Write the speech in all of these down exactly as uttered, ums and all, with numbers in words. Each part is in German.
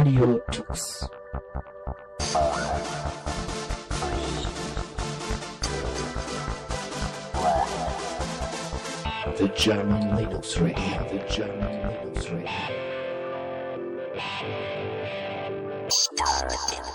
Radio Tux. The German Linux Radio, the German Linux Radio. Start.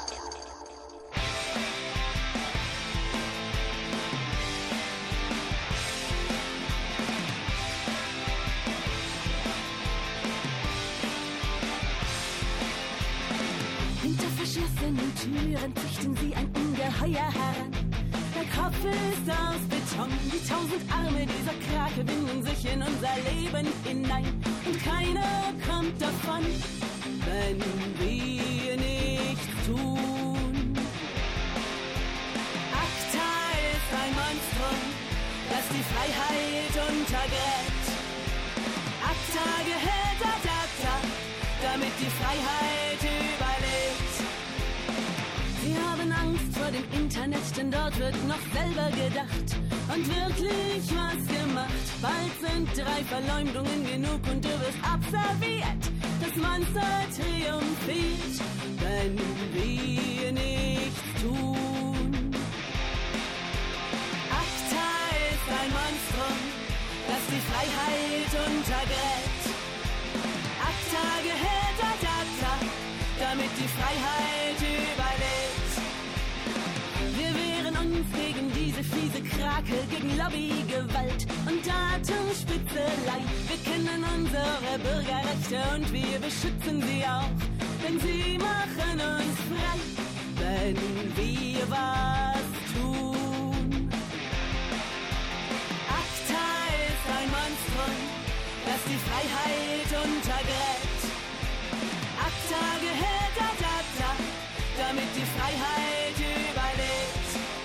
Hinter verschlossenen Türen züchten sie ein Ungeheuer heran. Der Kopf ist aus Beton, die tausend Arme dieser Krake binden sich in unser Leben hinein. Und keiner kommt davon, wenn wir nichts tun. ACTA ist ein Monstrum, das die Freiheit untergräbt. ACTA gehört ad acta, damit die Freiheit überlebt. Sie haben Angst vor dem Internet, denn dort wird noch selber gedacht und wirklich was gemacht. Bald sind drei Verleumdungen genug und du wirst absolviert. Das Monster triumphiert, wenn wir nichts tun. ACTA ist ein Monstrum, das die Freiheit untergräbt. ACTA gehört ad acta, damit die Freiheit überlebt. Wir wehren uns gegen diese fiese Krake, gegen Lobbygewalt und Datenspitzelei. Wir kennen unsere Bürgerrechte und wir beschützen sie auch, denn sie machen uns frei, wenn wir was tun. ACTA ist ein Monstrum, das die Freiheit untergräbt. ACTA gehört ad acta, damit die Freiheit überlebt.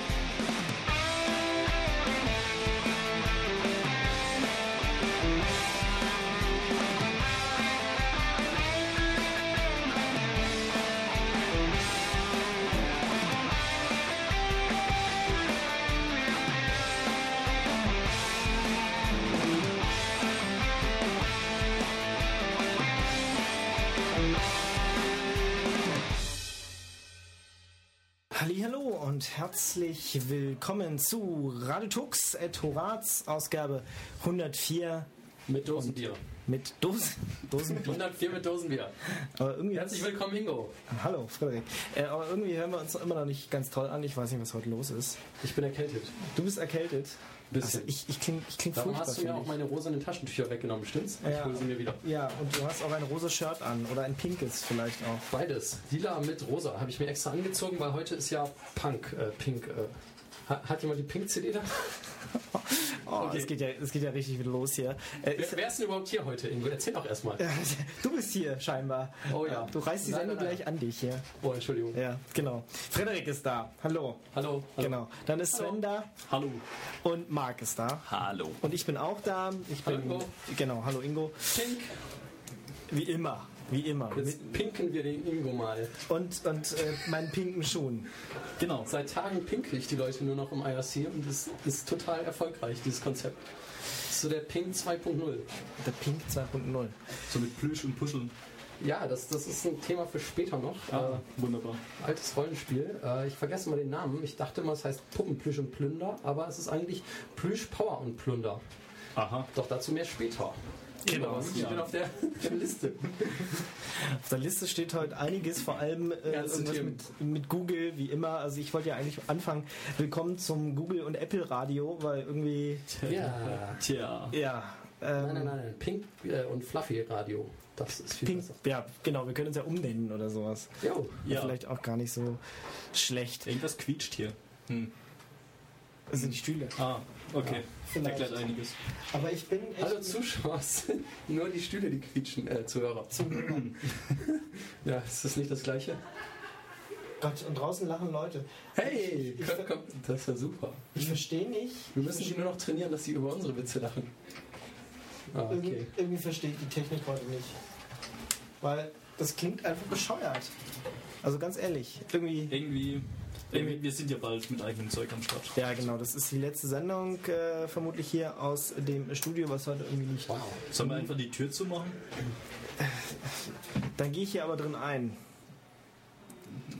Hallihallo und herzlich willkommen zu Radio Tux et Horaz, Ausgabe hundertvier. Mit Dosenbier. Mit Dosen, Dosenbier. hundertvier mit Dosenbier. Aber irgendwie Herzlich willkommen, Ingo. Hallo, Frederik. Äh, aber irgendwie hören wir uns immer noch nicht ganz toll an. Ich weiß nicht, was heute los ist. Ich bin erkältet. Du bist erkältet? Bisschen. Also ich, ich klinge ich kling Darum furchtbar. hast du mir auch meine rosanen Taschentücher weggenommen, stimmt's? Ich ja. hole sie mir wieder. Ja, und du hast auch ein rosa Shirt an oder ein pinkes vielleicht auch. Beides. Lila mit rosa. Habe ich mir extra angezogen, weil heute ist ja Punk. Äh, Pink. Äh. Hat, hat jemand die Pink-C D da? Oh, Okay. es geht ja, es geht ja richtig wieder los hier. Äh, Wer, wer ist denn überhaupt hier heute, Ingo? Erzähl doch erstmal. Du bist hier scheinbar. Oh ja. Du reißt die Nein, Sendung nein, nein. gleich an dich hier. Oh, Entschuldigung. Ja, genau. Frederik ist da. Hallo. Hallo. Hallo. Genau. Dann ist Sven Hallo. da Hallo. und Marc ist da. Hallo. Und ich bin auch da. Ich Hallo, bin Ingo. Genau, hallo Ingo. Pink. Wie immer. Wie immer. Jetzt pinken wir den Ingo mal. Und, und äh, meinen pinken Schuhen. Genau. Seit Tagen pinke ich die Leute nur noch im I R C und das ist total erfolgreich, dieses Konzept. Das ist so der Pink zwei Punkt null. Der Pink zwei Punkt null. So mit Plüsch und Puscheln. Ja, das, das ist ein Thema für später noch. Ah, wunderbar. Äh, altes Rollenspiel. Äh, ich vergesse mal den Namen. Ich dachte immer, es heißt Puppenplüsch und Plünder, aber es ist eigentlich Plüsch, Power und Plunder. Aha. Doch dazu mehr später. Genau. Ich Ja. bin auf der, der Liste. Auf der Liste steht heute einiges, vor allem äh, Ganze irgendwas Themen. mit, mit Google, wie immer. Also ich wollte ja eigentlich anfangen, willkommen zum Google und Apple Radio, weil irgendwie, Ja. Tja. ja, ähm, Nein, nein, nein. Pink äh, und Fluffy Radio. Das ist viel Pink, besser. ja, genau, wir können uns ja umnennen oder sowas. Jo. Ja. Vielleicht auch gar nicht so schlecht. Irgendwas quietscht hier. Hm. Das sind die Stühle. Ah, okay. vielleicht. Erklärt einiges. Aber ich bin echt... Hallo Zuschauer, es sind nur die Stühle, die quietschen, äh, Zuhörer. Ja, ist das nicht das Gleiche? Gott, und draußen lachen Leute. Hey, Ich- ich- komm, komm, das ist ja super. Ich verstehe nicht. Wir müssen die nur noch trainieren, dass sie über unsere Witze lachen. Ah, Irgendwie, okay. irgendwie verstehe ich die Technik heute nicht. Weil das klingt einfach bescheuert. Also ganz ehrlich, irgendwie... Irgendwie, irgendwie, wir sind ja bald mit eigenem Zeug am Start. Ja, genau, das ist die letzte Sendung äh, vermutlich hier aus dem Studio, was heute irgendwie nicht... Wow. Sollen wir einfach die Tür zumachen? Dann gehe ich hier aber drin ein.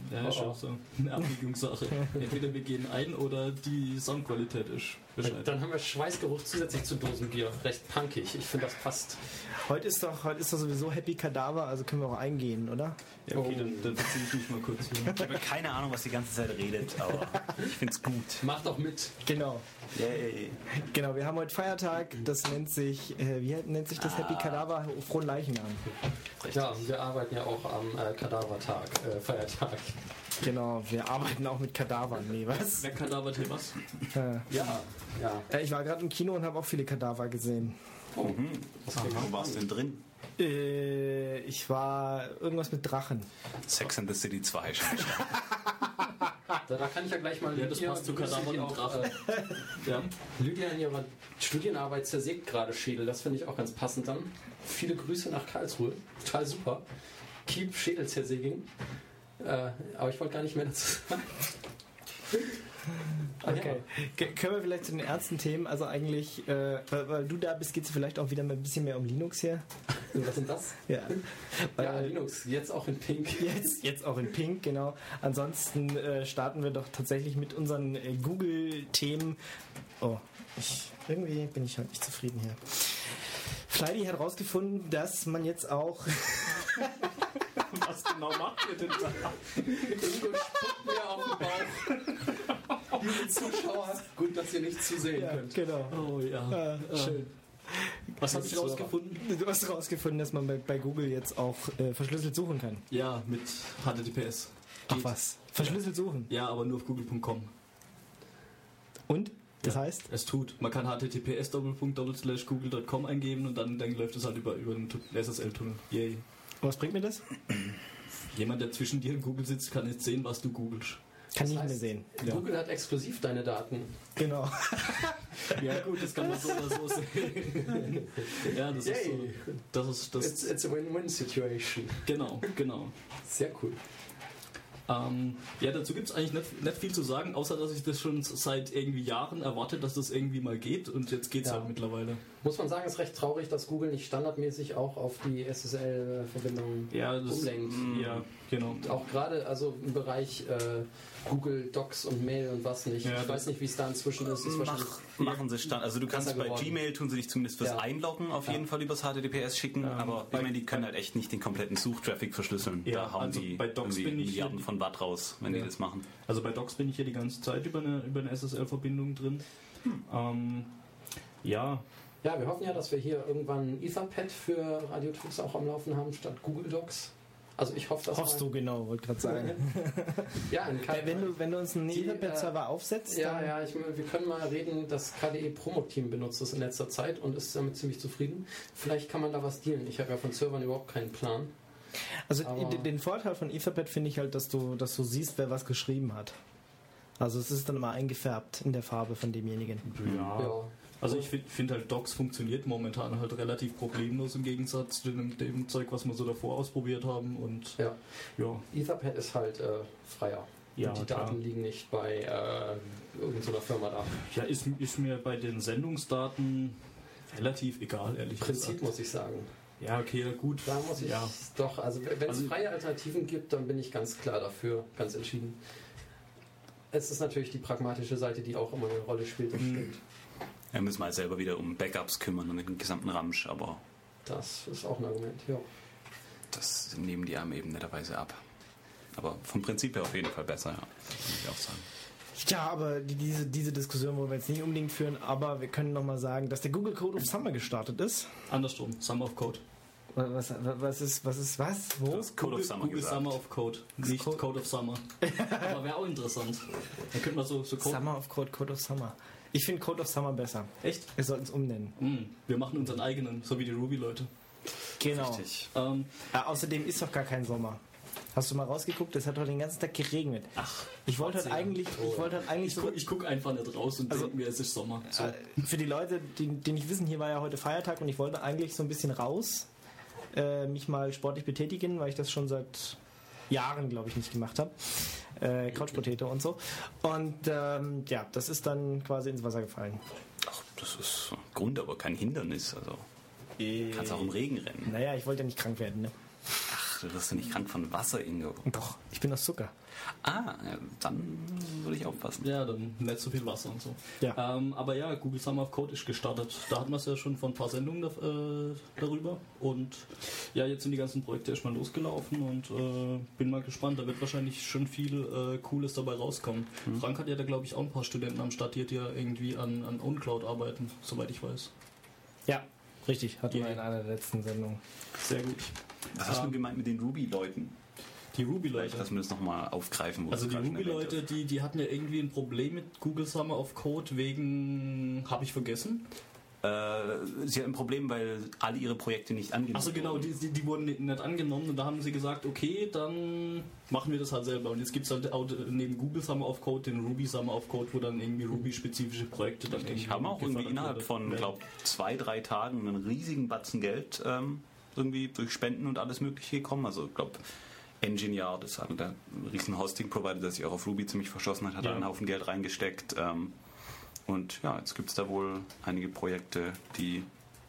Ja, Oh, ist oh. schon so eine Abwägungssache. Entweder wir gehen ein oder die Soundqualität ist bescheiden. Dann haben wir Schweißgeruch zusätzlich zu Dosenbier. Recht punkig. Ich finde, das passt. Heute ist doch, heute ist doch sowieso Happy Kadaver, also können wir auch eingehen, oder? Ja, okay, dann, dann beziehe ich mich mal kurz hier. Ich habe keine Ahnung, was die ganze Zeit redet, aber ich finde es gut. Macht doch mit. Genau. Yay. Genau, wir haben heute Feiertag, das nennt sich, äh, wie nennt sich das Happy Kadaver? Frohen Leichnam. Ja, wir arbeiten ja auch am äh, Kadavertag, äh, Feiertag. Genau, wir arbeiten auch mit Kadavern. Nee, was? Wer kann aber hier was? Äh, Ja, ja. äh, ich war gerade im Kino und habe auch viele Kadaver gesehen. Oh, Wo warst du denn drin? Äh, ich war irgendwas mit Drachen. Sex and the City zwei. Da, da kann ich ja gleich mal Ja, das passt zu grüße, Kadavern die und auch, Drachen. Äh, Ja. Lydia in ihrer Studienarbeit zersägt gerade Schädel. Das finde ich auch ganz passend dann. Viele Grüße nach Karlsruhe. Total super. Keep Schädelzersäging. Äh, aber ich wollte gar nicht mehr dazu sagen. Ah, Okay. Ge- Können wir vielleicht zu den ernsten Themen, also eigentlich, äh, weil, weil du da bist, geht es vielleicht auch wieder mal ein bisschen mehr um Linux hier. Ja. Was sind das? Ja. Ja, Weil- Linux, jetzt auch in Pink. Jetzt, jetzt auch in Pink, genau. Ansonsten äh, starten wir doch tatsächlich mit unseren äh, Google-Themen. Oh, ich, irgendwie bin ich heute nicht zufrieden hier. Fleidy hat herausgefunden, dass man jetzt auch... Was genau macht ihr denn da? Ingo spuckt mir auf den Bauch. Liebe Zuschauer, gut, dass ihr nicht zusehen Ja, könnt. genau. Oh ja. Äh, Schön. Was habe ich rausgefunden? Du hast herausgefunden, dass man bei, bei Google jetzt auch äh, verschlüsselt suchen kann. Ja, mit H T T P S. Ach Geht. was? Verschlüsselt suchen. Ja, aber nur auf google punkt com. Und? Das Ja. heißt? Es tut. Man kann H T T P S Doppelpunkt slash google punkt com eingeben und dann, dann läuft es halt über, über einen S S L-Tunnel. Yay. Was bringt mir das? Jemand, der zwischen dir und Google sitzt, kann jetzt sehen, was du googelst. Kann Das ich nicht mehr heißt, sehen. Google hat exklusiv deine Daten. Genau. Ja gut, das kann man so oder so sehen. Ja, das ist so. Yay. Das ist das. It's, it's a win-win situation. Genau, genau. Sehr cool. Ähm, ja, dazu gibt es eigentlich nicht, nicht viel zu sagen, außer dass ich das schon seit irgendwie Jahren erwarte, dass das irgendwie mal geht und jetzt geht es Ja. halt mittlerweile. Muss man sagen, ist recht traurig, dass Google nicht standardmäßig auch auf die S S L-Verbindung Ja, das umlenkt. Ja, genau. Auch gerade also im Bereich äh, Google Docs und Mail und was nicht. Ja, ich das- weiß nicht, wie es da inzwischen ist. ist wahrscheinlich Mach, machen sie stand. Also du kannst besser bei geworden. Gmail tun sie dich zumindest fürs Ja. Einloggen auf Ja. jeden Fall übers H T T P S schicken, Ähm, aber bei- ich meine, die können halt echt nicht den kompletten Suchtraffic verschlüsseln. Ja, da hauen also die bei Docs irgendwie bin ich Milliarden hier- von Watt raus, wenn Ja. die das machen. Also bei Docs bin ich hier die ganze Zeit über eine, über eine S S L-Verbindung drin. Ähm, ja, Ja, wir hoffen ja, dass wir hier irgendwann Etherpad für Radio Tux auch am Laufen haben statt Google Docs. Also ich hoffe, dass Hoffst du, genau, wollte gerade sagen. Ja, in K Äh, wenn, du, wenn du uns einen Die, Etherpad-Server aufsetzt, Ja, dann... ja, ich, wir können mal reden, das K D E-Promo-Team benutzt das in letzter Zeit und ist damit ziemlich zufrieden. Vielleicht kann man da was dealen. Ich habe ja von Servern überhaupt keinen Plan. Also Aber- den, den Vorteil von Etherpad finde ich halt, dass du, dass du siehst, wer was geschrieben hat. Also es ist dann immer eingefärbt in der Farbe von demjenigen. ja. Ja. Also ich finde find halt Docs funktioniert momentan halt relativ problemlos im Gegensatz zu dem, dem Zeug, was wir so davor ausprobiert haben und Ja. ja. Etherpad ist halt äh, freier. Ja, und die klar. Daten liegen nicht bei äh, irgendeiner Firma da. Ja, ist, ist mir bei den Sendungsdaten relativ egal, ehrlich Prinzip gesagt. muss ich sagen. Ja, okay, gut. Da muss ich Ja. doch, also wenn es Also- freie Alternativen gibt, dann bin ich ganz klar dafür, ganz entschieden. Es ist natürlich die pragmatische Seite, die auch immer eine Rolle spielt, das Mhm. stimmt. Wir müssen mal selber wieder um Backups kümmern und den gesamten Ramsch, aber Das ist auch ein Argument, ja. das nehmen die einem eben netterweise ab. Aber vom Prinzip her auf jeden Fall besser, ja. Muss ich auch sagen. Ja, aber die, diese, diese Diskussion wollen wir jetzt nicht unbedingt führen, aber wir können nochmal sagen, dass der Google Code of Summer gestartet ist. Andersrum, Summer of Code. Was, was ist, was ist, was? Wo? Das Code of Summer Google gesagt. Summer of Code, nicht Code- Code of Summer. Aber wäre auch interessant. Dann könnte man so, so Code... Summer of Code, Code of Summer. Ich finde Code of Summer besser. Echt? Wir sollten es umnennen. Hm, wir machen unseren eigenen, so wie die Ruby-Leute. Genau. Richtig. Ähm, Äh, außerdem ist doch gar kein Sommer. Hast du mal rausgeguckt? Es hat heute den ganzen Tag geregnet. ach, Ich wollte halt eigentlich, ich wollte halt eigentlich ich gucke guck einfach nicht raus und Also- denke mir, es ist Sommer. So. Äh, für die Leute, die, die nicht wissen, hier war ja heute Feiertag und ich wollte eigentlich so ein bisschen raus, äh, mich mal sportlich betätigen, weil ich das schon seit Jahren, glaube ich, nicht gemacht habe. Äh, Couch Potato und so. Und ähm, ja, das ist dann quasi ins Wasser gefallen. Ach, das ist ein Grund, aber kein Hindernis. Also kannst auch im Regen rennen. Naja, ich wollte ja nicht krank werden, ne? Ach, du wirst du nicht krank von Wasser, Ingo. Doch, ich bin aus Zucker. Ah, ja, dann würde ich aufpassen. Ja, dann nicht so viel Wasser und so. Ja. Ähm, aber ja, Google Summer of Code ist gestartet. Da hatten wir es ja schon vor ein paar Sendungen da, äh, darüber. Und ja, jetzt sind die ganzen Projekte erstmal losgelaufen und äh, bin mal gespannt. Da wird wahrscheinlich schon viel äh, Cooles dabei rauskommen. Mhm. Frank hat ja da, glaube ich, auch ein paar Studenten am Start, die ja irgendwie an, an OwnCloud arbeiten, soweit ich weiß. Ja, richtig. Hatten Ja. wir in einer der letzten Sendungen. Sehr gut. Was hast du gemeint mit den Ruby-Leuten? Die Ruby-Leute. Vielleicht, dass wir das nochmal aufgreifen. wo Also du die gerade schon erwähnt Ruby-Leute, die, die hatten ja irgendwie ein Problem mit Google Summer of Code wegen, habe ich vergessen? hast. Äh, sie hatten ein Problem, weil alle ihre Projekte nicht angenommen Achso, genau, wurden. die, die, die wurden nicht angenommen und da haben sie gesagt, okay, dann machen wir das halt selber. Und jetzt gibt es halt auch neben Google Summer of Code den Ruby Summer of Code, wo dann irgendwie Ruby-spezifische Projekte dann Ich habe auch irgendwie gefördert innerhalb werden. von, glaube zwei, drei Tagen einen riesigen Batzen Geld ähm, irgendwie durch Spenden und alles Mögliche gekommen. Also ich glaube, Engineer, das ist einer der riesen Hosting-Provider, der sich auch auf Ruby ziemlich verschossen hat, hat Ja. da einen Haufen Geld reingesteckt. Ähm, und ja, jetzt gibt es da wohl einige Projekte, die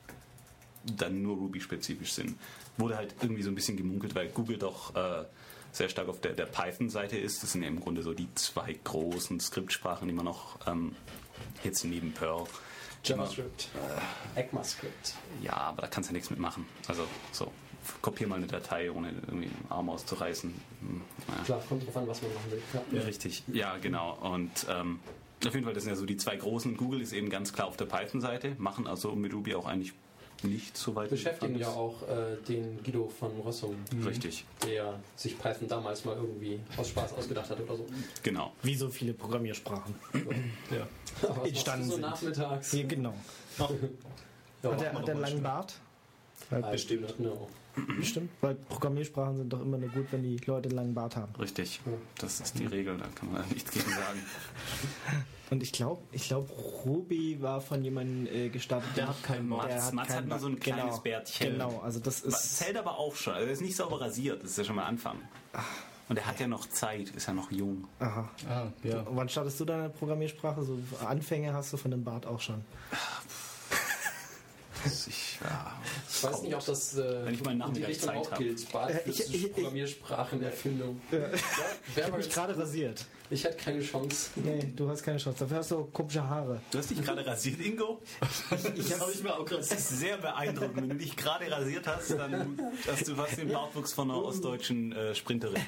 dann nur Ruby-spezifisch sind. Wurde halt irgendwie so ein bisschen gemunkelt, weil Google doch äh, sehr stark auf der, der Python-Seite ist. Das sind ja im Grunde so die zwei großen Skriptsprachen, die man noch ähm, jetzt neben Perl JavaScript, äh, ECMAScript. Ja, aber da kannst du ja nichts mitmachen. Also so, kopier mal eine Datei, ohne irgendwie den Arm auszureißen. Hm, naja. Klar, kommt drauf an, was man machen will. Ja. Ja, richtig. Ja, genau. Und ähm, auf jeden Fall, das sind ja so die zwei großen. Google ist eben ganz klar auf der Python-Seite, machen also mit Ruby auch eigentlich nicht so weit. Beschäftigen ja entfernt auch äh, den Guido von Rossum, ist. Richtig, der sich Python damals mal irgendwie aus Spaß ausgedacht hat oder so. genau. Wie so viele Programmiersprachen. Ja. Aber was Entstanden machst du so sind. nachmittags? Ja, genau. Ach, Ja, Hat er, man hat er einen doch mal langen Bart? I Bestimmt, no. Bestimmt. Weil Programmiersprachen sind doch immer nur gut, wenn die Leute einen langen Bart haben. Richtig. Das ist die Regel, da kann man nichts gegen sagen. Und ich glaube, ich glaub, Ruby war von jemandem äh, gestartet. Der hat keinen Bart. der Mats, Mats hat keinen nur so ein Bart. kleines genau, Bärtchen. Genau, also das ist... Zählt aber auch schon. Also er ist nicht sauber rasiert, das ist ja schon mal Anfang. Und er hat ja noch Zeit, ist ja noch jung. Aha. ah, ja. Und wann startest du deine Programmiersprache? So Anfänge hast du von dem Bart auch schon. Ich, ja, Ich weiß nicht, ob das äh, Wenn ich mal in die Nachmittag Richtung Zeit auch hab. gilt. Bart Äh, ich- für ich- ich- Programmiersprachenerfindung. Ja. Ja, Ich wer habe war mich jetzt- gerade rasiert. ich hatte keine Chance. Nee, du hast keine Chance. Dafür hast du komische Haare. Du hast dich gerade rasiert, Ingo? Ich habe ich mir auch gerade Das ist sehr beeindruckend. Wenn du dich gerade rasiert hast, dann hast du fast den Bartwuchs von einer ostdeutschen äh, Sprinterin.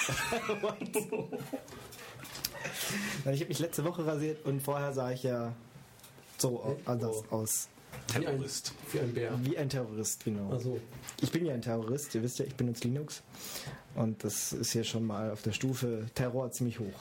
Weil ich habe mich letzte Woche rasiert und vorher sah ich ja so au- anders aus. Terrorist. Wie ein Bär. Wie ein Terrorist, genau. Also, Ich bin ja ein Terrorist, ihr wisst ja, ich benutze Linux. Und das ist hier schon mal auf der Stufe Terror ziemlich hoch.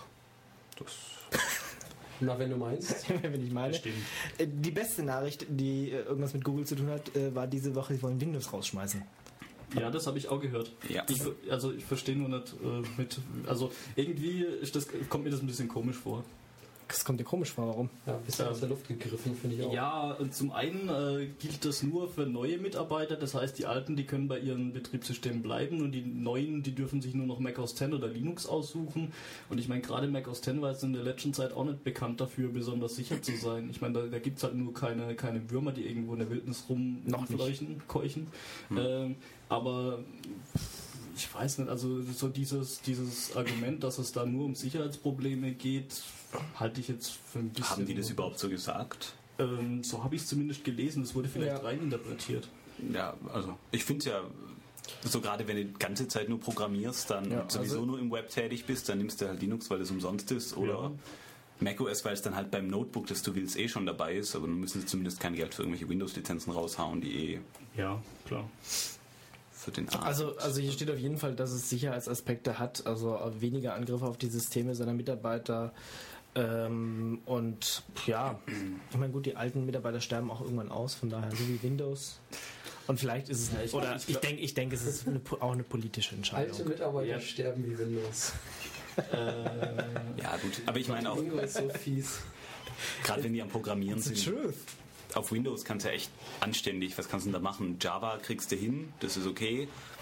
na, wenn du meinst. Wenn ich meine. Stimmt. Äh, Die beste Nachricht, die äh, irgendwas mit Google zu tun hat, äh, war diese Woche, sie wollen Windows rausschmeißen. Ja, das habe ich auch gehört. Ja. Ich, also ich verstehe nur nicht äh, mit. Also irgendwie ist das, kommt mir das ein bisschen komisch vor. Das kommt dir komisch vor, warum? Ja, bisschen Ja. aus der Luft gegriffen, finde ich auch. Ja, zum einen äh, gilt das nur für neue Mitarbeiter, das heißt, die alten, die können bei ihren Betriebssystemen bleiben und die neuen, die dürfen sich nur noch Mac O S X oder Linux aussuchen. Und ich meine, gerade Mac O S X war jetzt in der letzten Zeit auch nicht bekannt dafür, besonders sicher zu sein. Ich meine, da, da gibt es halt nur keine, keine Würmer, die irgendwo in der Wildnis rumfleuchen, keuchen. Hm. Ähm, aber ich weiß nicht, also so dieses, dieses Argument, dass es da nur um Sicherheitsprobleme geht, halte ich jetzt für ein bisschen... Haben die das überhaupt so gesagt? Ähm, so habe ich es zumindest gelesen, das wurde vielleicht Ja. reininterpretiert. Ja, also ich finde es ja, so gerade wenn du die ganze Zeit nur programmierst, dann Ja, sowieso also- nur im Web tätig bist, dann nimmst du halt Linux, weil es umsonst ist, oder Ja. macOS, weil es dann halt beim Notebook, das du willst, eh schon dabei ist, aber dann müssen sie zumindest kein Geld für irgendwelche Windows-Lizenzen raushauen, die eh Ja, klar. für den Arzt. Also, also hier steht auf jeden Fall, dass es Sicherheitsaspekte hat, also weniger Angriffe auf die Systeme seiner Mitarbeiter. Ähm, und ja, ich meine, gut, die alten Mitarbeiter sterben auch irgendwann aus, von daher so wie Windows. Und vielleicht ist es Ja, ich- oder ich ich glaub- denke, ich denke, es ist eine, auch eine politische Alte Entscheidung. Mitarbeiter Ja. sterben wie Windows. Äh, ja gut, aber ich meine auch, Ingo ist so fies. gerade wenn die am Programmieren It's the sind, truth. auf Windows kannst du ja echt anständig, was kannst du denn da machen? Java kriegst du hin, das ist okay.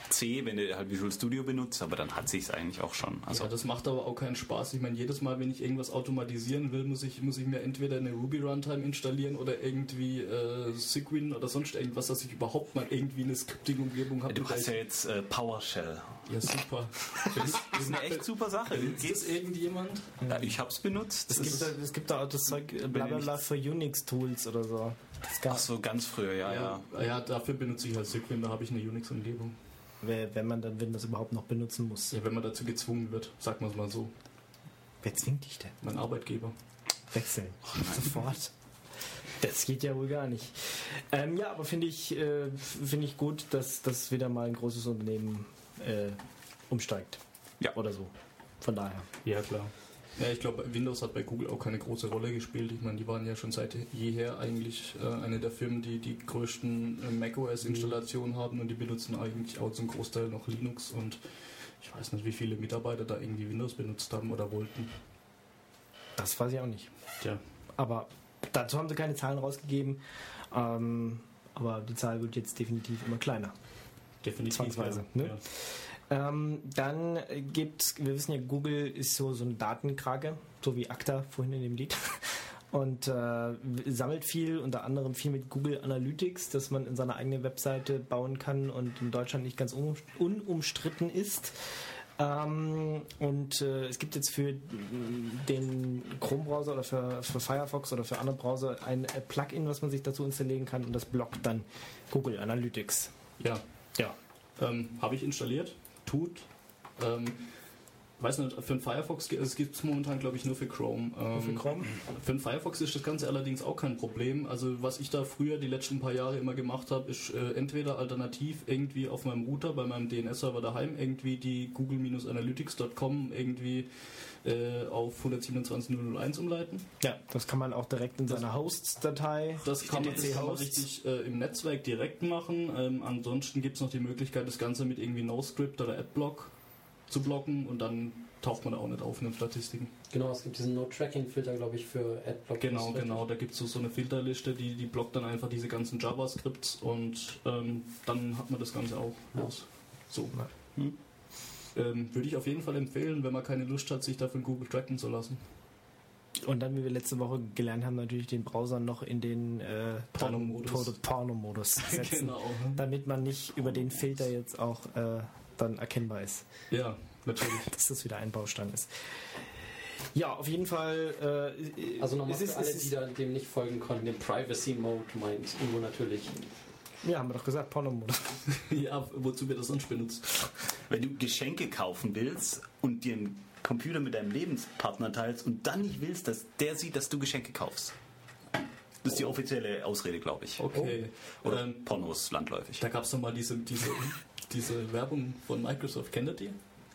zäh, wenn du halt Visual Studio benutzt, aber dann hat sich's eigentlich auch schon. Also ja, das macht aber auch keinen Spaß. Ich meine, jedes Mal, wenn ich irgendwas automatisieren will, muss ich, muss ich mir entweder eine Ruby Runtime installieren oder irgendwie äh, Cygwin oder sonst irgendwas, dass ich überhaupt mal irgendwie eine Scripting-Umgebung habe. du hast ja jetzt äh, PowerShell. Ja, super. Das ist eine echt super Sache. Ist das irgendjemand? Ja, ich hab's benutzt. Es Das gibt, ist, da, es gibt da auch das Zeug, äh, blablabla für Unix-Tools oder so. Das ach gab, so, ganz früher, ja, ja. Ja, ja, dafür benutze ich halt Cygwin, da habe ich eine Unix-Umgebung. wenn man dann Windows überhaupt noch benutzen muss. Ja, wenn man dazu gezwungen wird, sagt man es mal so. Wer zwingt dich denn? Mein Arbeitgeber. Wechseln. Sofort. Das geht ja wohl gar nicht. Ähm, ja, aber finde ich, äh, finde ich gut, dass das wieder mal ein großes Unternehmen äh, umsteigt. Ja. Oder so. Von daher. Ja, klar. Ja, ich glaube, Windows hat bei Google auch keine große Rolle gespielt. Ich meine, die waren ja schon seit jeher eigentlich äh, eine der Firmen, die die größten äh, macOS-Installationen haben und die benutzen eigentlich auch zum Großteil noch Linux und ich weiß nicht, wie viele Mitarbeiter da irgendwie Windows benutzt haben oder wollten. Das weiß ich auch nicht. Tja. Aber dazu haben sie keine Zahlen rausgegeben. Ähm, aber die Zahl wird jetzt definitiv immer kleiner. Definitiv. Zwangsweise, ja. ne? Ja. Ähm, dann gibt's, wir wissen ja, Google ist so, so eine Datenkrake, so wie Akta vorhin in dem Lied. Und äh, sammelt viel, unter anderem viel mit Google Analytics, dass man in seiner eigenen Webseite bauen kann und in Deutschland nicht ganz un unumstritten ist. Ähm, und äh, es gibt jetzt für den Chrome-Browser oder für, für Firefox oder für andere Browser ein äh, Plugin, was man sich dazu installieren kann und das blockt dann Google Analytics. Ja. Ja. Ähm, habe ich installiert. Tut. Ähm, weiß nicht, für den Firefox es gibt es momentan, glaube ich, nur für Chrome. Ähm, Für Chrome? Für den Firefox ist das Ganze allerdings auch kein Problem. Also was ich da früher die letzten paar Jahre immer gemacht habe, ist äh, entweder alternativ irgendwie auf meinem Router, bei meinem D N S-Server daheim, irgendwie die google Analytics Punkt com irgendwie äh, auf hundertsiebenundzwanzig Punkt null null eins umleiten. Ja, das kann man auch direkt in seiner Hosts-Datei. Das kann man, das kann man Hosts. richtig äh, im Netzwerk direkt machen. Ähm, ansonsten gibt es noch die Möglichkeit, das Ganze mit irgendwie NoScript oder Adblock zu blocken und dann taucht man da auch nicht auf in den Statistiken. Genau, es gibt diesen No-Tracking-Filter, glaube ich, für Adblock. Genau, genau. Da gibt es so, so eine Filterliste, die, die blockt dann einfach diese ganzen JavaScripts und ähm, dann hat man das Ganze auch los. So. Hm. Ähm, würde ich auf jeden Fall empfehlen, wenn man keine Lust hat, sich dafür Google tracken zu lassen. Und dann, wie wir letzte Woche gelernt haben, natürlich den Browser noch in den äh, Pornomodus. Porno- Pornomodus setzen, Genau. damit man nicht über den Filter jetzt auch äh, dann erkennbar ist, Ja, natürlich. dass das wieder ein Baustein ist. Ja, auf jeden Fall. Äh, Also nochmal es ist, für alle, es ist, die da dem nicht folgen konnten, den Privacy-Mode meint Ingo natürlich. ja, haben wir doch gesagt, Pornomodus. Ja, wozu wird das sonst benutzt? Wenn du Geschenke kaufen willst und dir einen Computer mit deinem Lebenspartner teilst und dann nicht willst, dass der sieht, dass du Geschenke kaufst. Das ist die offizielle Ausrede, glaube ich. Okay. Oder Ähm, Pornos landläufig. Da gab es doch mal diese, diese, diese Werbung von Microsoft, kennt ihr die?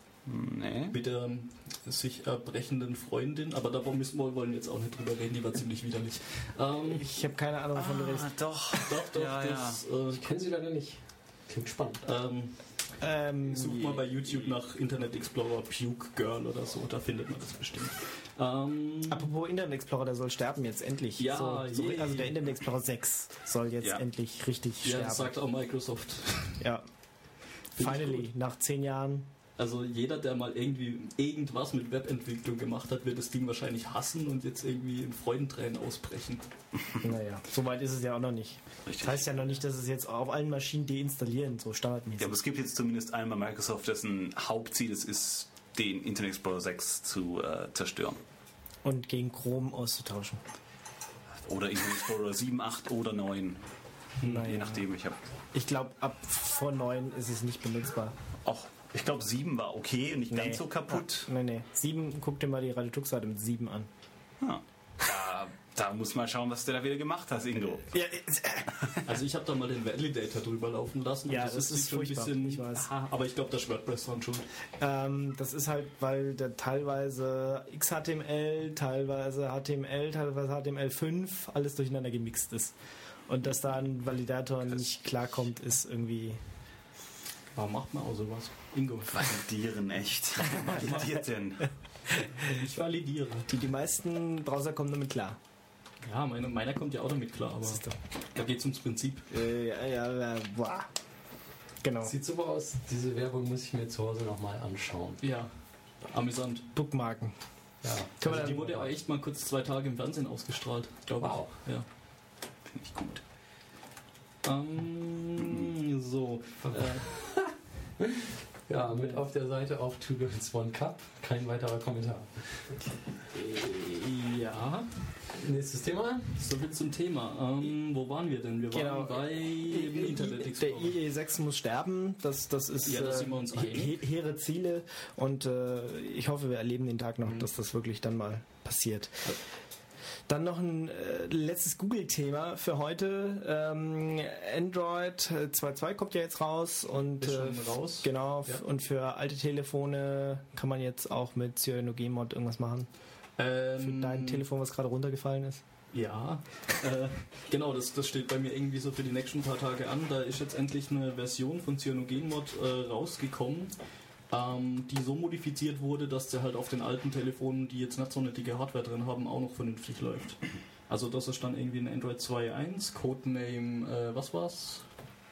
Nee. Mit der ähm, sich erbrechenden Freundin, aber da müssen wir wollen jetzt auch nicht drüber reden, die war ziemlich widerlich. Ähm, Ich habe keine Ahnung, wovon du redest. doch. doch, doch, Ja, das äh, Ich kenne sie leider nicht. Klingt spannend. ähm, Ähm, such mal bei YouTube nach Internet Explorer Puke Girl oder so, da findet man das bestimmt. Ähm, Apropos Internet Explorer, der soll sterben jetzt endlich. Ja, so, so, yay. also der Internet Explorer sechs soll jetzt Ja. endlich richtig ja, sterben. das sagt auch Microsoft. Ja. Find ich Finally, gut. nach zehn Jahren. Also jeder, der mal irgendwie irgendwas mit Webentwicklung gemacht hat, wird das Ding wahrscheinlich hassen und jetzt irgendwie in Freudentränen ausbrechen. Naja, so weit ist es ja auch noch nicht. Richtig. Das heißt ja noch nicht, dass es jetzt auf allen Maschinen deinstallieren, so standardmäßig. Ja, aber es gibt jetzt zumindest einmal Microsoft, dessen Hauptziel es ist, den Internet Explorer sechs zu äh, zerstören. Und gegen Chrome auszutauschen. Oder Internet Explorer sieben, acht oder neun. Naja. Je nachdem, ich habe Ich glaube, ab vor neun ist es nicht benutzbar. auch, ich glaube sieben war okay und nicht ganz so kaputt. Nee, nee. sieben, guck dir mal die Radiotux-Seite mit sieben an. Ja. Da, da muss man schauen, was du da wieder gemacht hast, Ingo. Ja, Also ich habe da mal den Validator drüber laufen lassen. und Ja, das sieht ist schon ein furchtbar, bisschen, ich weiß. Aha, aber ich glaube, das WordPress dran schon. ähm, das ist halt, weil der teilweise X H T M L, teilweise H T M L, teilweise H T M L fünf, alles durcheinander gemixt ist. Und dass da ein Validator nicht klarkommt, ist irgendwie... Warum macht man auch sowas? Ingo. Validieren, echt. Validiert denn? Ich validiere. Die, die meisten Browser kommen damit klar. Ja, meine, meiner kommt ja auch damit klar, aber Siehst du. da geht es ums Prinzip. Äh, ja, ja, ja, boah. Genau. Sieht super aus. Diese Werbung muss ich mir zu Hause nochmal anschauen. Ja, amüsant. Bookmarken. Ja. Können wir Also die dann- wurde ja echt mal kurz zwei Tage im Fernsehen ausgestrahlt, glaube ich. Wow. Ja. Finde ich gut. Ähm, so. Äh, Ja, mit auf der Seite auf Two Girls One Cup. Kein weiterer Kommentar. ja, Nächstes Thema. soviel zum Thema. Ähm, wo waren wir denn? Wir waren Genau. bei dem Internet Der Explorer. I E sechs muss sterben, das, das ist Ja, da sind wir äh, uns he- einig. he- hehre Ziele und äh, ich hoffe, wir erleben den Tag noch, Mhm. dass das wirklich dann mal passiert. Dann noch ein äh, letztes Google-Thema für heute. Ähm, Android zwei Punkt zwei kommt ja jetzt raus und Ist schon äh, raus. genau, Ja. und für alte Telefone kann man jetzt auch mit CyanogenMod irgendwas machen. Für Ähm, dein Telefon, was gerade runtergefallen ist. Ja, äh, genau, das, das steht bei mir irgendwie so für die nächsten paar Tage an. Da ist jetzt endlich eine Version von CyanogenMod äh, rausgekommen, ähm, die so modifiziert wurde, dass der halt auf den alten Telefonen, die jetzt nicht so eine dicke Hardware drin haben, auch noch vernünftig läuft. Also das ist dann irgendwie ein Android zwei Punkt eins, Codename, äh, was war's?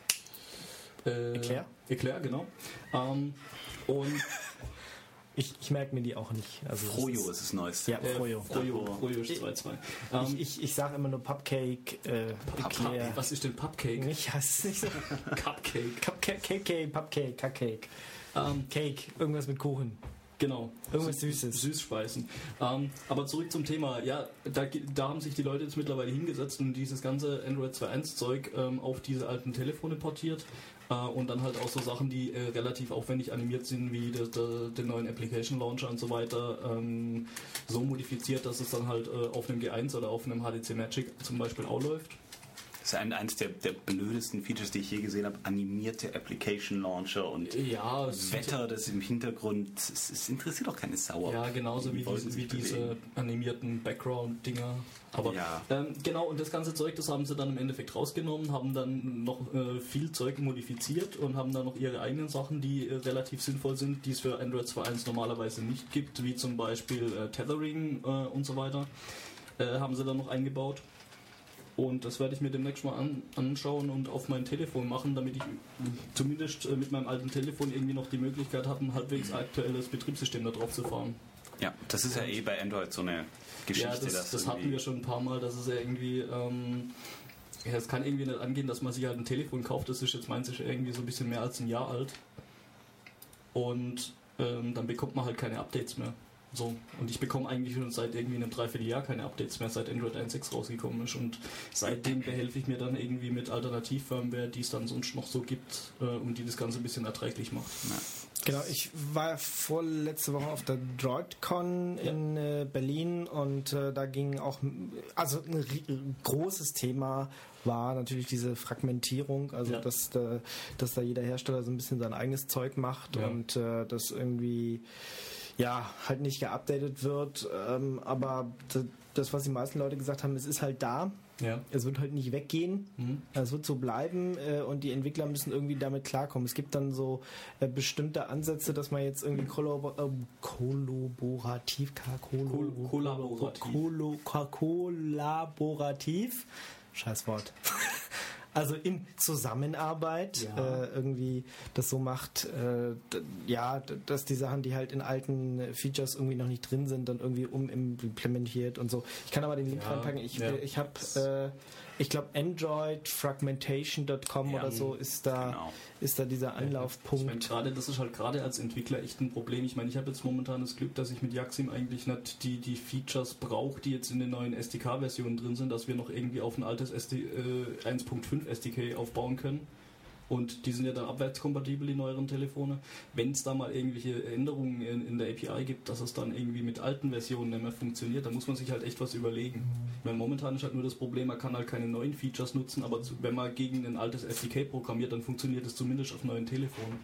Äh, Eclair? Eclair, genau. Ähm, und Ich, ich merke mir die auch nicht. Also das Frojo ist- ist das Neueste. Ja, Frojo. Frojo, Frojo ist zwei Punkt zwei. Ähm, Ich, ich, ich sage immer nur Pupcake, äh, Eclair. was ist denn Pupcake? Ich weiß es nicht so. Cupcake. Cupcake, Cake, Pupcake, Cupcake. Ähm, Cake, irgendwas mit Kuchen. Genau. Irgendwas Sü- Süßes. Süßspeisen. Ähm, aber zurück zum Thema. Ja, da, ge- da haben sich die Leute jetzt mittlerweile hingesetzt und dieses ganze Android zwei Punkt eins Zeug ähm, auf diese alten Telefone portiert. Äh, und dann halt auch so Sachen, die äh, relativ aufwendig animiert sind, wie der, der, den neuen Application Launcher und so weiter, ähm, so modifiziert, dass es dann halt äh, auf einem G eins oder auf einem H D C Magic zum Beispiel auch läuft. Das ist ein, eines der, der blödesten Features, die ich je gesehen habe. Animierte Application Launcher und Ja, es Wetter, das im Hintergrund. Es, es interessiert doch keine Sau. Ja, genauso wie, Die wollten diese, wie sich diese bewegen. animierten Background-Dinger. Aber Ja. ähm, genau, und das ganze Zeug, das haben sie dann im Endeffekt rausgenommen, haben dann noch äh, viel Zeug modifiziert und haben dann noch ihre eigenen Sachen, die äh, relativ sinnvoll sind, die es für Android zwei Punkt eins normalerweise nicht gibt, wie zum Beispiel äh, Tethering äh, und so weiter, äh, haben sie dann noch eingebaut. Und das werde ich mir demnächst mal an, anschauen und auf mein Telefon machen, damit ich zumindest äh, mit meinem alten Telefon irgendwie noch die Möglichkeit habe, ein halbwegs aktuelles Betriebssystem da drauf zu fahren. Ja, das ist ja eh bei Android so eine Geschichte. Ja, das, dass das hatten irgendwie- wir schon ein paar Mal, dass es ja irgendwie, ähm, ja, es kann irgendwie nicht angehen, dass man sich halt ein Telefon kauft, das ist jetzt meins ist irgendwie so ein bisschen mehr als ein Jahr alt und ähm, dann bekommt man halt keine Updates mehr. So, und ich bekomme eigentlich schon seit irgendwie einem Dreivierteljahr keine Updates mehr, seit Android eins Punkt sechs rausgekommen ist und seitdem behelfe ich mir dann irgendwie mit Alternativ-Firmware, die es dann sonst noch so gibt äh, und die das Ganze ein bisschen erträglich macht. Genau, ich war vorletzte Woche auf der DroidCon Ja. in äh, Berlin und äh, da ging auch, also ein ri- großes Thema war natürlich diese Fragmentierung, also Ja. dass, da, dass da jeder Hersteller so ein bisschen sein eigenes Zeug macht Ja. und äh, das irgendwie ja halt nicht geupdatet wird, ähm, aber d- das, was die meisten Leute gesagt haben, es ist halt da, Ja. es wird halt nicht weggehen. Mhm. Es wird so bleiben äh, und die Entwickler müssen irgendwie damit klarkommen. Es gibt dann so äh, bestimmte Ansätze, dass man jetzt irgendwie kollabor äh, kollaborativ, kolo, Kol- kollaborativ. Kolo, ko- kollaborativ, scheiß Wort. Also in Zusammenarbeit Ja. äh, irgendwie das so macht, äh, d- ja, d- dass die Sachen, die halt in alten äh, Features irgendwie noch nicht drin sind, dann irgendwie umimplementiert und so. Ich kann aber den Link Ja, reinpacken. Ich, ja. äh, ich habe, äh, ich glaube, android fragmentation Punkt com Ja, oder so ist da, genau. ist da dieser Ich meine, Anlaufpunkt. gerade, das ist halt gerade als Entwickler echt ein Problem. Ich meine, ich habe jetzt momentan das Glück, dass ich mit Yaxim eigentlich nicht die, die Features brauche, die jetzt in den neuen S D K-Versionen drin sind, dass wir noch irgendwie auf ein altes S D, äh, eins Punkt fünf S D K aufbauen können. Und die sind ja dann abwärtskompatibel, die neueren Telefone. Wenn es da mal irgendwelche Änderungen in, in der A P I gibt, dass es dann irgendwie mit alten Versionen nicht mehr funktioniert, dann muss man sich halt echt was überlegen. Weil momentan ist halt nur das Problem, man kann halt keine neuen Features nutzen, aber zu, wenn man gegen ein altes S D K programmiert, dann funktioniert es zumindest auf neuen Telefonen.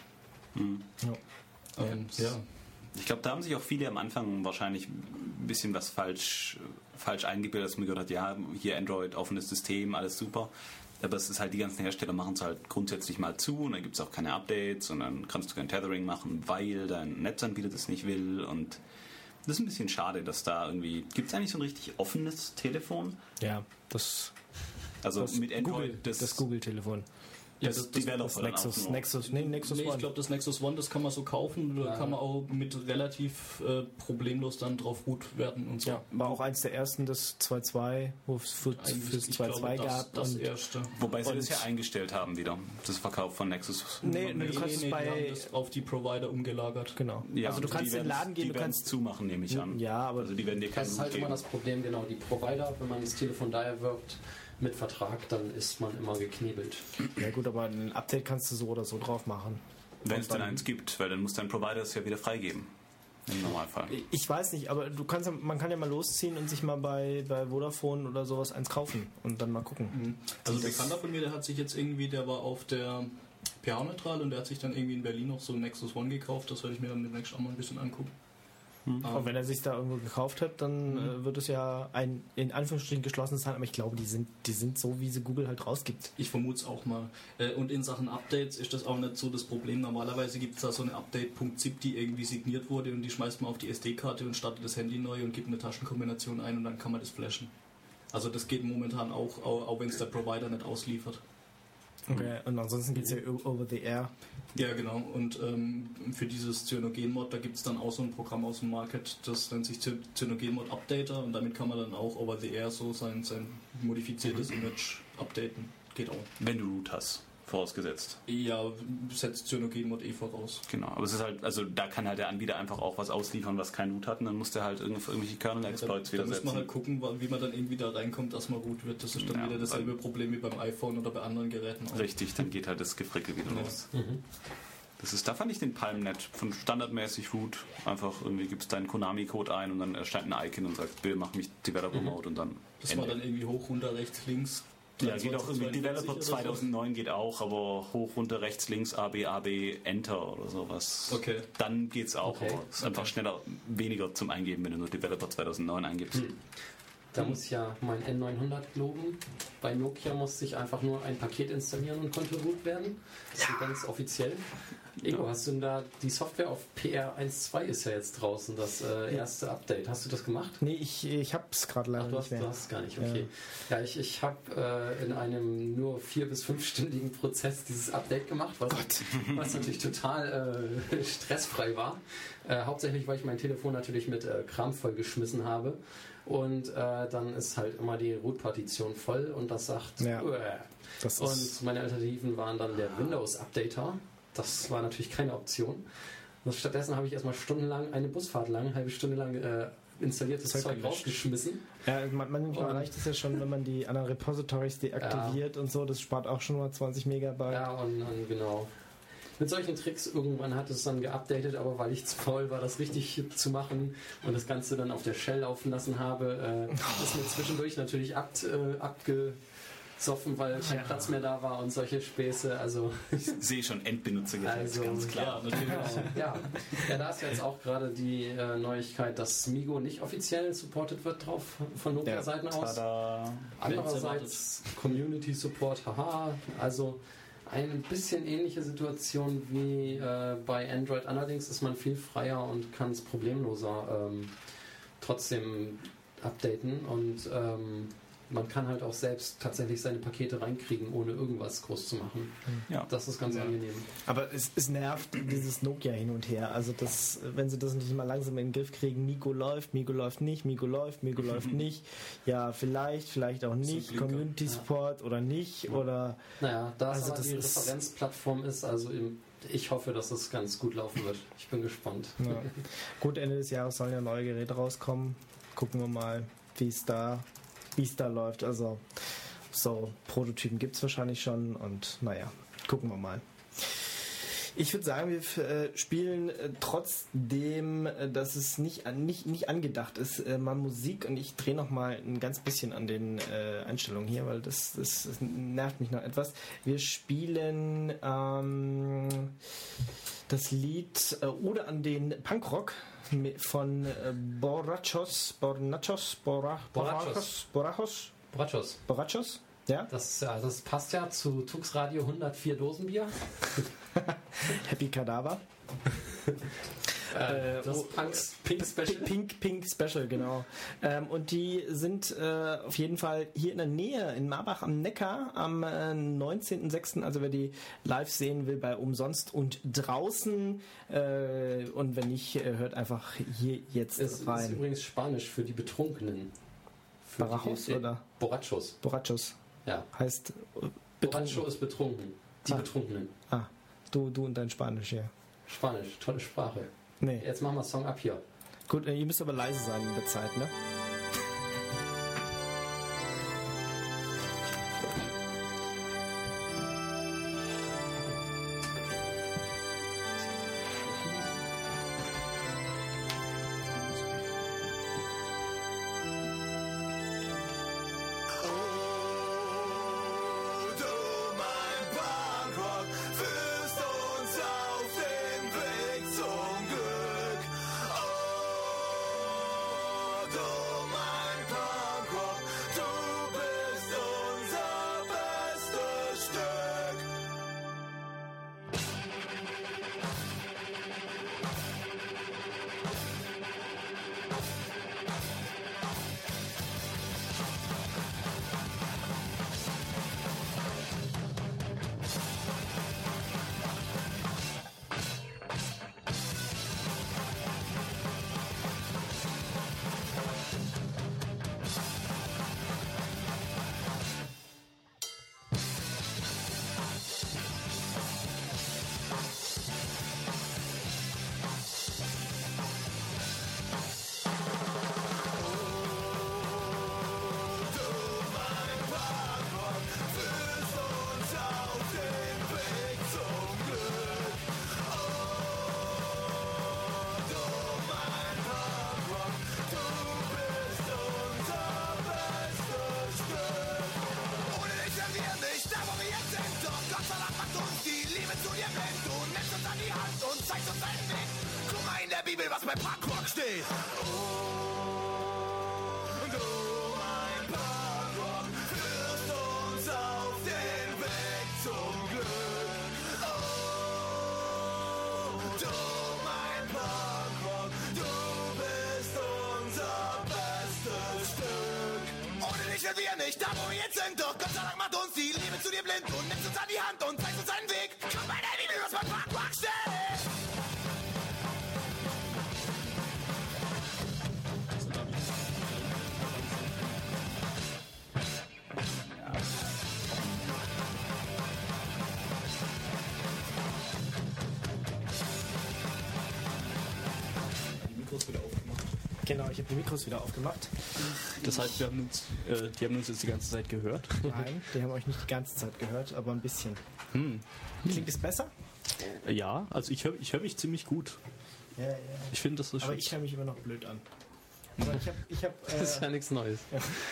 Hm. Ja. Ähm, ja. Ich glaube, da haben sich auch viele am Anfang wahrscheinlich ein bisschen was falsch, falsch eingebildet, dass man gehört hat, ja, hier Android, offenes System, alles super. Aber es ist halt, die ganzen Hersteller machen es halt grundsätzlich mal zu und dann gibt es auch keine Updates und dann kannst du kein Tethering machen, weil dein Netzanbieter das nicht will und das ist ein bisschen schade, dass da irgendwie, gibt es eigentlich so ein richtig offenes Telefon? Ja, das, Also das mit Android, Google, das, Google-Telefon. Ja, das, das- das- Developer Das dann auch Nexus, nur. Nexus, nee, Nexus Nee, ich One. glaube, das Nexus One, das kann man so kaufen. Da Ja. kann man auch mit relativ äh, problemlos dann drauf root werden und so. Ja, war auch eins der ersten, das zwei Punkt zwei, wo es für, Eigentlich, fürs ich zwei Punkt zwei glaube, das, gab. das und erste. Wobei sie Und- das ja eingestellt haben wieder, das Verkauf von Nexus. nee, nee, du kannst es die haben bei... das auf die Provider umgelagert. Genau. Ja, also du und kannst die in den werden's- Laden gehen, die du werden es kannst... zumachen, nehme ich an. Ja, aber Also die werden dir Das keinen ist Root halt immer geben. das Problem, genau, die Provider, wenn man das Telefon da erwirbt mit Vertrag, dann ist man immer geknebelt. ja gut, aber ein Update kannst du so oder so drauf machen. Wenn es Und denn dann- eins gibt, weil dann muss dein Provider es ja wieder freigeben. Im Normalfall. Ich weiß nicht, aber du kannst, ja- man kann ja mal losziehen und sich mal bei, bei Vodafone oder sowas eins kaufen und dann mal gucken. Also ein Bekannter von mir, der hat sich jetzt irgendwie, der war auf der P H-Neutral und der hat sich dann irgendwie in Berlin noch so ein Nexus One gekauft. Das werde ich mir dann demnächst auch mal ein bisschen angucken. Ähm, Und wenn er sich da irgendwo gekauft hat, dann äh, wird es ja ein in Anführungsstrichen geschlossenes sein, aber ich glaube, die sind, die sind so, wie sie Google halt rausgibt. Ich vermute es auch mal. Äh, Und in Sachen Updates ist das auch nicht so das Problem. Normalerweise gibt es da so eine Update.zip, die irgendwie signiert wurde und die schmeißt man auf die S D-Karte und startet das Handy neu und gibt eine Taschenkombination ein und dann kann man das flashen. Also das geht momentan auch, auch, auch wenn es der Provider nicht ausliefert. Okay. Und ansonsten geht es ja over the air. Ja, genau. Und ähm, für dieses Cyanogen-Mod, da gibt es dann auch so ein Programm aus dem Market, das nennt sich Cyanogen-Mod Updater und damit kann man dann auch over the air so sein, sein modifiziertes Image updaten. Geht auch. Wenn du Root hast, vorausgesetzt. Ja, setzt Cyanogen-Mod eh voraus. Genau, aber es ist halt, also da kann halt der Anbieter einfach auch was ausliefern, was kein Root hat und dann muss der halt irgendw- irgendwelche Kernel-Exploits Da, da wieder muss man halt setzen. gucken, wa- wie man dann irgendwie da reinkommt, dass man root wird. Das ist dann Ja, wieder dasselbe Problem wie beim iPhone oder bei anderen Geräten auch. Richtig, dann geht halt das Gefrickel wieder Ja. los. Das ist, da fand ich den Palm nett. Von standardmäßig Root, einfach irgendwie gibst deinen Konami-Code ein und dann erscheint ein Icon und sagt, bitte mach mich Developer-Mode und dann Das war Ende. dann irgendwie hoch, runter, rechts, links. Ja, geht auch irgendwie. dreiundzwanzig Developer oder so. zweitausendneun geht auch, aber hoch, runter, rechts, links, A, B, A, B, Enter oder sowas. Okay. Dann geht's auch, Okay. aber es ist einfach Okay. schneller, weniger zum Eingeben, wenn du nur Developer zweitausendneun eingibst. Da muss ich ja mein N neunhundert loben. Bei Nokia musste ich einfach nur ein Paket installieren und konnte root werden. Das ist so ganz offiziell. Ingo, hast du denn da die Software auf P R eins Punkt zwei ist ja jetzt draußen, das äh, erste Update. Hast du das gemacht? Nee, ich, ich hab's gerade leider Ach, du nicht hast, mehr. du hast gar nicht, okay. Ja, ich, ich habe äh, in einem nur vier- bis fünfstündigen Prozess dieses Update gemacht, was, was natürlich total äh, stressfrei war. Äh, hauptsächlich, weil ich mein Telefon natürlich mit äh, Kram vollgeschmissen habe. Und äh, dann ist halt immer die Root-Partition voll und das sagt, Ja. Uäh. Das ist, Und meine Alternativen waren dann der Windows-Updater. Das war natürlich keine Option. Und stattdessen habe ich erstmal stundenlang, eine Busfahrt lang, eine halbe Stunde lang äh, installiertes Zeug Zeug gelöscht. rausgeschmissen. ja, man, manchmal Und- reicht es ja schon, wenn man die anderen Repositories deaktiviert und so. Das spart auch schon mal zwanzig Megabyte. Ja, und dann genau. Mit solchen Tricks, irgendwann hat es dann geupdatet, aber weil ich zu faul war, das richtig zu machen und das Ganze dann auf der Shell laufen lassen habe, äh, ist mir zwischendurch natürlich ab, äh, abgesoffen, weil kein Ja. Platz mehr da war und solche Späße. Also, Ich sehe schon Endbenutzergerät, Also, ganz klar. Ja, natürlich. ja. ja, da ist jetzt auch gerade die äh, Neuigkeit, dass Migo nicht offiziell supported wird drauf von Nokia-Seiten aus. Tada. Andererseits Community Support, haha, also eine bisschen ähnliche Situation wie äh, bei Android. Allerdings ist man viel freier und kann es problemloser ähm, trotzdem updaten und ähm, man kann halt auch selbst tatsächlich seine Pakete reinkriegen, ohne irgendwas groß zu machen. Ja. Das ist ganz Ja. angenehm. Aber es, es nervt dieses Nokia hin und her. Also das, wenn sie das nicht mal langsam in den Griff kriegen, Migo läuft, Migo läuft nicht, Migo läuft, Migo läuft nicht. Ja, vielleicht, vielleicht auch nicht. Blinker. Community Ja. Support oder nicht. Oder Naja, da es Also aber das die ist- Referenzplattform ist, also im, ich hoffe, dass es ganz gut laufen wird. Ich bin gespannt. ja. Gut, Ende des Jahres sollen ja neue Geräte rauskommen. Gucken wir mal, wie es da, wie es da läuft. Also so Prototypen gibt es wahrscheinlich schon und naja, gucken wir mal. Ich würde sagen, wir f- äh, spielen äh, trotzdem, äh, dass es nicht, an, nicht, nicht angedacht ist, äh, mal Musik und ich drehe noch mal ein ganz bisschen an den äh, Einstellungen hier, weil das, das, das nervt mich noch etwas. Wir spielen ähm, das Lied äh, oder an den Punkrock mit- von äh, Borrachos, Bornachos, Borra, Borrachos. Borrachos, Brachos. Borrachos, ja? Das, ja, das passt ja zu Tux Radio hundertvier Dosenbier. Happy Kadaver. Äh, das wo- Punks Pink Special. Pink, Pink, Pink Special, genau. Ähm, und die sind äh, auf jeden Fall hier in der Nähe, in Marbach am Neckar, am äh, neunzehnten sechsten Also wer die live sehen will, bei Umsonst und draußen. Äh, und wenn nicht, äh, hört einfach hier jetzt Es ist rein. übrigens Spanisch für die Betrunkenen. Für Barajos die, oder? Borrachos. Borrachos Ja. heißt äh, Borracho betrunken. ist betrunken. Die Ah. Betrunkenen. Ah, du, du und dein Spanisch hier. Spanisch, tolle Sprache. Nee. Jetzt machen wir Song ab hier. Gut, äh, ihr müsst aber leise sein in der Zeit, ne? Was bei Punkrock steht. Und du, mein Punkrock, führst uns auf den Weg zum Glück. Oh, du, mein Punkrock, du bist unser bestes Stück. Ohne dich sind wir nicht da, wo wir jetzt sind. Doch Gott sei Dank macht uns die Liebe zu dir blind und nimmt uns an die Hand und zeigt uns einen Weg. Komm bei der Bibel, was bei Punkrock steht. Genau, ich habe die Mikros wieder aufgemacht. Das heißt, wir haben uns, äh, die haben uns jetzt die ganze Zeit gehört. Nein, die haben euch nicht die ganze Zeit gehört, aber ein bisschen. Hm. Klingt es besser? Ja, also ich höre ich hör mich ziemlich gut. Ja, ja. Ich finde, das ist Aber schon... ich höre mich immer noch blöd an. Aber ich habe, ich habe, Das ist äh, ja nichts Neues.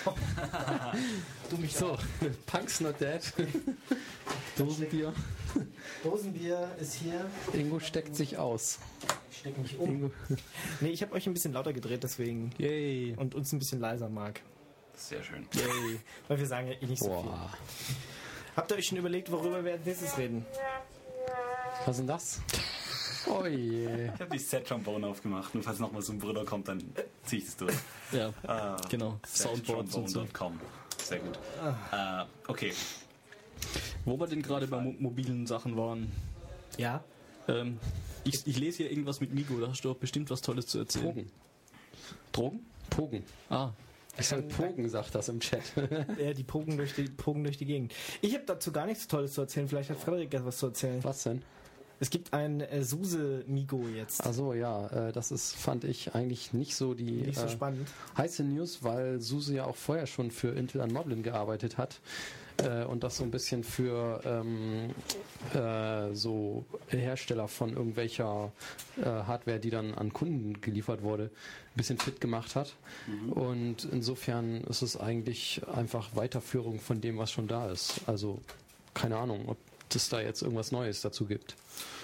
du mich So, auch. Punks Not Dead. Dosenbier. Dosenbier ist hier. Ingo steckt sich aus. Ich stecke mich um. Ingo. Nee, ich habe euch ein bisschen lauter gedreht, deswegen. Yay. Und uns ein bisschen leiser mag. Sehr schön. Yay. Weil wir sagen ja eh nicht so viel. Boah. Habt ihr euch schon überlegt, worüber wir als nächstes reden? Was ist denn das? Oh je. Ich habe die Set-Trombone aufgemacht und falls nochmal so ein Bruder kommt, dann ziehe ich das durch. Ja, Ah, genau. Soundboards und so. set trombone punkt com. Sehr gut. Äh, okay. Wo wir denn gerade bei mo mobilen Sachen waren. Ja. Ähm, ich, ich lese hier irgendwas mit Migo, da hast du doch bestimmt was Tolles zu erzählen. Pogen. Drogen? Pogen. Ah, Ich sag Pogen, sagt das im Chat. Ja, die Pogen durch die, Pogen durch die Gegend. Ich habe dazu gar nichts Tolles zu erzählen. Vielleicht hat Frederik etwas zu erzählen. Was denn? Es gibt ein äh, Suse Migo jetzt. Also ja, äh, das ist, fand ich eigentlich nicht so die Nicht so äh, spannend. heiße News, weil Suse ja auch vorher schon für Intel an Moblin gearbeitet hat äh, und das so ein bisschen für ähm, äh, so Hersteller von irgendwelcher äh, Hardware, die dann an Kunden geliefert wurde, ein bisschen fit gemacht hat. Mhm. Und insofern ist es eigentlich einfach Weiterführung von dem, was schon da ist. Also keine Ahnung, ob es da jetzt irgendwas Neues dazu gibt.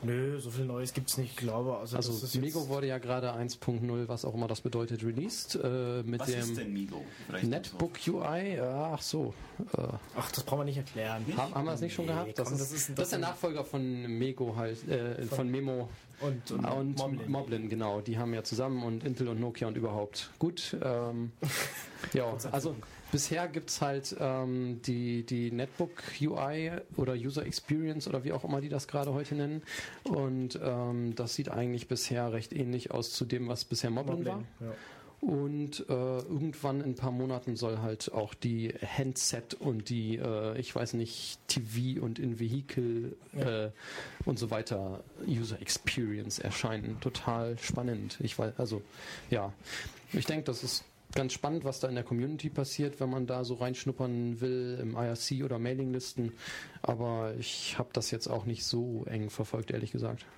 Nö, so viel Neues gibt's nicht, ich glaube. Also, Also das ist jetzt- Migo wurde ja gerade eins Punkt null, was auch immer das bedeutet, released. Äh, mit Was dem ist denn Migo? Vielleicht Netbook U I. Äh, ach so. Äh, Ach, das brauchen wir nicht erklären. haben, haben wir es nicht schon Nee, gehabt? Das, komm, ist, das ist- das, das ist der sind- Nachfolger von Mego halt, äh, von Memo Und, und, und Moblin. Moblin. Genau. Die haben ja zusammen und Intel und Nokia und überhaupt. Gut. Ähm, ja, also bisher gibt es halt ähm, die, die Netbook U I oder User Experience oder wie auch immer die das gerade heute nennen. Und ähm, das sieht eigentlich bisher recht ähnlich aus zu dem, was bisher Moblin, war. Moblin, ja. Und äh, irgendwann in ein paar Monaten soll halt auch die Handset und die, äh, ich weiß nicht, T V und In-Vehicle äh, und so weiter User Experience erscheinen. Total spannend. Ich weiß, also ja, ich denke, das ist ganz spannend, was da in der Community passiert, wenn man da so reinschnuppern will im I R C oder Mailinglisten. Aber ich habe das jetzt auch nicht so eng verfolgt, ehrlich gesagt.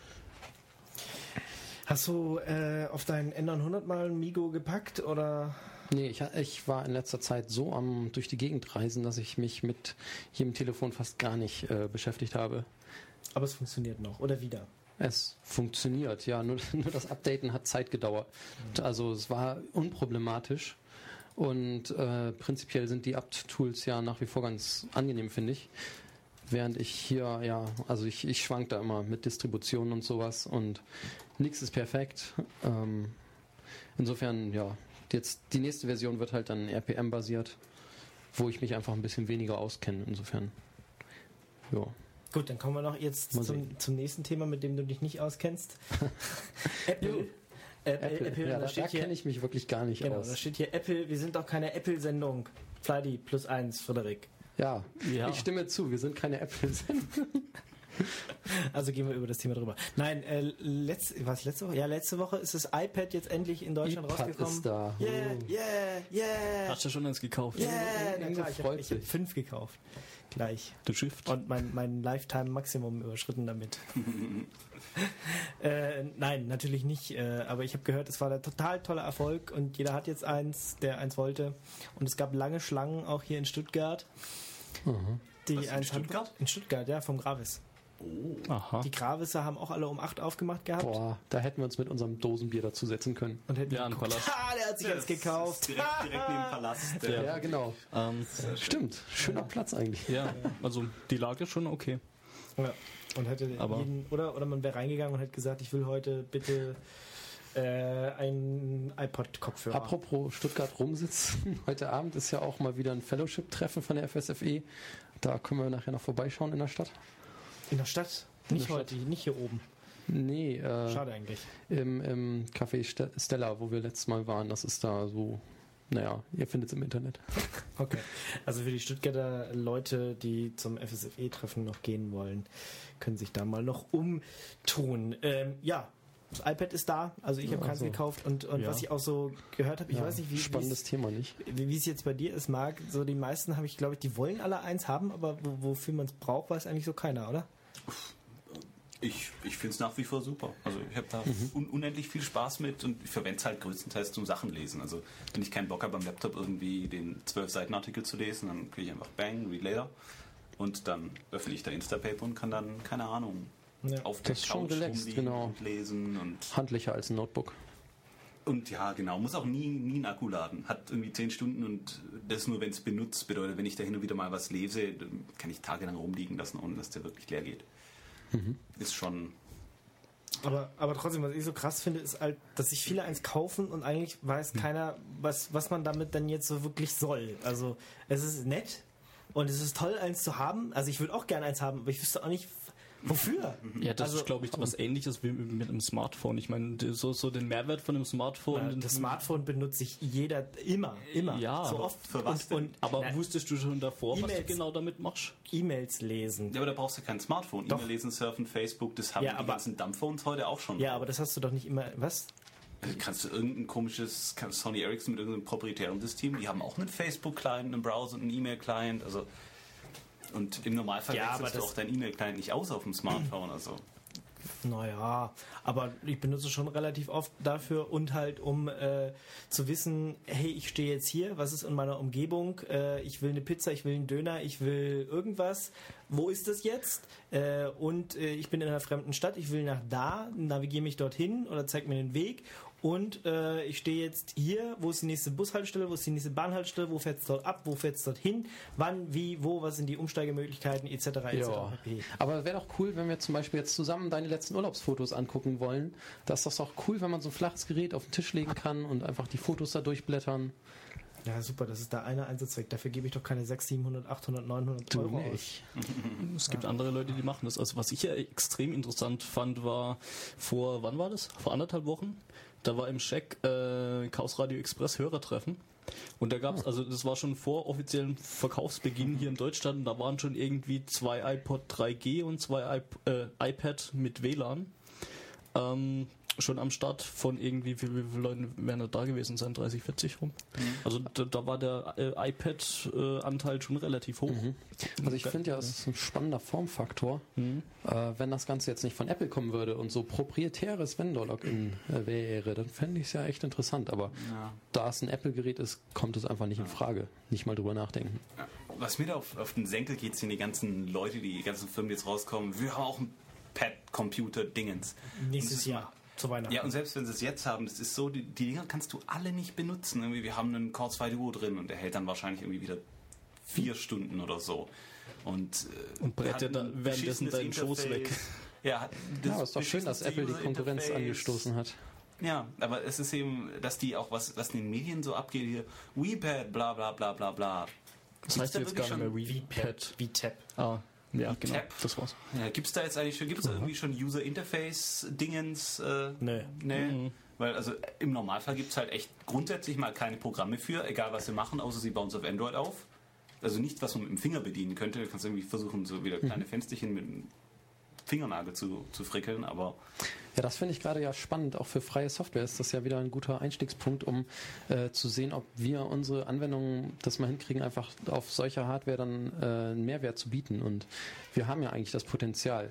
Hast du äh, auf deinen N neunhundert mal ein Migo gepackt oder? Nee, ich, ich war in letzter Zeit so am durch die Gegend reisen, dass ich mich mit hier im Telefon fast gar nicht äh, beschäftigt habe. Aber es funktioniert noch oder wieder? Es funktioniert, ja, nur, nur das Updaten hat Zeit gedauert. Also es war unproblematisch und äh, prinzipiell sind die Apt-Tools ja nach wie vor ganz angenehm, finde ich. Während ich hier, ja, also ich, ich schwank da immer mit Distributionen und sowas und nichts ist perfekt. Ähm, insofern, ja, jetzt die nächste Version wird halt dann R P M-basiert, wo ich mich einfach ein bisschen weniger auskenne. Insofern, ja. Gut, dann kommen wir noch jetzt Mal zum, zum nächsten Thema, mit dem du dich nicht auskennst. Apple. Äh, Apple, Apple, ja, da da, da steht hier, kenne ich mich wirklich gar nicht genau, aus. da steht hier Apple, wir sind doch keine Apple-Sendung. Fleidy plus eins, Frederik. Ja, Ja. ich stimme zu, wir sind keine Apple-Sendung. Also gehen wir über das Thema drüber. Nein, äh, letz, was, letzte Woche? Ja, letzte Woche ist das iPad jetzt endlich in Deutschland iPad rausgekommen. ist da. Yeah, Uh. yeah, yeah, Hast du schon eins gekauft? yeah. Na Ingo klar, ich habe freut hab sich. fünf gekauft. Gleich. Du Shift. Und mein, mein Lifetime-Maximum überschritten damit. äh, nein, natürlich nicht. Äh, aber ich habe gehört, es war der total tolle Erfolg und jeder hat jetzt eins, der eins wollte. Und es gab lange Schlangen auch hier in Stuttgart. Mhm. Die Was, in eins haben- Stuttgart? In Stuttgart, ja, vom Gravis. Aha. Die Gravisser haben auch alle um acht aufgemacht gehabt. Boah, da hätten wir uns mit unserem Dosenbier dazusetzen können. Und hätten Ja, ein geguckt, Palast. ah, der hat sich jetzt gekauft. Direkt, direkt neben dem Palast. Ja, Der genau. Ähm, Stimmt, schöner Platz eigentlich. ja, also die Lage ist schon okay. Ja. Und hätte Aber- jeden, oder, oder man wäre reingegangen und hätte gesagt, ich will heute bitte äh, einen iPod-Kopfhörer. Apropos Stuttgart rumsitzen, heute Abend ist ja auch mal wieder ein Fellowship-Treffen von der F S F E. Da können wir nachher noch vorbeischauen in der Stadt. In der Stadt. In Nicht der heute, nicht hier oben. Nee, äh, Schade eigentlich. im, im Café Ste- Stella, wo wir letztes Mal waren, das ist da so, naja, ihr findet es im Internet. Okay. Also für die Stuttgarter Leute, die zum F S F E-Treffen noch gehen wollen, können sich da mal noch umtun. Ähm, ja, das iPad ist da, also ich habe keins Also, gekauft und, und ja. was ich auch so gehört habe, ich Ja, weiß nicht, wie spannendes Thema nicht. wie wie es jetzt bei dir ist, Marc, so die meisten habe ich, glaube ich, die wollen alle eins haben, aber wo, wofür man es braucht, weiß eigentlich so keiner, oder? Ich, ich finde es nach wie vor super. Also ich habe da un unendlich viel Spaß mit und ich verwende es halt größtenteils zum Sachen lesen. Also wenn ich keinen Bock habe, am Laptop irgendwie den zwölf Seiten Artikel zu lesen, dann kriege ich einfach Bang, Read Later und dann öffne ich da Instapaper und kann dann, keine Ahnung, Ja. auf der Das ist schon Couch relaxed, rumliegen genau. und lesen und Handlicher als ein Notebook. Und ja, genau, muss auch nie, nie einen Akku laden. Hat irgendwie zehn Stunden und das nur, wenn es benutzt. Bedeutet, wenn ich da hin und wieder mal was lese, dann kann ich tagelang rumliegen lassen, ohne dass der wirklich leer geht. Ist schon... Aber, aber trotzdem, was ich so krass finde, ist halt, dass sich viele eins kaufen und eigentlich weiß keiner, was, was man damit dann jetzt so wirklich soll. Also es ist nett und es ist toll, eins zu haben. Also ich würde auch gerne eins haben, aber ich wüsste auch nicht, wofür. Ja, das Also- ist, glaube ich, was Ähnliches wie mit einem Smartphone. Ich meine, so, so den Mehrwert von einem Smartphone. Äh, Das Smartphone benutzt sich jeder immer, immer. Ja, so aber oft. für was und, und aber na, wusstest du schon davor, was du E-Mails. genau damit machst? E-Mails lesen. Ja, aber da brauchst du kein Smartphone. Doch. E-Mail lesen, surfen, Facebook, das haben Ja, die aber- ganzen Dumbphones heute auch schon. Ja, aber das hast du doch nicht immer. Was? Also kannst du irgendein komisches kannst Sony Ericsson mit irgendeinem proprietären System, die haben auch einen Facebook-Client, einen Browser und einen E-Mail-Client. Also und im Normalfall Ja, aber wechselst du das- auch dein E-Mail-Client nicht aus auf dem Smartphone. Also Naja, aber ich benutze es schon relativ oft dafür und halt um äh, zu wissen, hey, ich stehe jetzt hier, was ist in meiner Umgebung, äh, ich will eine Pizza, ich will einen Döner, ich will irgendwas, wo ist das jetzt? Äh, und äh, ich bin in einer fremden Stadt, ich will nach da, navigiere mich dorthin oder zeig mir den Weg. Und äh, ich stehe jetzt hier, wo ist die nächste Bushaltestelle, wo ist die nächste Bahnhaltestelle, wo fährt es dort ab, wo fährt es dorthin, wann, wie, wo, was sind die Umsteigemöglichkeiten et cetera et cetera. Ja. Aber wäre doch cool, wenn wir zum Beispiel jetzt zusammen deine letzten Urlaubsfotos angucken wollen. Das ist doch cool, wenn man so ein flaches Gerät auf den Tisch legen kann und einfach die Fotos da durchblättern. Ja, super, das ist der eine Einsatzzweck. Dafür gebe ich doch keine sechshundert, siebenhundert, achthundert, neunhundert Du Euro nicht. Es gibt andere Leute, die machen das. Also was ich ja extrem interessant fand, war vor, wann war das? Vor anderthalb Wochen. Da war im Scheck äh, Chaos Radio Express Hörertreffen. Und da gab's, also das war schon vor offiziellem Verkaufsbeginn hier in Deutschland. Und da waren schon irgendwie zwei iPod drei G und zwei iP- äh, iPad mit W L A N. Ähm, schon am Start von irgendwie, wie, wie viele Leute werden da, da gewesen sein? dreißig, vierzig rum. Mhm. Also da, da war der äh, iPad-Anteil äh, schon relativ hoch. Mhm. Also ich finde ja, es ist ein spannender Formfaktor. Mhm. Äh, wenn das Ganze jetzt nicht von Apple kommen würde und so proprietäres Vendor-Login äh, wäre, dann fände ich es ja echt interessant. Aber Ja. da es ein Apple-Gerät ist, kommt es einfach nicht in Frage. Nicht mal drüber nachdenken. Was mir da auf, auf den Senkel geht, sind die ganzen Leute, die ganzen Firmen, die jetzt rauskommen. Wir haben auch ein Pad-Computer-Dingens. Nächstes Jahr zu Weihnachten. Ja, und selbst wenn sie es jetzt haben, das ist so, die, die Dinger kannst du alle nicht benutzen. Irgendwie, wir haben einen Core zwei Duo drin und der hält dann wahrscheinlich irgendwie wieder vier Stunden oder so. Und, äh, Und brät hat dir dann ein währenddessen beschissenes deinen Schoß weg. Interface. Ja, hat das Ja, aber ist doch schön, dass beschissenste Apple die Konkurrenz User-Interface. angestoßen hat. Ja, aber es ist eben, dass die auch was, was in den Medien so abgeht, hier, WePad, bla bla bla bla bla. Das heißt da jetzt gar wirklich nicht mehr WePad. Wie Tab. Ah, ja, genau. Tab. Das war's. Ja, gibt's da jetzt eigentlich schon, gibt's da irgendwie schon User-Interface-Dingens? Äh, Nö. Nee. Mhm. Weil also im Normalfall gibt's halt echt grundsätzlich mal keine Programme für, egal was sie machen, außer sie bauen es auf Android auf. Also nicht, was man mit dem Finger bedienen könnte. Du kannst irgendwie versuchen, so wieder kleine Fensterchen mit dem Fingernagel zu, zu frickeln, aber Ja, das finde ich gerade ja spannend. Auch für freie Software ist das ja wieder ein guter Einstiegspunkt, um äh, zu sehen, ob wir unsere Anwendungen das mal hinkriegen, einfach auf solcher Hardware dann äh, einen Mehrwert zu bieten. Und wir haben ja eigentlich das Potenzial.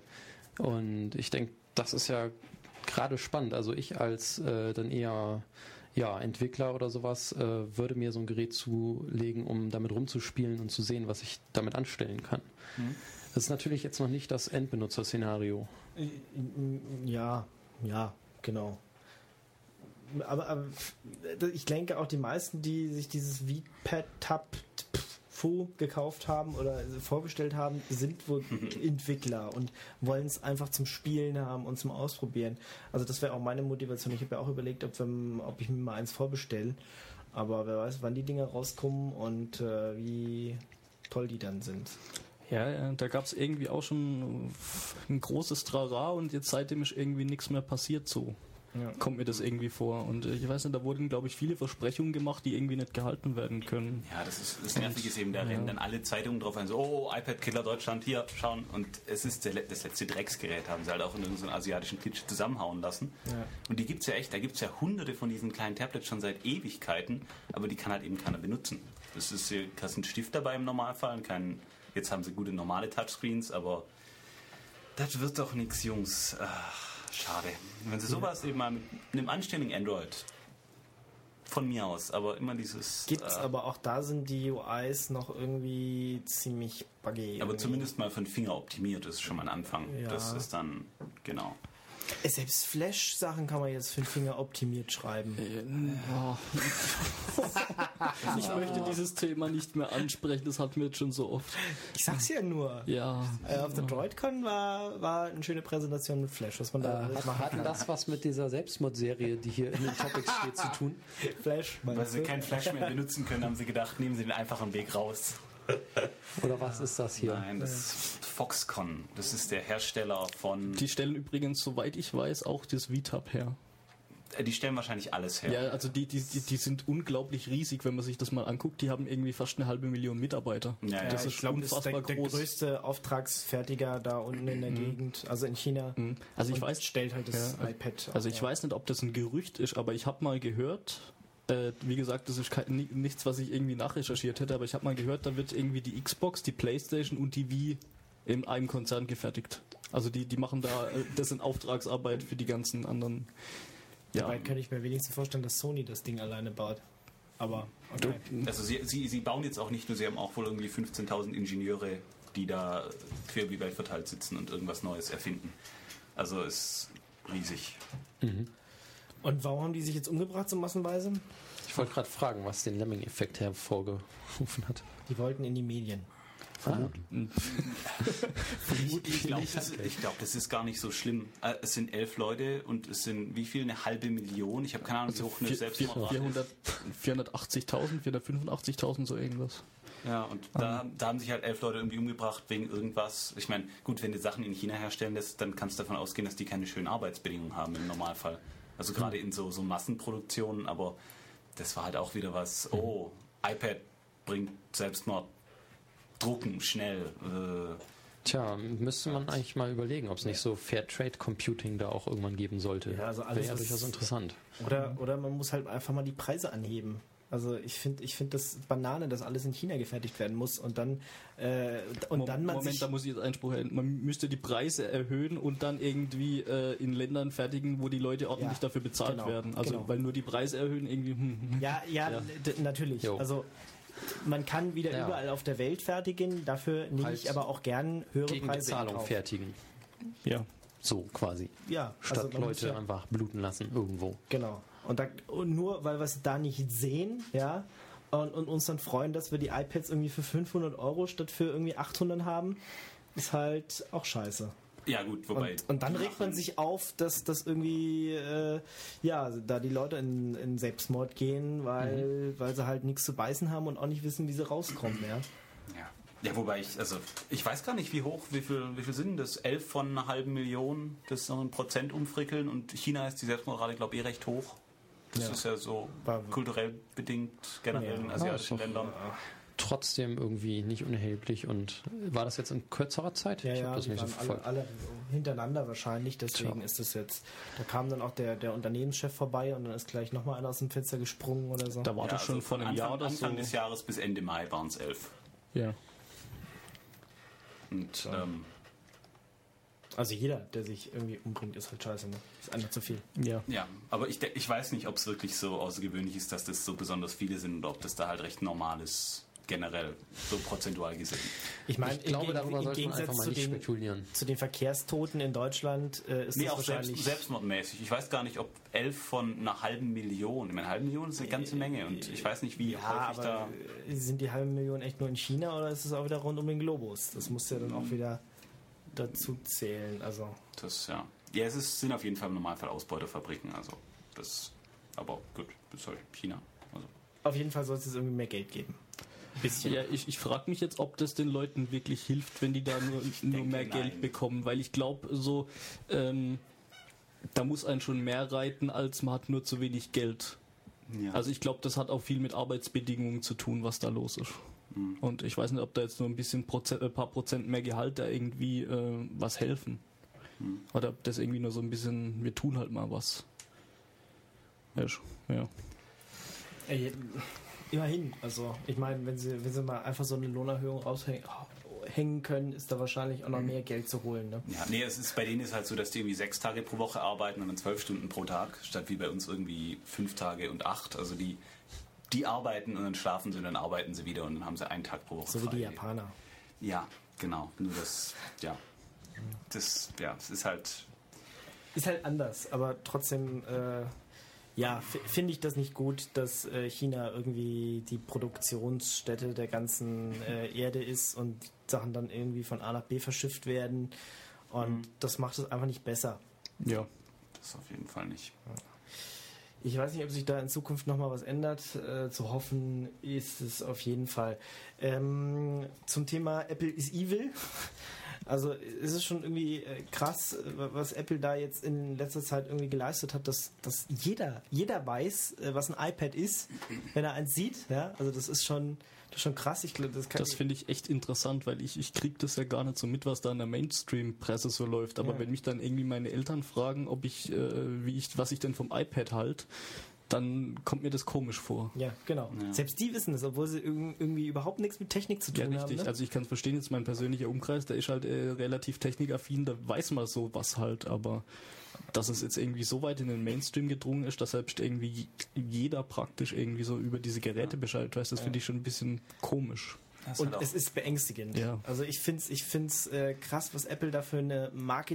Und ich denke, das ist ja gerade spannend. Also ich als äh, dann eher ja, Entwickler oder sowas äh, würde mir so ein Gerät zulegen, um damit rumzuspielen und zu sehen, was ich damit anstellen kann. Mhm. Das ist natürlich jetzt noch nicht das Endbenutzer-Szenario. Ja, ja, genau. Aber, aber ich denke auch die meisten, die sich dieses VPad Tab Fu gekauft haben oder vorbestellt haben, sind wohl Entwickler und wollen es einfach zum Spielen haben und zum Ausprobieren. Also das wäre auch meine Motivation. Ich habe ja auch überlegt, ob, wir, ob ich mir mal eins vorbestelle. Aber wer weiß, wann die Dinger rauskommen und äh, wie toll die dann sind. Ja, ja, da gab es irgendwie auch schon ein großes Trara und jetzt seitdem ist irgendwie nichts mehr passiert so. Ja. Kommt mir das irgendwie vor. Und ich weiß nicht, da wurden, glaube ich, viele Versprechungen gemacht, die irgendwie nicht gehalten werden können. ja, das ist das Nervige ist eben, da rennen dann alle Zeitungen drauf ein, so, oh, iPad-Killer Deutschland, hier, schauen. Und es ist der, das letzte Drecksgerät, haben sie halt auch in irgendeinem asiatischen Klitsche zusammenhauen lassen. Ja. Und die gibt's ja echt, da gibt's ja hunderte von diesen kleinen Tablets schon seit Ewigkeiten, aber die kann halt eben keiner benutzen. Das ist, du hast einen Stift dabei im Normalfall, kein, jetzt haben sie gute normale Touchscreens, aber das wird doch nichts, Jungs. Ach, schade. Wenn sie sowas eben mal mit einem anständigen Android von mir aus, aber immer dieses... Gibt's, äh, aber auch da sind die U Is noch irgendwie ziemlich buggy. aber irgendwie. zumindest mal für den Finger optimiert, das ist schon mal ein Anfang. Ja. Das ist dann, genau. Äh, Selbst Flash-Sachen kann man jetzt für den Finger optimiert schreiben. Ich möchte dieses Thema nicht mehr ansprechen, das hatten wir jetzt schon so oft. Ich sag's ja nur. Ja. Äh, auf der DroidCon war, war eine schöne Präsentation mit Flash, was man da alles Hat, machen hat denn das was mit dieser Selbstmordserie, die hier in den Topics steht, zu tun? Flash, Weil meinst sie du? kein Flash mehr benutzen können, haben sie gedacht, nehmen sie den einfachen Weg raus. Oder was ist das hier? Nein, das ist Foxconn. Das ist der Hersteller von... Die stellen übrigens, soweit ich weiß, auch das V-Tab her. Die stellen wahrscheinlich alles her. Ja, also die, die, die, die sind unglaublich riesig, wenn man sich das mal anguckt. Die haben irgendwie fast eine halbe Million Mitarbeiter. Ja, ja. Das Ja, ist ich glaube, das ist unfassbar der, der groß. größte Auftragsfertiger da unten in der Gegend, also in China. Mhm. Also ich und weiß, stellt halt das Ja, iPad. also ich ja. weiß nicht, ob das ein Gerücht ist, aber ich habe mal gehört, äh, wie gesagt, das ist kein, ni- nichts, was ich irgendwie nachrecherchiert hätte, aber ich habe mal gehört, da wird irgendwie die Xbox, die Playstation und die Wii in einem Konzern gefertigt. Also die, die machen da, äh, das sind Auftragsarbeit für die ganzen anderen. Ja. Dabei könnte ich mir wenigstens vorstellen, dass Sony das Ding alleine baut. Aber, okay. Also sie, sie, sie bauen jetzt auch nicht nur, sie haben auch wohl irgendwie fünfzehntausend Ingenieure, die da quer wie Welt verteilt sitzen und irgendwas Neues erfinden. Also ist riesig. Mhm. Und warum haben die sich jetzt umgebracht so massenweise? Ich wollte gerade fragen, was den Lemming-Effekt hervorgerufen hat. Die wollten in die Medien. Ah. Ich glaube, das, ich glaub, das ist gar nicht so schlimm. Äh, Es sind elf Leute und es sind wie viel? Eine halbe Million? Ich habe keine Ahnung, wie hoch eine Selbstmordrate ist. vierhundertachtzigtausend, vierhundertfünfundachtzigtausend, so irgendwas. Ja, und da, da haben sich halt elf Leute irgendwie umgebracht wegen irgendwas. Ich meine, gut, wenn du Sachen in China herstellen lässt, dann kannst du davon ausgehen, dass die keine schönen Arbeitsbedingungen haben im Normalfall. Also gerade in so, so Massenproduktionen, aber das war halt auch wieder was, oh, iPad bringt Selbstmord, drucken, schnell. Äh, Tja, müsste man eigentlich mal überlegen, ob es nicht so Fairtrade Computing da auch irgendwann geben sollte. Ja, also alles, wäre ja was- durchaus interessant. Oder, oder man muss halt einfach mal die Preise anheben. Also ich finde ich find das Banane, dass alles in China gefertigt werden muss und dann äh, und Mo- dann man Moment, sich... da muss ich jetzt Einspruch halten. Man müsste die Preise erhöhen und dann irgendwie äh, in Ländern fertigen, wo die Leute ordentlich Ja, dafür bezahlt genau, werden. Also genau. weil nur die Preise erhöhen irgendwie... Hm, hm. Ja, ja, Ja. d- natürlich. Jo. Also man kann wieder Ja. überall auf der Welt fertigen, dafür nehme Halt ich aber auch gern höhere Gegen Preise in Bezahlung Kauf. fertigen. Ja. So quasi. Ja, Statt also man muss Leute ja, einfach bluten lassen irgendwo. genau. Und, da, und nur weil wir es da nicht sehen, ja, und, und uns dann freuen, dass wir die iPads irgendwie für fünfhundert Euro statt für irgendwie achthundert haben, ist halt auch scheiße. ja gut, wobei... Und, und dann regt man sich auf, dass das irgendwie, äh, ja, da die Leute in, in Selbstmord gehen, weil, Mhm. weil sie halt nichts zu beißen haben und auch nicht wissen, wie sie rauskommen, ja. Ja. Ja, wobei ich, also ich weiß gar nicht, wie hoch, wie viel, wie viel sind das? Elf von einer halben Million, das ist noch ein Prozent umfrickeln und China ist die Selbstmordrate, glaube ich, eh recht hoch. Das Ja. ist ja so War- kulturell bedingt, generell in Ja. asiatischen Ja, ist doch- Ländern. Trotzdem irgendwie nicht unerheblich. Und war das jetzt in kürzerer Zeit? Ja, ich ja, habe das die nicht so waren alle, verfolgt. alle hintereinander wahrscheinlich, deswegen Tja. ist das jetzt. Da kam dann auch der, der Unternehmenschef vorbei und dann ist gleich nochmal einer aus dem Fenster gesprungen oder so. Da war Ja, das schon also vor einem Anfang, Jahr oder so. Anfang des Jahres bis Ende Mai waren es elf. Ja. Und ähm, Also jeder, der sich irgendwie umbringt, ist halt scheiße, ne? Ist einer zu viel. Ja. ja, aber ich, de- ich weiß nicht, ob es wirklich so außergewöhnlich ist, dass das so besonders viele sind oder ob das da halt recht normal ist, generell, so prozentual gesehen. Ich meine, Ich glaube, im, Geg- darüber im sollte man Gegensatz einfach mal zu nicht den, spekulieren. zu den Verkehrstoten in Deutschland äh, ist Nee, das auch selbst, wahrscheinlich... selbstmordmäßig. Ich weiß gar nicht, ob elf von einer halben Million. Ich meine, eine halbe Million ist eine ganze Menge und ich weiß nicht, wie ja, häufig aber da. äh, sind die halben Millionen echt nur in China oder ist es auch wieder rund um den Globus? Das muss ja dann auch wieder dazu zählen. Also Das, ja. Ja, es ist, sind auf jeden Fall im Normalfall Ausbeuterfabriken. Also, das. Aber gut, das ist halt China. Also, auf jeden Fall soll es irgendwie mehr Geld geben. Bisschen. Ja, ich, ich frage mich jetzt, ob das den Leuten wirklich hilft, wenn die da nur, nur denke, mehr nein. Geld bekommen, weil ich glaube, so ähm, da muss einen schon mehr reiten, als man hat nur zu wenig Geld. ja. Also ich glaube, das hat auch viel mit Arbeitsbedingungen zu tun, was da los ist. Mhm. Und ich weiß nicht, ob da jetzt nur ein bisschen Prozent, ein paar Prozent mehr Gehalt da irgendwie äh, was helfen. Mhm. Oder ob das irgendwie nur so ein bisschen, wir tun halt mal was. Ja, sch- ja. Ey, immerhin, also ich meine, wenn sie, wenn sie mal einfach so eine Lohnerhöhung raushängen hängen können, ist da wahrscheinlich auch noch mehr Geld zu holen. Ne? Ja, nee, es ist bei denen ist halt so, dass die irgendwie sechs Tage pro Woche arbeiten und dann zwölf Stunden pro Tag, statt wie bei uns irgendwie fünf Tage und acht. Also die, die arbeiten und dann schlafen sie und dann arbeiten sie wieder und dann haben sie einen Tag pro Woche So wie frei. die Japaner. Ja, genau. Nur das, ja. Das, ja, es ist halt. Ist halt anders, aber trotzdem, äh, ja, f- finde ich das nicht gut, dass äh, China irgendwie die Produktionsstätte der ganzen äh, Erde ist und Sachen dann irgendwie von A nach B verschifft werden. Und Mhm. das macht es einfach nicht besser. Ja. Das auf jeden Fall nicht. Ich weiß nicht, ob sich da in Zukunft nochmal was ändert. Äh, zu hoffen ist es auf jeden Fall. Ähm, zum Thema Apple is evil. Also es ist schon irgendwie äh, krass, äh, was Apple da jetzt in letzter Zeit irgendwie geleistet hat, dass, dass jeder, jeder weiß, äh, was ein iPad ist, wenn er eins sieht. Ja? Also das ist schon, das ist schon krass. Ich glaube, das kann Das finde ich echt interessant, weil ich, ich kriege das ja gar nicht so mit, was da in der Mainstream-Presse so läuft. Aber Ja. wenn mich dann irgendwie meine Eltern fragen, ob ich, äh, wie ich, was ich denn vom iPad halt, dann kommt mir das komisch vor. Ja, genau. Ja. Selbst die wissen es, obwohl sie irg- irgendwie überhaupt nichts mit Technik zu Ja, tun richtig. haben. Ne? Also ich kann es verstehen, jetzt mein persönlicher Umkreis, der ist halt äh, relativ technikaffin, da weiß man sowas halt, aber dass es jetzt irgendwie so weit in den Mainstream gedrungen ist, dass selbst irgendwie jeder praktisch irgendwie so über diese Geräte Bescheid weiß, das finde ich schon ein bisschen komisch. Das ist Und halt auch- es ist beängstigend. Ja. Also ich finde es ich find's, äh, krass, was Apple da für eine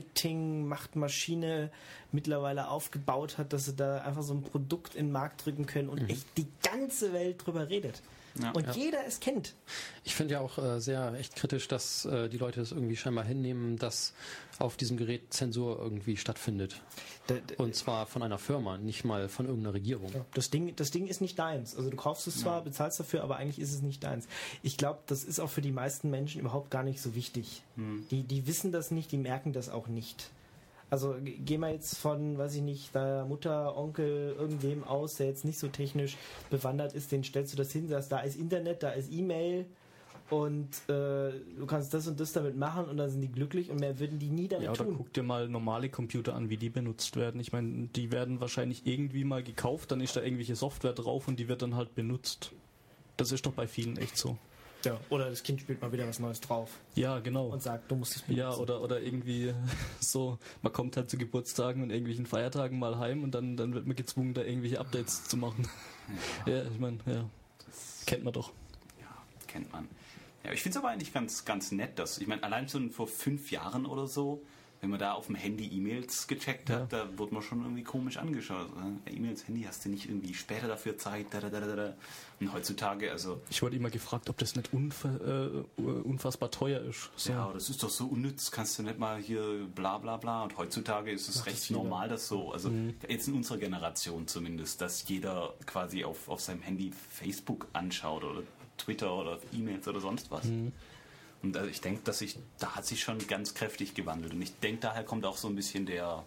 Marketing-Machtmaschine mittlerweile aufgebaut hat, dass sie da einfach so ein Produkt in den Markt drücken können und echt die ganze Welt drüber redet. Ja. Und Ja. jeder es kennt. Ich finde ja auch äh, sehr echt kritisch, dass äh, die Leute das irgendwie scheinbar hinnehmen, dass auf diesem Gerät Zensur irgendwie stattfindet. Da- da- Und zwar von einer Firma, nicht mal von irgendeiner Regierung. Das Ding, das Ding ist nicht deins. Also du kaufst es zwar, bezahlst dafür, aber eigentlich ist es nicht deins. Ich glaube, das ist auch für die meisten Menschen überhaupt gar nicht so wichtig. Die, die wissen das nicht, die merken das auch nicht. Also g- gehen wir jetzt von, weiß ich nicht, deiner Mutter, Onkel, irgendwem aus, der jetzt nicht so technisch bewandert ist, den stellst du das hin, sagst, da ist Internet, da ist E-Mail und äh, du kannst das und das damit machen und dann sind die glücklich und mehr würden die nie damit Ja, oder tun. guck dir mal normale Computer an, wie die benutzt werden. Ich meine, die werden wahrscheinlich irgendwie mal gekauft, dann ist da irgendwelche Software drauf und die wird dann halt benutzt. Das ist doch bei vielen echt so. Ja. Oder das Kind spielt mal wieder was Neues drauf Ja, genau. und sagt, du musst es benutzen. Ja, oder, oder irgendwie so, man kommt halt zu Geburtstagen und irgendwelchen Feiertagen mal heim und dann, dann wird man gezwungen, da irgendwelche Updates zu machen. Ja, ich meine, ja, kennt man doch. Ja, kennt man. Ja, ich finde es aber eigentlich ganz, ganz nett, dass, ich meine, allein schon vor fünf Jahren oder so, wenn man da auf dem Handy E-Mails gecheckt hat, da wurde man schon irgendwie komisch angeschaut. Äh, E-Mails, Handy, hast du nicht irgendwie später dafür Zeit? Da, da, da, da, da. Und heutzutage, also, Ich wurde immer gefragt, ob das nicht unfa äh, unfassbar teuer ist. So. ja, das ist doch so unnütz, kannst du nicht mal hier bla bla bla. Und heutzutage ist es Ach, recht das wieder. normal, dass so, also jetzt in unserer Generation zumindest, dass jeder quasi auf, auf seinem Handy Facebook anschaut oder Twitter oder E-Mails oder sonst was. Und also ich denke, dass sich, da hat sich schon ganz kräftig gewandelt. Und ich denke, daher kommt auch so ein bisschen der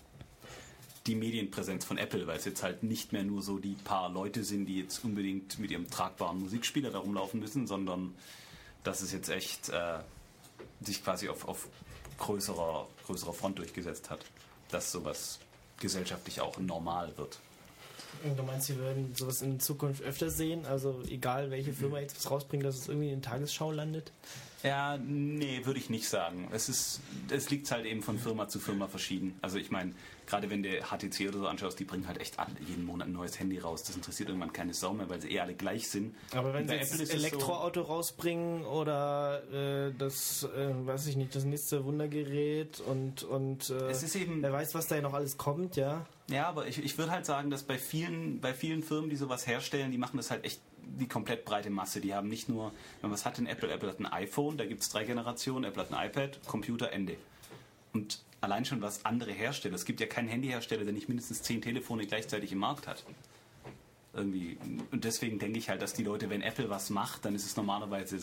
die Medienpräsenz von Apple, weil es jetzt halt nicht mehr nur so die paar Leute sind, die jetzt unbedingt mit ihrem tragbaren Musikspieler da rumlaufen müssen, sondern dass es jetzt echt äh, sich quasi auf, auf größerer, größerer Front durchgesetzt hat, dass sowas gesellschaftlich auch normal wird. Und du meinst, wir würden sowas in Zukunft öfter sehen? Also egal, welche Firma jetzt was rausbringt, dass es irgendwie in Tagesschau landet? Ja, nee, würde ich nicht sagen. Es ist, es liegt halt eben von Firma zu Firma verschieden. Also ich meine, gerade wenn du H T C oder so anschaust, die bringen halt echt alle, jeden Monat ein neues Handy raus. Das interessiert irgendwann keine Sau mehr, weil sie eh alle gleich sind. Aber wenn Und sie bei jetzt Apple das ist es Elektroauto rausbringen oder äh, das, äh, weiß ich nicht, das nächste Wundergerät und, und äh, Es ist eben- wer weiß, was da noch alles kommt, ja. Ja, aber ich, ich würde halt sagen, dass bei vielen, bei vielen Firmen, die sowas herstellen, die machen das halt echt die komplett breite Masse. Die haben nicht nur, was hat denn Apple? Apple hat ein iPhone, da gibt es drei Generationen, Apple hat ein iPad, Computer, Ende. Und allein schon was andere Hersteller, es gibt ja keinen Handyhersteller, der nicht mindestens zehn Telefone gleichzeitig im Markt hat. Irgendwie. Und deswegen denke ich halt, dass die Leute, wenn Apple was macht, dann ist es normalerweise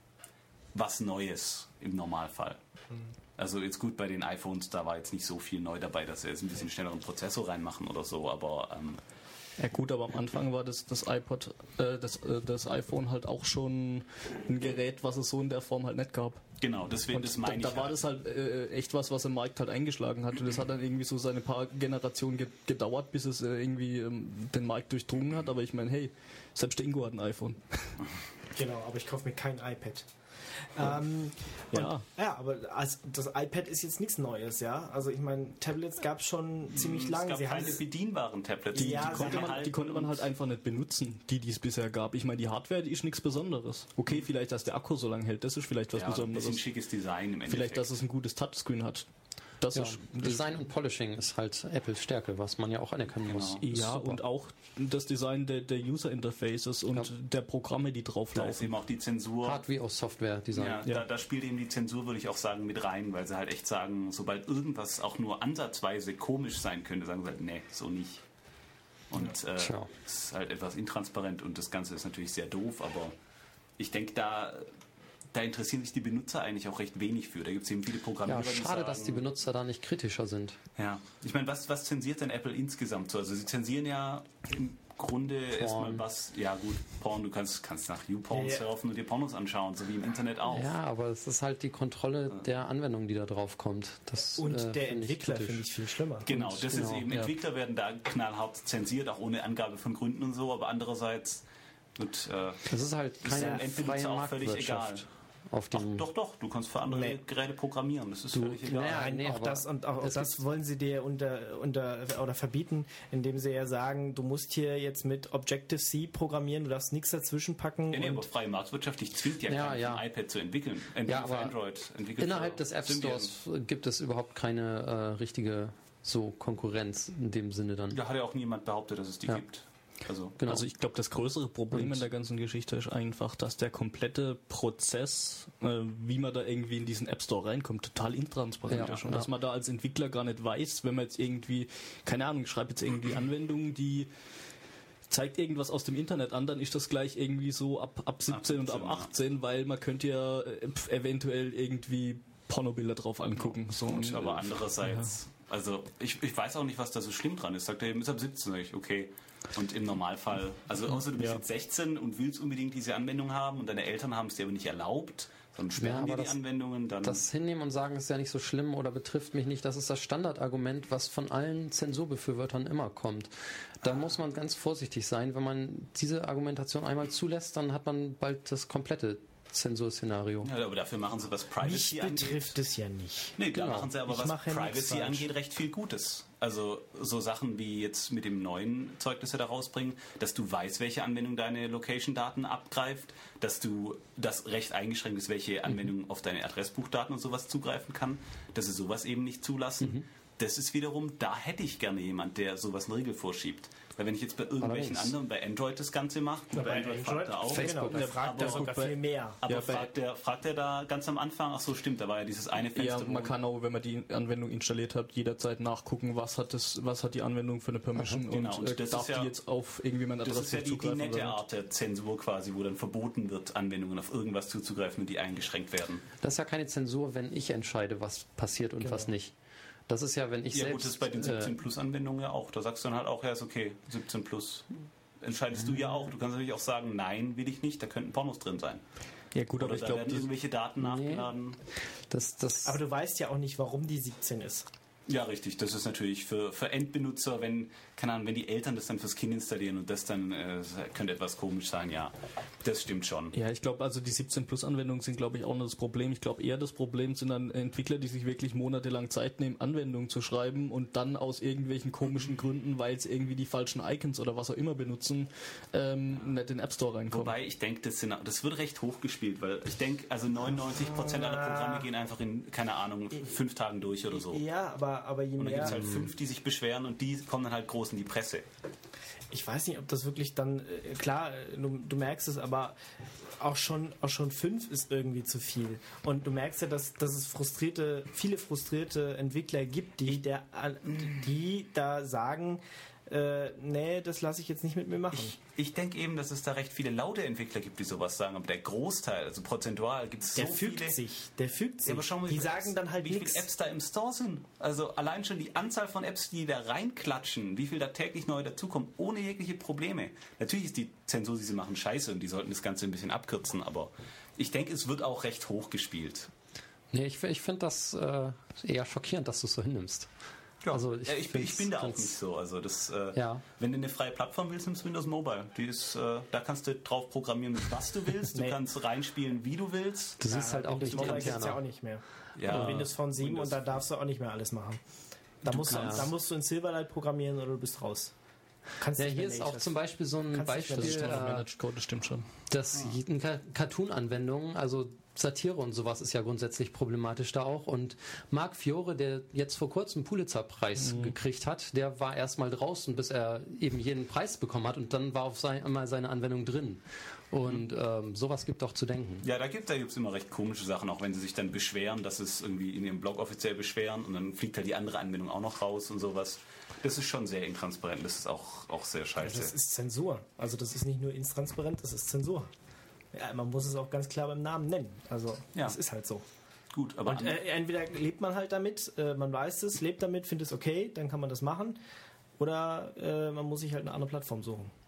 was Neues im Normalfall. Also jetzt gut, bei den iPhones, da war jetzt nicht so viel neu dabei, dass sie jetzt ein bisschen schnelleren Prozessor reinmachen oder so, aber ähm, Ja gut, aber am Anfang war das, das iPod, äh, das, äh, das iPhone halt auch schon ein Gerät, was es so in der Form halt nicht gab. genau, deswegen, Und das da, meine da ich war halt. das halt äh, echt was, was im Markt halt eingeschlagen hat. Und das hat dann irgendwie so seine paar Generationen ge gedauert, bis es äh, irgendwie ähm, den Markt durchdrungen hat. Aber ich meine, hey, selbst der Ingo hat ein iPhone. Genau, aber ich kaufe mir kein iPad. Ähm, Ja. und, ja, aber als, das iPad ist jetzt nichts Neues, ja. Also ich meine, Tablets gab es schon ziemlich Es lange. gab Sie haben keine es- bedienbaren Tablets. Die- Ja, Die konnte, sie man, halten die konnte man halt und- einfach nicht benutzen, die, die es bisher gab. Ich meine, die Hardware, die ist nichts Besonderes. Okay, vielleicht, dass der Akku so lange hält, das ist vielleicht was ja, ein bisschen Besonderes. schickes Design im Endeffekt. Vielleicht, dass es ein gutes Touchscreen hat. Das Ja, ist Design und Polishing ist halt Apples Stärke, was man ja auch anerkennen muss. Genau. Ist Ja, super. und auch das Design der, der User Interfaces und Ja. der Programme, die da ist drauflaufen. eben auch die Zensur. Hard wie auch Software-Design. Ja, Ja. Da, da spielt eben die Zensur, würde ich auch sagen, mit rein, weil sie halt echt sagen, sobald irgendwas auch nur ansatzweise komisch sein könnte, sagen sie halt, nee, so nicht. Und äh, Tja. es ist halt etwas intransparent und das Ganze ist natürlich sehr doof, aber ich denke, da, da interessieren sich die Benutzer eigentlich auch recht wenig für. Da gibt es eben viele Programmierer, Ja, die schade, sagen, dass die Benutzer da nicht kritischer sind. Ja, ich meine, was, was zensiert denn Apple insgesamt so? Also sie zensieren ja im Grunde erstmal was, ja gut, Porn, du kannst, kannst nach YouPorn Ja. surfen und dir Pornos anschauen, so wie im Internet auch. Ja, aber es ist halt die Kontrolle der Anwendung, die da drauf kommt. Das, Und äh, der finde ich Entwickler kritisch. finde ich viel schlimmer. Genau, das Genau, ist eben, ja. Entwickler werden da knallhart zensiert, auch ohne Angabe von Gründen und so, aber andererseits wird äh, Das ist halt ist keine dem Endbenutzer freie auch völlig Marktwirtschaft. egal. Auf Ach, dem doch, doch, du kannst für andere Nee. Geräte programmieren, das ist Du- völlig egal. naja, Nein, nee, auch aber das und auch, auch es das gibt- wollen sie dir unter, unter oder verbieten, indem sie ja sagen, du musst hier jetzt mit Objective-C programmieren, du darfst nichts dazwischen packen. Ja, nee, aber und freie Marktwirtschaft, dich zwingt ja, Ja, keinen ja. für ein iPad zu entwickeln. Entwickelt Ja, für aber Android. Entwickelt Innerhalb für des App Symbian. Stores gibt es überhaupt keine äh, richtige so Konkurrenz in dem Sinne dann. Da hat ja auch niemand behauptet, dass es die Ja. gibt. Also, Genau. Also ich glaube, das größere Problem Und- in der ganzen Geschichte ist einfach, dass der komplette Prozess, äh, wie man da irgendwie in diesen App Store reinkommt, total intransparent Ja, ist. Und ja. dass man da als Entwickler gar nicht weiß, wenn man jetzt irgendwie, keine Ahnung, ich schreibe jetzt irgendwie Anwendungen, die zeigt irgendwas aus dem Internet an, dann ist das gleich irgendwie so ab, ab siebzehn und ab siebzehn, ja. achtzehn, weil man könnte ja äh, pf, eventuell irgendwie Pornobilder drauf angucken. So, gut, und, aber äh, andererseits, also ich, ich weiß auch nicht, was da so schlimm dran ist. Sagt er eben, ist ab siebzehn, sag ich, okay. Und im Normalfall, also außer du bist Ja. jetzt sechzehn und willst unbedingt diese Anwendung haben und deine Eltern haben es dir aber nicht erlaubt, sondern Ja, sperren aber dir die das- Anwendungen, dann... Das hinnehmen und sagen, ist ja nicht so schlimm oder betrifft mich nicht, das ist das Standardargument, was von allen Zensurbefürwortern immer kommt. Da muss man ganz vorsichtig sein. Wenn man diese Argumentation einmal zulässt, dann hat man bald das komplette Zensurszenario. ja, aber dafür machen sie, was mich Privacy angeht. betrifft es ja nicht. Nee, da Genau. machen sie aber, Ich was mache ja nichts Privacy falsch. angeht, recht viel Gutes. Also so Sachen wie jetzt mit dem neuen Zeug, das sie da rausbringen, dass du weißt, welche Anwendung deine Location-Daten abgreift, dass du das recht eingeschränkt ist, welche Anwendung auf deine Adressbuchdaten und sowas zugreifen kann, dass sie sowas eben nicht zulassen. Das ist wiederum, da hätte ich gerne jemand, der sowas einen Riegel vorschiebt. Weil wenn ich jetzt bei irgendwelchen Allerdings. anderen, bei Android das Ganze mache, gut, bei Android fragt er auch, genau, da fragt er aber- sogar viel mehr. aber Ja, bei- fragt, der, fragt er da ganz am Anfang, ach so stimmt, da war ja dieses eine Ja, Fenster, wo- man kann auch, wenn man die Anwendung installiert hat, jederzeit nachgucken, was hat das, was hat die Anwendung für eine Permission genau. und, Und äh, das darf ist ja- die jetzt auf irgendwie mein Das ist ja Adressbuch die, die zugreifen nette oder nicht. Art der Zensur quasi, wo dann verboten wird, Anwendungen auf irgendwas zuzugreifen und die eingeschränkt werden. Das ist ja keine Zensur, wenn ich entscheide, was passiert und was nicht. Das ist ja, wenn ich Ja selbst... gut, das ist bei den äh, siebzehn Plus Anwendungen ja auch. Da sagst du dann halt auch, ja ist okay, siebzehn Plus. Entscheidest du ja auch. Du kannst natürlich auch sagen, nein, will ich nicht, da könnten Pornos drin sein. Ja gut, aber Oder ich da glaube, werden irgendwelche Daten nachgeladen. das, das, Aber du weißt ja auch nicht, warum die siebzehn ist. Ja, richtig. Das ist natürlich für, für Endbenutzer, wenn, keine Ahnung, wenn die Eltern das dann fürs Kind installieren und das dann äh, könnte etwas komisch sein, ja. Das stimmt schon. ja, ich glaube, also die siebzehn Plus Anwendungen sind, glaube ich, auch nicht das Problem. Ich glaube eher, das Problem sind dann Entwickler, die sich wirklich monatelang Zeit nehmen, Anwendungen zu schreiben und dann aus irgendwelchen komischen Gründen, weil es irgendwie die falschen Icons oder was auch immer benutzen, ähm, nicht in den App Store reinkommen. Wobei ich denke, das, sind- das wird recht hoch gespielt, weil ich denke, also neunundneunzig Prozent aller Programme gehen einfach in, keine Ahnung, fünf Tagen durch oder so. Ja, aber, aber je Und dann gibt es mehr... halt fünf, die sich beschweren und die kommen dann halt groß in die Presse. Ich weiß nicht, ob das wirklich dann, äh, klar, äh, du, du merkst es, aber auch schon, auch schon fünf ist irgendwie zu viel. Und du merkst ja, dass, dass es frustrierte, viele frustrierte Entwickler gibt, die, der, die da sagen, äh, nee, das lasse ich jetzt nicht mit mir machen. Ich, ich denke eben, dass es da recht viele laute Entwickler gibt, die sowas sagen, aber der Großteil, also prozentual, gibt es so der fügt viele. sich, der fügt sich. Ja, aber schau mal, wie die viele sagen Apps- dann halt wie viele nichts. Apps da im Store sind. Also allein schon die Anzahl von Apps, die da reinklatschen, wie viel da täglich neu dazukommt, ohne jegliche Probleme. Natürlich ist die Zensur, die sie machen, scheiße und die sollten das Ganze ein bisschen abkürzen, aber ich denke, es wird auch recht hoch gespielt. nee, ich, ich finde das äh, eher schockierend, dass du es so hinnimmst. Also ich, Ja, ich, bin, ich bin da auch find's- nicht so. Also das, äh, Ja. Wenn du eine freie Plattform willst, nimmst du Windows Mobile. Die ist, äh, da kannst du drauf programmieren, mit was du willst. Du Nee. kannst reinspielen, wie du willst. Du siehst halt auch nicht die Mobile gibt es ja auch Antenne. nicht mehr. Ja, Und Windows Phone sieben Windows- und da darfst du auch nicht mehr alles machen. Da, musst du, kannst- da musst du in Silverlight programmieren oder du bist raus. Kannst Ja, nicht hier mehr ist nicht, auch das- zum Beispiel so ein kannst nicht mehr Beispiel, nicht Stimmt, äh, Managed Code, das stimmt schon. dass in Ka- Cartoon-Anwendungen, also Satire und sowas ist ja grundsätzlich problematisch da auch. Und Marc Fiore, der jetzt vor kurzem Pulitzer-Preis gekriegt hat, der war erstmal draußen, bis er eben jeden Preis bekommen hat und dann war auf sein, einmal seine Anwendung drin. Und ähm, sowas gibt auch zu denken. Ja, da gibt es immer recht komische Sachen, auch wenn sie sich dann beschweren, dass es irgendwie in ihrem Blog offiziell beschweren und dann fliegt halt die andere Anwendung auch noch raus und sowas. Das ist schon sehr intransparent, das ist auch, auch sehr scheiße. Das ist Zensur. Also das ist nicht nur intransparent, das ist Zensur. Ja, man muss es auch ganz klar beim Namen nennen. Also Ja. das ist halt so. Gut, aber Und äh, entweder lebt man halt damit, äh, man weiß es, lebt damit, findet es okay, dann kann man das machen. Oder äh, man muss sich halt eine andere Plattform suchen.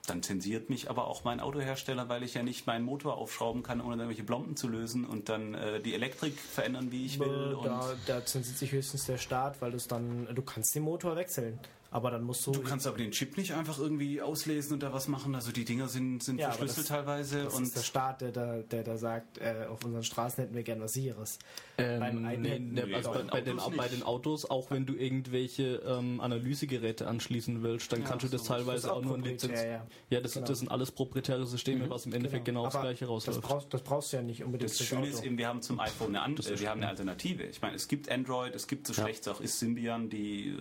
dann zensiert mich aber auch mein Autohersteller, weil ich ja nicht meinen Motor aufschrauben kann, ohne irgendwelche Blomben zu lösen und dann äh, die Elektrik verändern, wie ich will. Und Da, da zensiert sich höchstens der Staat, weil du dann, du kannst den Motor wechseln. Aber dann musst du... du kannst aber den Chip nicht einfach irgendwie auslesen und da was machen. Also die Dinger sind, sind Ja, aber verschlüsselt das- teilweise. Das und ist der Staat, der da, der da sagt, äh, auf unseren Straßen hätten wir gern was Sicheres. Ähm, Beim nee, iPad- nee, nee, also bei bei, den bei, den, Autos bei nicht. den Autos, auch wenn du irgendwelche ähm, Analysegeräte anschließen willst, dann Ja, kannst du das so. teilweise Das ist auch auch nur in proprietär, Lizenz. ja. Ja, das, Genau. das sind alles proprietäre Systeme, was im Endeffekt genau, das Aber gleiche das rausläuft. brauchst, das brauchst du ja nicht unbedingt das fürs Schöne Auto. ist eben, wir haben zum iPhone eine, An Das äh, ist wir haben eine schön. Alternative. Ich meine, es gibt Android, es gibt so Ja. schlecht auch ist Symbian, die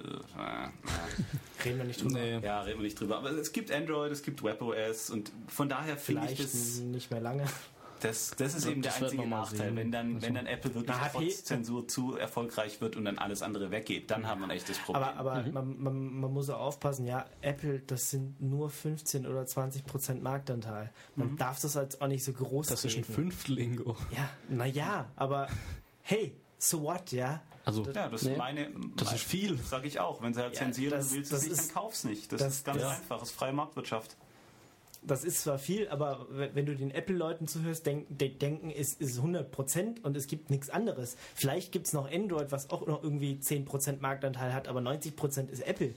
äh, Reden wir nicht drüber. Nee. ja, reden wir nicht drüber. Aber es gibt Android, es gibt WebOS und von daher finde ich Vielleicht das, nicht mehr lange. das, das ist Ja, eben der das werden einzige wir mal Nachteil. sehen. Wenn dann, Also. wenn dann Apple wirklich Na, H P trotz Zensur zu erfolgreich wird und dann alles andere weggeht, dann haben wir ein echtes Problem. Aber, aber man, man, man muss auch aufpassen, ja, Apple, das sind nur fünfzehn oder zwanzig Prozent Marktanteil. Man darf das als auch nicht so groß Das ist ein reden. Fünftlingo. Ja, naja, aber hey, so what, ja? Also, ja, das Nee, ist meine. das ist viel. Sag ich auch. Wenn sie halt Ja, zensieren das- willst du das es nicht, ist- dann kauf's nicht. Das, das- ist ganz ja. einfach. Das ist freie Marktwirtschaft. Das ist zwar viel, aber w- wenn du den Apple-Leuten zuhörst, denk, de denken, es ist hundert Prozent und es gibt nichts anderes. Vielleicht gibt es noch Android, was auch noch irgendwie zehn Prozent Marktanteil hat, aber neunzig Prozent ist Apple.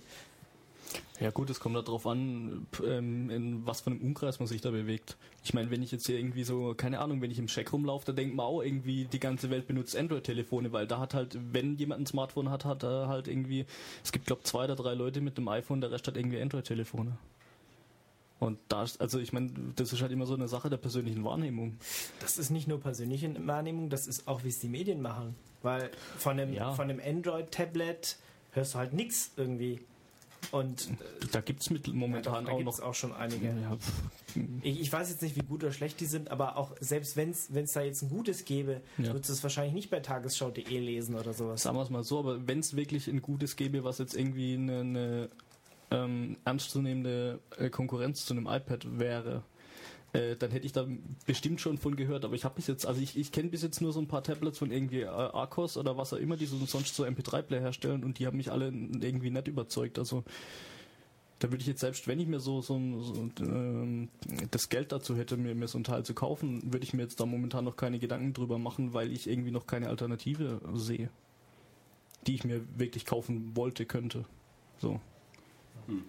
Ja gut, es kommt darauf an, p- ähm, in was für einem Umkreis man sich da bewegt. Ich meine, wenn ich jetzt hier irgendwie so, keine Ahnung, wenn ich im Scheck rumlaufe, da denkt man auch irgendwie, die ganze Welt benutzt Android-Telefone, weil da hat halt, wenn jemand ein Smartphone hat, hat er halt irgendwie, es gibt glaube zwei oder drei Leute mit einem iPhone, der Rest hat irgendwie Android-Telefone. Und da, ist- also ich meine, das ist halt immer so eine Sache der persönlichen Wahrnehmung. Das ist nicht nur persönliche Wahrnehmung, das ist auch, wie es die Medien machen. Weil von einem, Ja. von einem Android-Tablet hörst du halt nichts irgendwie. Und äh, Da gibt es ja, momentan doch, da auch gibt's noch. auch schon einige. Ja, pff, Ich, ich weiß jetzt nicht, wie gut oder schlecht die sind, aber auch selbst wenn es da jetzt ein gutes gäbe, Ja. würdest du es wahrscheinlich nicht bei tagesschau punkt de lesen oder sowas. sagen wir es mal so, aber wenn es wirklich ein gutes gäbe, was jetzt irgendwie eine, eine ähm, ernstzunehmende äh, Konkurrenz zu einem iPad wäre, äh, dann hätte ich da bestimmt schon von gehört. Aber ich habe bis jetzt, also ich, ich kenne bis jetzt nur so ein paar Tablets von irgendwie äh, Arcos oder was auch immer, die so, sonst so M P drei Player herstellen und die haben mich alle irgendwie nicht überzeugt. Also da würde ich jetzt selbst, wenn ich mir so, so, ein- so ähm, das Geld dazu hätte, mir, mir so ein Teil zu kaufen, würde ich mir jetzt da momentan noch keine Gedanken drüber machen, weil ich irgendwie noch keine Alternative sehe, die ich mir wirklich kaufen wollte, könnte. So. Hm.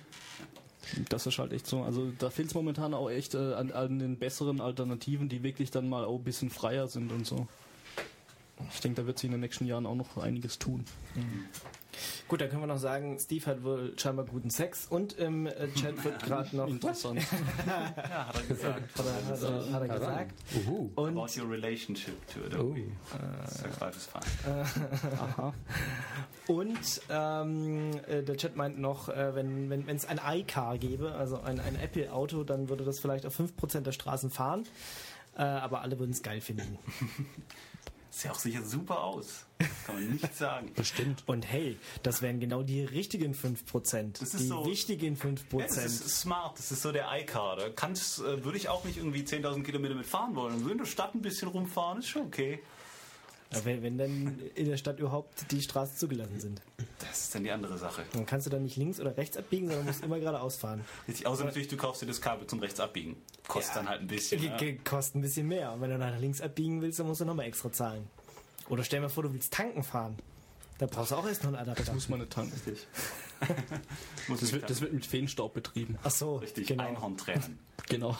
Das ist halt echt so. Also da fehlt es momentan auch echt äh, an, an den besseren Alternativen, die wirklich dann mal auch ein bisschen freier sind und so. Ich denke, da wird sich in den nächsten Jahren auch noch einiges tun. Gut, dann können wir noch sagen, Steve hat wohl scheinbar guten Sex und im äh, Chat wird gerade noch... Interessant. Ja, hat er gesagt. Hat er, hat er, hat er gesagt. Uhu. Und About your relationship to it. Oh. Sexual ist fein. Aha. Und ähm, äh, der Chat meint noch, äh, wenn wenn wenn, es ein iCar gäbe, also ein, ein Apple-Auto, dann würde das vielleicht auf fünf Prozent der Straßen fahren. Äh, aber alle würden es geil finden. Sieht auch sicher super aus. Kann man nicht sagen. Bestimmt. Und hey, das wären genau die richtigen fünf Prozent. Das ist Die so- wichtigen fünf Ja, das Prozent. ist smart, das ist so der iCar. Da kannst, äh, würde ich auch nicht irgendwie zehntausend Kilometer mitfahren wollen. Würde in der Stadt ein bisschen rumfahren, ist schon okay. Ja, wenn, wenn dann in der Stadt überhaupt die Straßen zugelassen sind. Das ist dann die andere Sache. Dann kannst du dann nicht links oder rechts abbiegen, sondern musst immer geradeaus fahren. Richtig, außer natürlich, du kaufst dir das Kabel zum Rechtsabbiegen. Kostet Ja. dann halt ein bisschen. Ge- Ja. ge- Kostet ein bisschen mehr. Und wenn du nach links abbiegen willst, dann musst du nochmal extra zahlen. Oder stell dir vor, du willst tanken fahren. Da brauchst du auch erst noch einen Adapter. Das muss man nicht tanken. Richtig. Muss Das nicht wird, das wird mit Feenstaub betrieben. Ach so, richtig genau. Einhorntränen. Genau.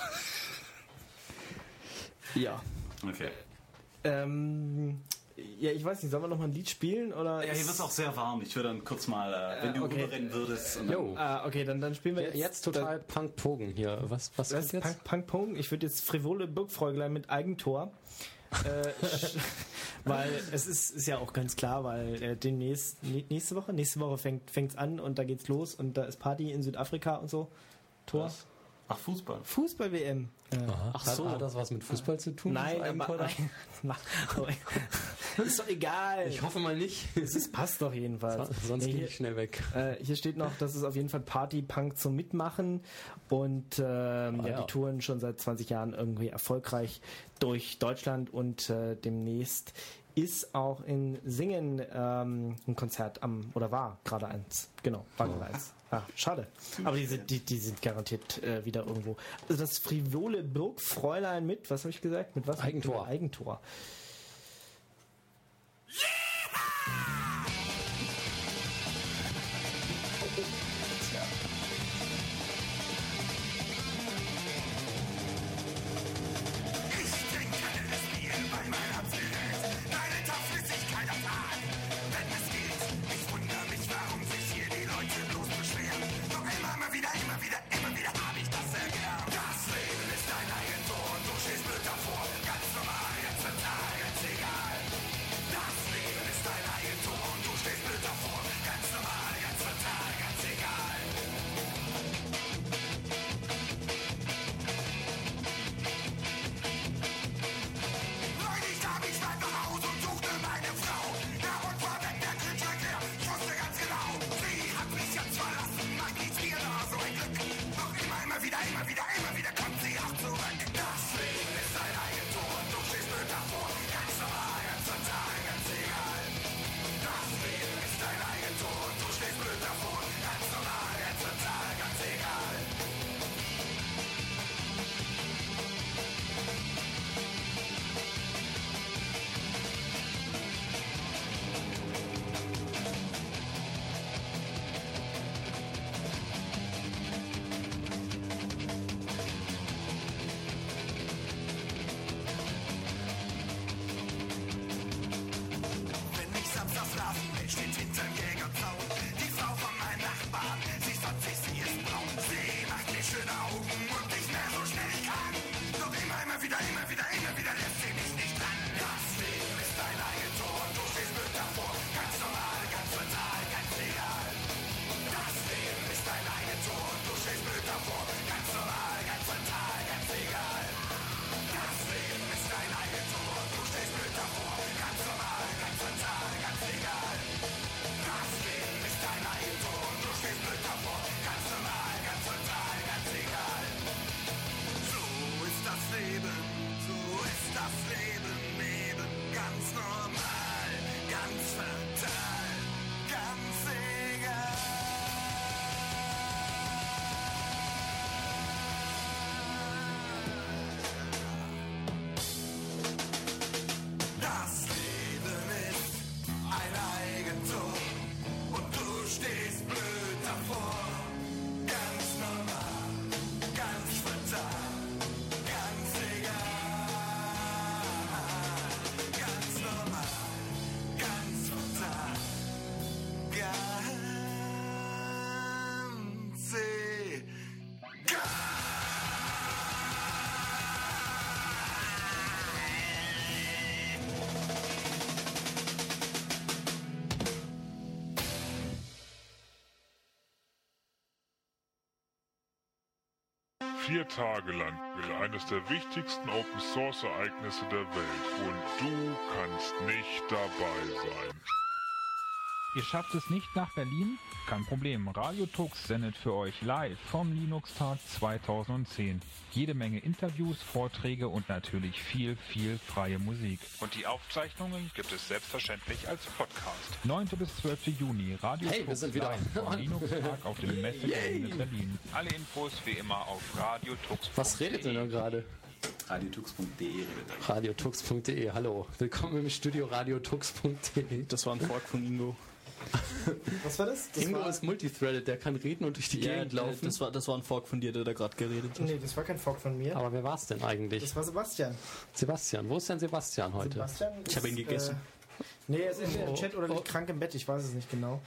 Ja. Okay. Ähm, ja, ich weiß nicht, sollen wir noch mal ein Lied spielen? Oder Ja, hier wird es auch sehr warm. Ich würde dann kurz mal, äh, wenn du okay. rüberrennen würdest. Und Jo. Ah, okay, dann, dann spielen wir Ja, jetzt. jetzt total Punk-Pogen hier. Was, was Das kommt jetzt? Punk, Punk Pong. Ich würde jetzt frivole Burgfräuglein mit Eigentor. äh, weil es ist, ist ja auch ganz klar, weil äh, demnächst, ne- nächste Woche, nächste Woche fängt fängt's an und da geht's los und da ist Party in Südafrika und so. Tor. Was? Ach, Fußball. Fußball-W M. Äh, Aha. Ach so. Hat, hat das was mit Fußball zu tun? nein, das aber, Eigentor da? ist doch egal. Ich hoffe mal nicht. Es ist- passt doch jedenfalls. Sonst Ja, gehe hier, ich schnell weg. äh, hier steht noch, das ist auf jeden Fall Party-Punk zum Mitmachen und ähm, ja, ja. die touren schon seit zwanzig Jahren irgendwie erfolgreich durch Deutschland und äh, demnächst ist auch in Singen ähm, ein Konzert am, oder war gerade eins. Genau, war gerade eins. Ah, schade. Aber die sind, die, die sind garantiert äh, wieder irgendwo. Also das frivole Burgfräulein mit, was habe ich gesagt? Mit was? Eigentor. Eigentor. Vier Tage lang will eines der wichtigsten Open-Source-Ereignisse der Welt und du kannst nicht dabei sein. Ihr schafft es nicht nach Berlin? Kein Problem, Radio Tux sendet für euch live vom Linux-Tag zweitausendzehn. Jede Menge Interviews, Vorträge und natürlich viel, viel freie Musik. Und die Aufzeichnungen gibt es selbstverständlich als Podcast. neunten bis zwölften Juni, Radio Hey, wir Tux sind wieder live vom Linux-Tag auf dem Messegelände Berlin. Alle Infos wie immer auf Radio Tux. Was redet denn da gerade? radiotux punkt de redet er. radiotux punkt de, hallo. Willkommen im Studio radiotux punkt de. Das war ein Fork von Ingo. Was war das? das Ingo war, ist multithreaded, der kann reden und durch die Ja, Gegend laufen. das war, das war ein Fork von dir, der da gerade geredet hat. nee, das war kein Fork von mir. Aber wer war es denn eigentlich? Das war Sebastian. Sebastian. Wo ist denn Sebastian heute? Sebastian Ich habe ihn ist, gegessen. Äh, nee, er ist entweder im Oh, Chat oder oh. liegt krank im Bett, ich weiß es nicht genau.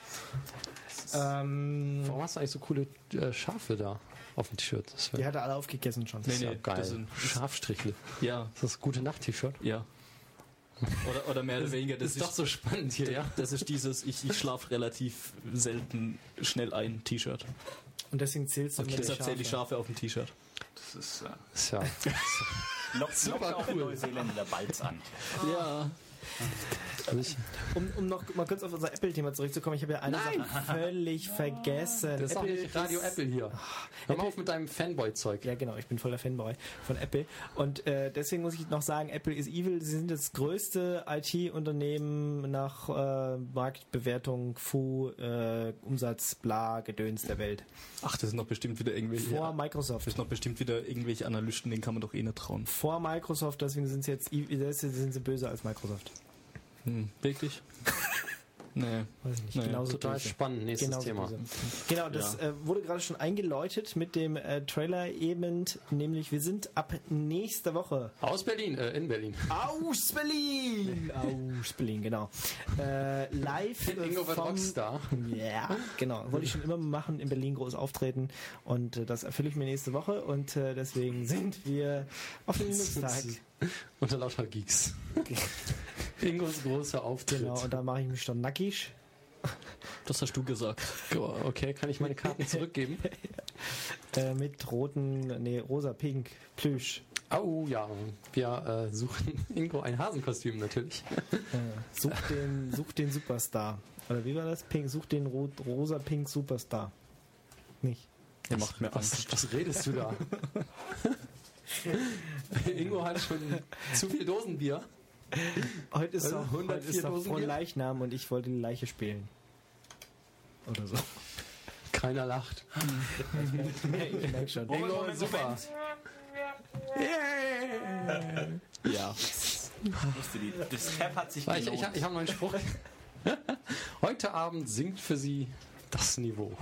Ähm, Warum hast du eigentlich so coole äh, Schafe da auf dem T-Shirt? Das die wäre hat er alle aufgegessen schon. Nee, ja nee, geil. das sind- Schafstrichle. Ja, Ist das gute Nacht-T-Shirt? ja. Oder, oder mehr oder weniger, das ist doch so spannend hier, ja? Das ist dieses, ich, ich schlafe relativ selten schnell ein T-Shirt. Und deswegen zählst du Okay, mit deshalb zähle ich Schafe auf dem T-Shirt. Das ist, äh, Ist ja. lockt Super auch cool. Neuseeländer bald an. Ja. Also ich, Um, um noch mal kurz auf unser Apple-Thema zurückzukommen, ich habe ja eine Nein. Sache völlig vergessen. das ist auch nicht Radio Apple hier. Hör mal auf mit deinem Fanboy-Zeug. Ja, genau, ich bin voller Fanboy von Apple. Und äh, deswegen muss ich noch sagen, Apple is evil. Sie sind das größte I T-Unternehmen nach äh, Marktbewertung, F U, äh, Umsatz, bla, Gedöns der Welt. Ach, das sind doch bestimmt wieder irgendwelche... Vor Microsoft. Das sind doch bestimmt wieder irgendwelche Analysten, denen kann man doch eh nicht trauen. Vor Microsoft, deswegen sind sie jetzt deswegen sind sie böser als Microsoft. Hm, wirklich? Nee. Weiß ich nicht. Naja, Genauso Total böse. spannend, nächstes Genauso Thema. böse. Genau, das Ja. äh, wurde gerade schon eingeläutet mit dem äh, Trailer eben, nämlich wir sind ab nächster Woche Aus Berlin, äh, in Berlin. aus Berlin, aus Berlin, genau, äh, live äh, Ingo wird vom, Rockstar. ja, genau, wollte ich schon immer machen, in Berlin groß auftreten und äh, das erfülle ich mir nächste Woche und äh, deswegen sind wir auf dem Linux-Tag. Unter lauter Geeks. Ingos großer Auftritt. Genau, und da mache ich mich dann nackig. Das hast du gesagt. Okay, kann ich meine Karten zurückgeben? Äh, mit roten, nee, rosa, pink, Plüsch. Oh ja, wir äh, suchen Ingo ein Hasenkostüm natürlich. Äh, such, den, such den Superstar. Oder wie war das? Pink, such den rot, rosa, pink Superstar. Nicht. Ihr macht mir Angst. Was, was redest du da? Ingo hat schon zu viel Dosenbier. Heute ist Also doch hundertvier heute ist doch Dosen frohen Bier? Leichnam und ich wollte die Leiche spielen. Oder so. Keiner lacht. Ich merke schon. Ingo, super. Ja. Das Cap hat sich Ich, ich, gelohnt. ich habe noch einen Spruch. Heute Abend sinkt für Sie das Niveau.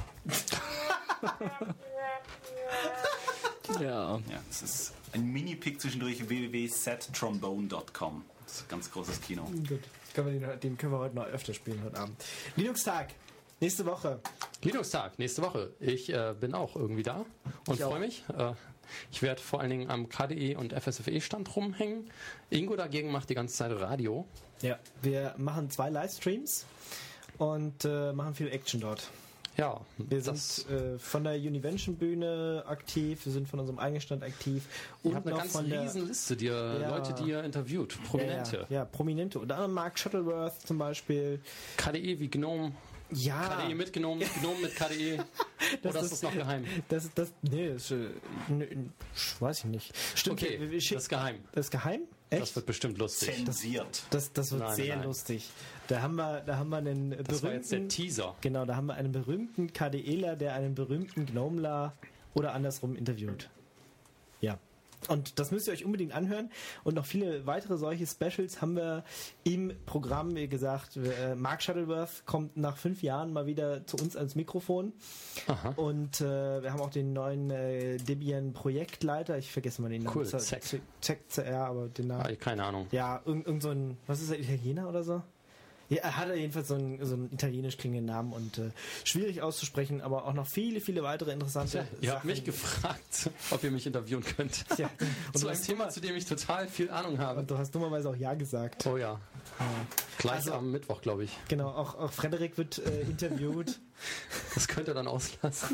Ja. Ja, das ist ein Mini-Pick zwischendurch, w w w punkt set trombone punkt com. Das ist ein ganz großes Kino. Gut. Können wir den, den können wir heute noch öfter spielen, heute Abend. Linux-Tag. Nächste Woche. Linux-Tag, nächste Woche. Ich äh, bin auch irgendwie da und Ich auch. freue mich. Äh, ich werde vor allen Dingen am K D E und F S F E-Stand rumhängen. Ingo dagegen macht die ganze Zeit Radio. Ja. Wir machen zwei Livestreams und äh, machen viel Action dort. Ja, Wir das, sind äh, von der Univention-Bühne aktiv, wir sind von unserem eigenen Stand aktiv. ihr Und habt eine noch ganz von der riesen Liste, die, ihr- Ja. Leute, die ihr interviewt, Prominente. Ja, ja, ja, Prominente. Unter anderem Mark Shuttleworth zum Beispiel. K D E wie Gnome, Ja. K D E mit Gnome, Gnome mit K D E. Oder ist das noch geheim? Das, das, nee, das, äh, nö, weiß ich nicht. Stimmt, Okay, wir, wir schicken- das ist geheim. das ist geheim? Echt? Das wird bestimmt lustig. Zensiert. Das, das wird Nein, sehr nein. lustig. Da haben wir, da haben wir einen Das war jetzt der berühmten, Teaser. genau, da haben wir einen berühmten KDEler, der einen berühmten Gnomeler oder andersrum interviewt. Ja. Und das müsst ihr euch unbedingt anhören. Und noch viele weitere solche Specials haben wir im Programm. Wie gesagt, äh, Mark Shuttleworth kommt nach fünf Jahren mal wieder zu uns ans Mikrofon. Aha. Und äh, wir haben auch den neuen äh, Debian-Projektleiter. Ich vergesse mal den Namen. Cool, Z- Zack. Z- Zack C R, aber den Namen. Ah, keine Ahnung. Ja, irgend, irgend so ein, was ist er, Italiener oder so? Ja, er hat jedenfalls so einen, so einen italienisch klingenden Namen und äh, schwierig auszusprechen, aber auch noch viele, viele weitere interessante Tja, ihr habt Sachen. mich gefragt, ob ihr mich interviewen könnt. Ja. Und Zu du einem hast Thema, dummer- zu dem ich total viel Ahnung habe. Und du hast dummerweise auch Ja gesagt. Oh ja. Gleich Also- am Mittwoch, glaube ich. Genau, auch, auch Frederik wird äh, interviewt. Das könnt ihr dann auslassen.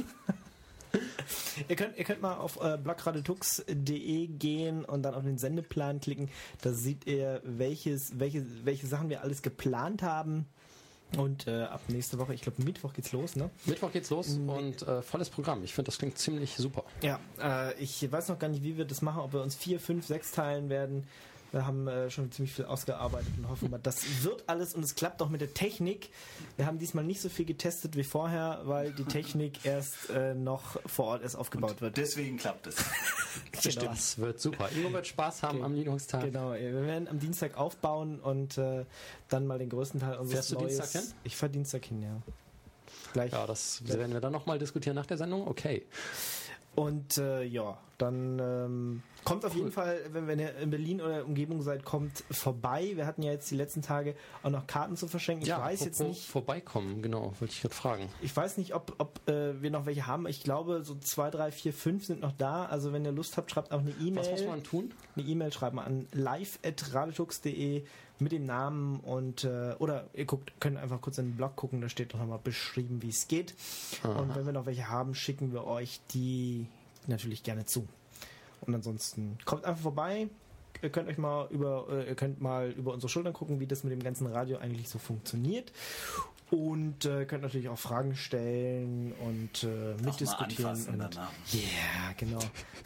Ihr könnt, ihr könnt mal auf äh, blogradetux punkt de gehen und dann auf den Sendeplan klicken. Da seht ihr, welches, welche, welche Sachen wir alles geplant haben. Und äh, ab nächste Woche, ich glaube Mittwoch geht's los, ne? Mittwoch geht's los und äh, volles Programm. Ich finde, das klingt ziemlich super. Ja, äh, ich weiß noch gar nicht, wie wir das machen, ob wir uns vier, fünf, sechs teilen werden. Wir haben äh, schon ziemlich viel ausgearbeitet und hoffen mal, das wird alles und es klappt auch mit der Technik. Wir haben diesmal nicht so viel getestet wie vorher, weil die Technik erst äh, noch vor Ort erst aufgebaut wird. Deswegen klappt es. Genau. Das wird super. Ingo wird Spaß haben am Linux-Tag. Genau, wir werden am Dienstag aufbauen und äh, dann mal den größten Teil unseres Fährst du Neues... Dienstag hin? Ich fahre Dienstag hin, ja. Gleich. Ja, das werden wir dann nochmal diskutieren nach der Sendung. Okay. Und äh, ja, dann ähm, kommt auf jeden Fall, wenn, wenn ihr in Berlin oder Umgebung seid, kommt vorbei. Wir hatten ja jetzt die letzten Tage auch noch Karten zu verschenken. Ich ja, weiß jetzt apropos nicht, vorbeikommen, genau, wollte ich gerade fragen. ich weiß nicht, ob, ob äh, wir noch welche haben. Ich glaube, so zwei, drei, vier, fünf sind noch da. Also wenn ihr Lust habt, schreibt auch eine E-Mail. Was muss man tun? Eine E-Mail schreiben an live at radetux punkt de mit dem Namen und äh, oder ihr guckt, könnt einfach kurz in den Blog gucken, da steht noch einmal beschrieben, wie es geht. Aha. Und wenn wir noch welche haben, schicken wir euch die natürlich gerne zu. Und ansonsten kommt einfach vorbei, Ihr könnt euch mal über, äh, ihr könnt mal über unsere Schultern gucken, wie das mit dem ganzen Radio eigentlich so funktioniert. Und äh, könnt natürlich auch Fragen stellen und äh, mitdiskutieren. Und, ja, yeah, genau.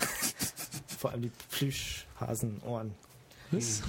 Vor allem die Plüschhasenohren. Was?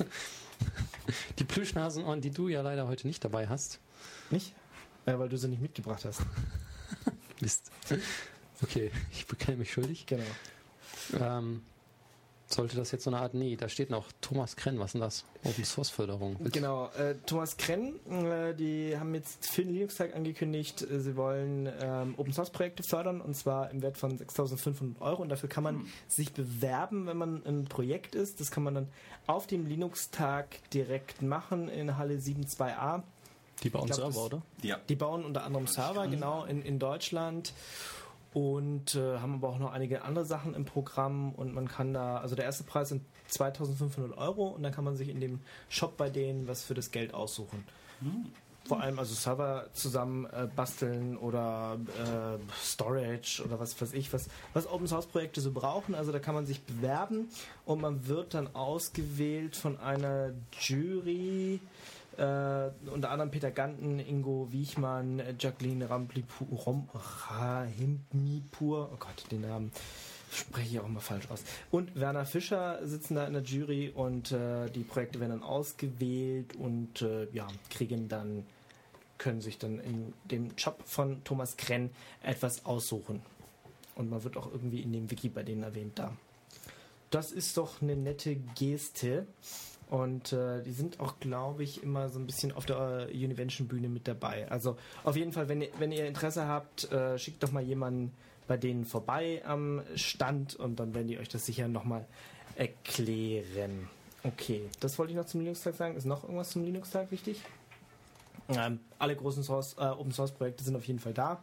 Die Plüschnasenohren, die du ja leider heute nicht dabei hast. Nicht? Ja, weil du sie nicht mitgebracht hast. Mist. Okay, ich bekenne mich schuldig. Genau. Ähm, sollte das jetzt so eine Art, nee, da steht noch Thomas Krenn, was ist denn das? Open Source Förderung. Genau, äh, Thomas Krenn, äh, die haben jetzt für den Linux-Tag angekündigt, äh, sie wollen ähm, Open Source Projekte fördern und zwar im Wert von sechstausendfünfhundert Euro und dafür kann man hm. sich bewerben, wenn man ein Projekt ist. Das kann man dann auf dem Linux-Tag direkt machen in Halle sieben zwei a. Die bauen glaub, Server, das, oder? Ja. Die bauen unter anderem Server, genau, in, in Deutschland. Und äh, haben aber auch noch einige andere Sachen im Programm und man kann da, also der erste Preis sind zweitausendfünfhundert Euro und dann kann man sich in dem Shop bei denen was für das Geld aussuchen. Hm. Vor allem also Server zusammen äh, basteln oder äh, Storage oder was weiß ich, was, was Open Source Projekte so brauchen. Also da kann man sich bewerben und man wird dann ausgewählt von einer Jury. Uh, unter anderem Peter Ganten, Ingo Wiechmann, Jacqueline Ramplipur, Rahimpur, oh Gott, den Namen spreche ich auch immer falsch aus. Und Werner Fischer sitzen da in der Jury und uh, die Projekte werden dann ausgewählt und uh, ja, kriegen dann, können sich dann in dem Job von Thomas Krenn etwas aussuchen. Und man wird auch irgendwie in dem Wiki bei denen erwähnt da. Das ist doch eine nette Geste. Und äh, die sind auch, glaube ich, immer so ein bisschen auf der äh, Univention-Bühne mit dabei. Also auf jeden Fall, wenn ihr, wenn ihr Interesse habt, äh, schickt doch mal jemanden bei denen vorbei am Stand und dann werden die euch das sicher nochmal erklären. Okay, das wollte ich noch zum Linux-Tag sagen. Ist noch irgendwas zum Linux-Tag wichtig? Ähm, alle großen Source, äh, Open-Source-Projekte sind auf jeden Fall da.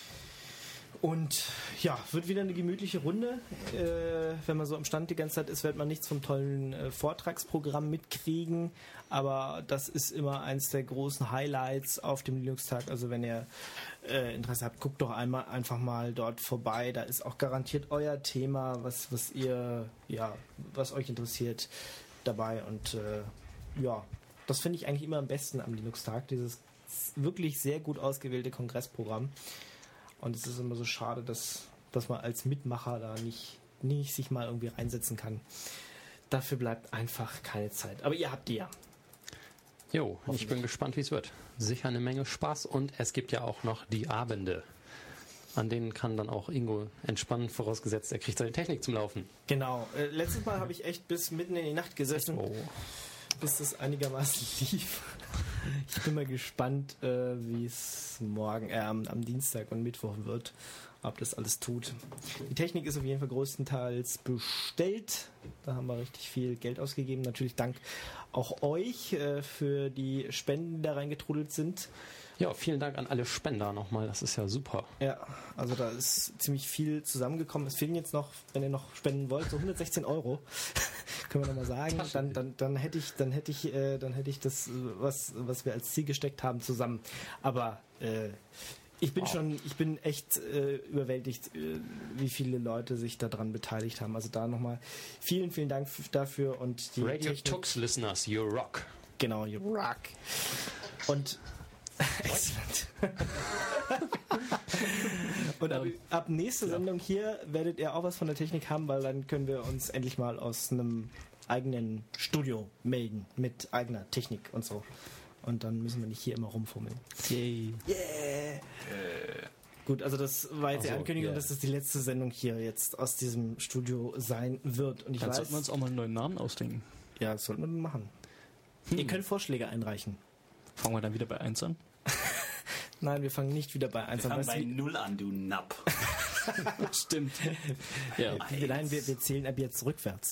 Und ja, wird wieder eine gemütliche Runde. Äh, wenn man so am Stand die ganze Zeit ist, wird man nichts vom tollen äh, Vortragsprogramm mitkriegen. Aber das ist immer eins der großen Highlights auf dem Linux-Tag. Also wenn ihr äh, Interesse habt, guckt doch einmal einfach mal dort vorbei. Da ist auch garantiert euer Thema, was, was ihr, ja, was euch interessiert, dabei. Und äh, ja, das finde ich eigentlich immer am besten am Linux-Tag. Dieses wirklich sehr gut ausgewählte Kongressprogramm. Und es ist immer so schade, dass, dass man als Mitmacher da nicht, nicht sich mal irgendwie reinsetzen kann. Dafür bleibt einfach keine Zeit. Aber ihr habt die ja. Jo, ich bin gespannt, wie es wird. Sicher eine Menge Spaß und es gibt ja auch noch die Abende. An denen kann dann auch Ingo entspannen, vorausgesetzt, er kriegt seine Technik zum Laufen. Genau. Äh, letztes Mal habe ich echt bis mitten in die Nacht gesessen, oh. bis das einigermaßen lief. Ich bin mal gespannt, äh, wie es morgen, äh, am, am Dienstag und Mittwoch wird, ob das alles tut. Die Technik ist auf jeden Fall größtenteils bestellt. Da haben wir richtig viel Geld ausgegeben. Natürlich dank auch euch äh, für die Spenden, die da reingetrudelt sind. Ja, vielen Dank an alle Spender nochmal, das ist ja super. Ja, also da ist ziemlich viel zusammengekommen. Es fehlen jetzt noch, wenn ihr noch spenden wollt, so hundertsechzehn Euro. Können wir nochmal sagen. Dann, dann, dann hätte ich, dann hätte ich, äh, dann hätte ich das, was, was wir als Ziel gesteckt haben, zusammen. Aber äh, ich bin wow. schon, ich bin echt äh, überwältigt, äh, wie viele Leute sich daran beteiligt haben. Also da nochmal vielen, vielen Dank f- dafür und die Radio Tux Listeners, you rock. Genau, you rock. Und excellent. Und ab, ab nächste ja. Sendung hier werdet ihr auch was von der Technik haben, weil dann können wir uns endlich mal aus einem eigenen Studio melden mit eigener Technik und so. Und dann müssen wir nicht hier immer rumfummeln. Yay. Yeah. yeah. Gut, also das war jetzt die also, Ankündigung, yeah. dass das die letzte Sendung hier jetzt aus diesem Studio sein wird. Und ich dann weiß, sollten wir uns auch mal einen neuen Namen ausdenken. Ja, das sollten wir dann machen. Hm. Ihr könnt Vorschläge einreichen. Fangen wir dann wieder bei eins an? Nein, wir fangen nicht wieder bei eins an. Wir fangen bei null an, du Napp. Stimmt. Ja. Nein, wir, wir zählen ab jetzt rückwärts.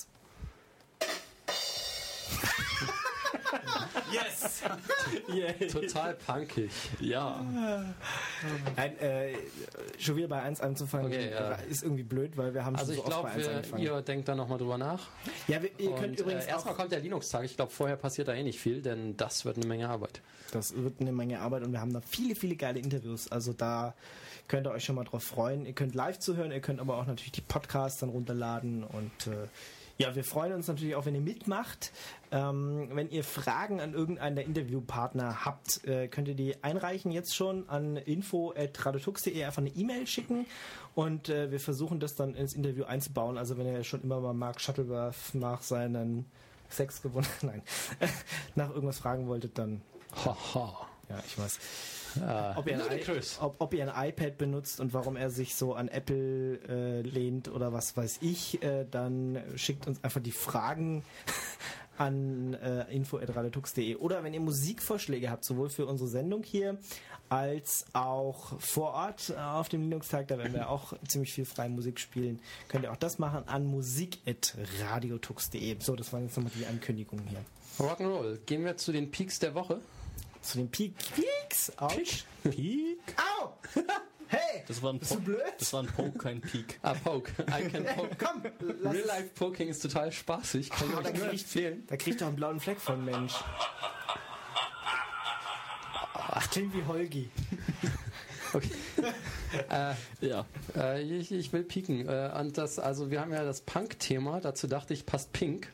Yes! Yeah. Total punkig. Ja. Nein, äh, schon wieder bei eins anzufangen okay, ja. ist irgendwie blöd, weil wir haben also schon so ich glaub, oft bei eins angefangen. Ihr denkt da nochmal drüber nach. Ja, wir, ihr Und, könnt übrigens äh, erstmal kommt der Linux-Tag. Ich glaube, vorher passiert da eh nicht viel, denn das wird eine Menge Arbeit. Das wird eine Menge Arbeit und wir haben da viele, viele geile Interviews. Also da könnt ihr euch schon mal drauf freuen. Ihr könnt live zuhören, ihr könnt aber auch natürlich die Podcasts dann runterladen und äh, Ja, wir freuen uns natürlich auch, wenn ihr mitmacht. Ähm, wenn ihr Fragen an irgendeinen der Interviewpartner habt, äh, könnt ihr die einreichen jetzt schon an info at radiotux punkt de, einfach eine E-Mail schicken und äh, wir versuchen das dann ins Interview einzubauen. Also wenn ihr schon immer mal Mark Shuttleworth nach seinen Sex gewonnen, nein, nach irgendwas fragen wolltet, dann Haha. Ja, ich weiß. Ah, ob, ihr ein I- ob, ob ihr ein iPad benutzt und warum er sich so an Apple äh, lehnt oder was weiß ich, äh, dann schickt uns einfach die Fragen an äh, info at radiotux punkt de. Oder wenn ihr Musikvorschläge habt, sowohl für unsere Sendung hier als auch vor Ort äh, auf dem Linux-Tag, da werden wir auch ziemlich viel freie Musik spielen, könnt ihr auch das machen an musik at radiotux punkt de. So, das waren jetzt nochmal die Ankündigungen hier. Rock'n'Roll. Gehen wir zu den Peaks der Woche. Zu den Peak Peaks? Autsch. Peak? Au! Hey! Das war ein Bist du Poke. blöd? Das war ein Poke, kein Peak. Ah, Poke. I can poke. Komm, lass Real Life Poking ist total spaßig. Kann Oh, ich da euch nur krieg ich- empfehlen. Da kriegt doch einen blauen Fleck von Mensch. Ach, klingt wie Holgi. Okay. äh, Ja. äh, ich, ich will pieken. Äh, und das, also wir haben ja das Punk-Thema. Dazu dachte ich, passt Pink.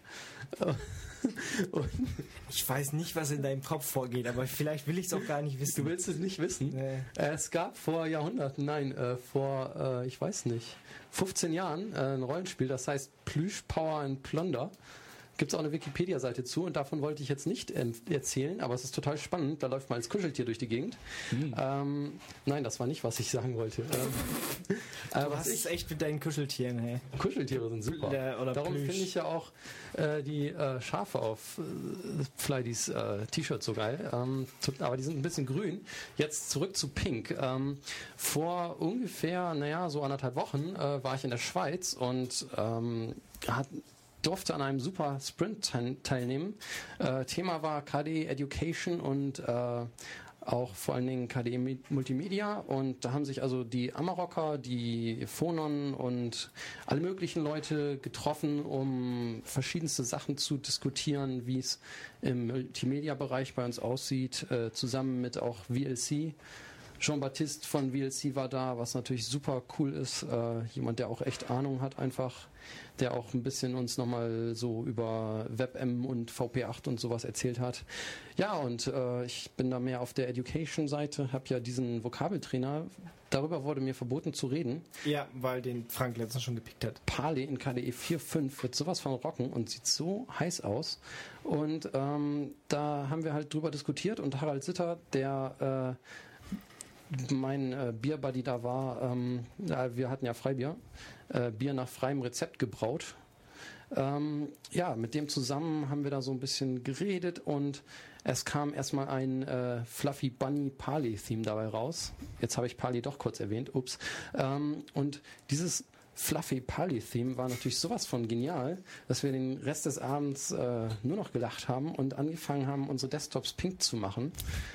Und Ich weiß nicht, was in deinem Kopf vorgeht, aber vielleicht will ich es auch gar nicht wissen. du willst es nicht wissen. Nee. Äh, es gab vor Jahrhunderten, nein, äh, vor, äh, ich weiß nicht, fünfzehn Jahren äh, ein Rollenspiel, das heißt Plüsch, Power and Plunder. Gibt es auch eine Wikipedia-Seite zu und davon wollte ich jetzt nicht äh, erzählen, aber es ist total spannend. Da läuft man als Kuscheltier durch die Gegend. Hm. Ähm, nein, das war nicht, was ich sagen wollte. Ähm, äh, Du was hast ich es echt mit deinen Kuscheltieren, hey. Kuscheltiere sind super. Oder- oder Darum Plüsch. finde ich ja auch äh, die äh, Schafe auf äh, Flydys äh, T-Shirt so geil. Ähm, tut- aber die sind ein bisschen grün. Jetzt zurück zu Pink. Ähm, vor ungefähr, naja, so anderthalb Wochen äh, war ich in der Schweiz und ähm, hat, durfte an einem super Sprint teil- teilnehmen. Äh, Thema war K D Education und äh, auch vor allen Dingen K D E Multimedia und da haben sich also die Amarocker, die Phonon und alle möglichen Leute getroffen, um verschiedenste Sachen zu diskutieren, wie es im Multimedia-Bereich bei uns aussieht, äh, zusammen mit auch V L C. Jean-Baptiste von V L C war da, was natürlich super cool ist. Äh, jemand, der auch echt Ahnung hat einfach, der auch ein bisschen uns nochmal so über WebM und V P acht und sowas erzählt hat. Ja, und äh, ich bin da mehr auf der Education-Seite, habe ja diesen Vokabeltrainer. Darüber wurde mir verboten zu reden. Ja, weil den Frank letztens schon gepickt hat. Pali in K D E vier Punkt fünf wird sowas von rocken und sieht so heiß aus. Und ähm, da haben wir halt drüber diskutiert und Harald Sitter, der äh, mein äh, Bierbuddy da war, ähm, ja, wir hatten ja Freibier, äh, Bier nach freiem Rezept gebraut. Ähm, ja, mit dem zusammen haben wir da so ein bisschen geredet und es kam erstmal ein äh, Fluffy Bunny Pali Theme dabei raus. Jetzt habe ich Pali doch kurz erwähnt, ups. Ähm, und dieses Fluffy Pali Theme war natürlich sowas von genial, dass wir den Rest des Abends äh, nur noch gelacht haben und angefangen haben, unsere Desktops pink zu machen.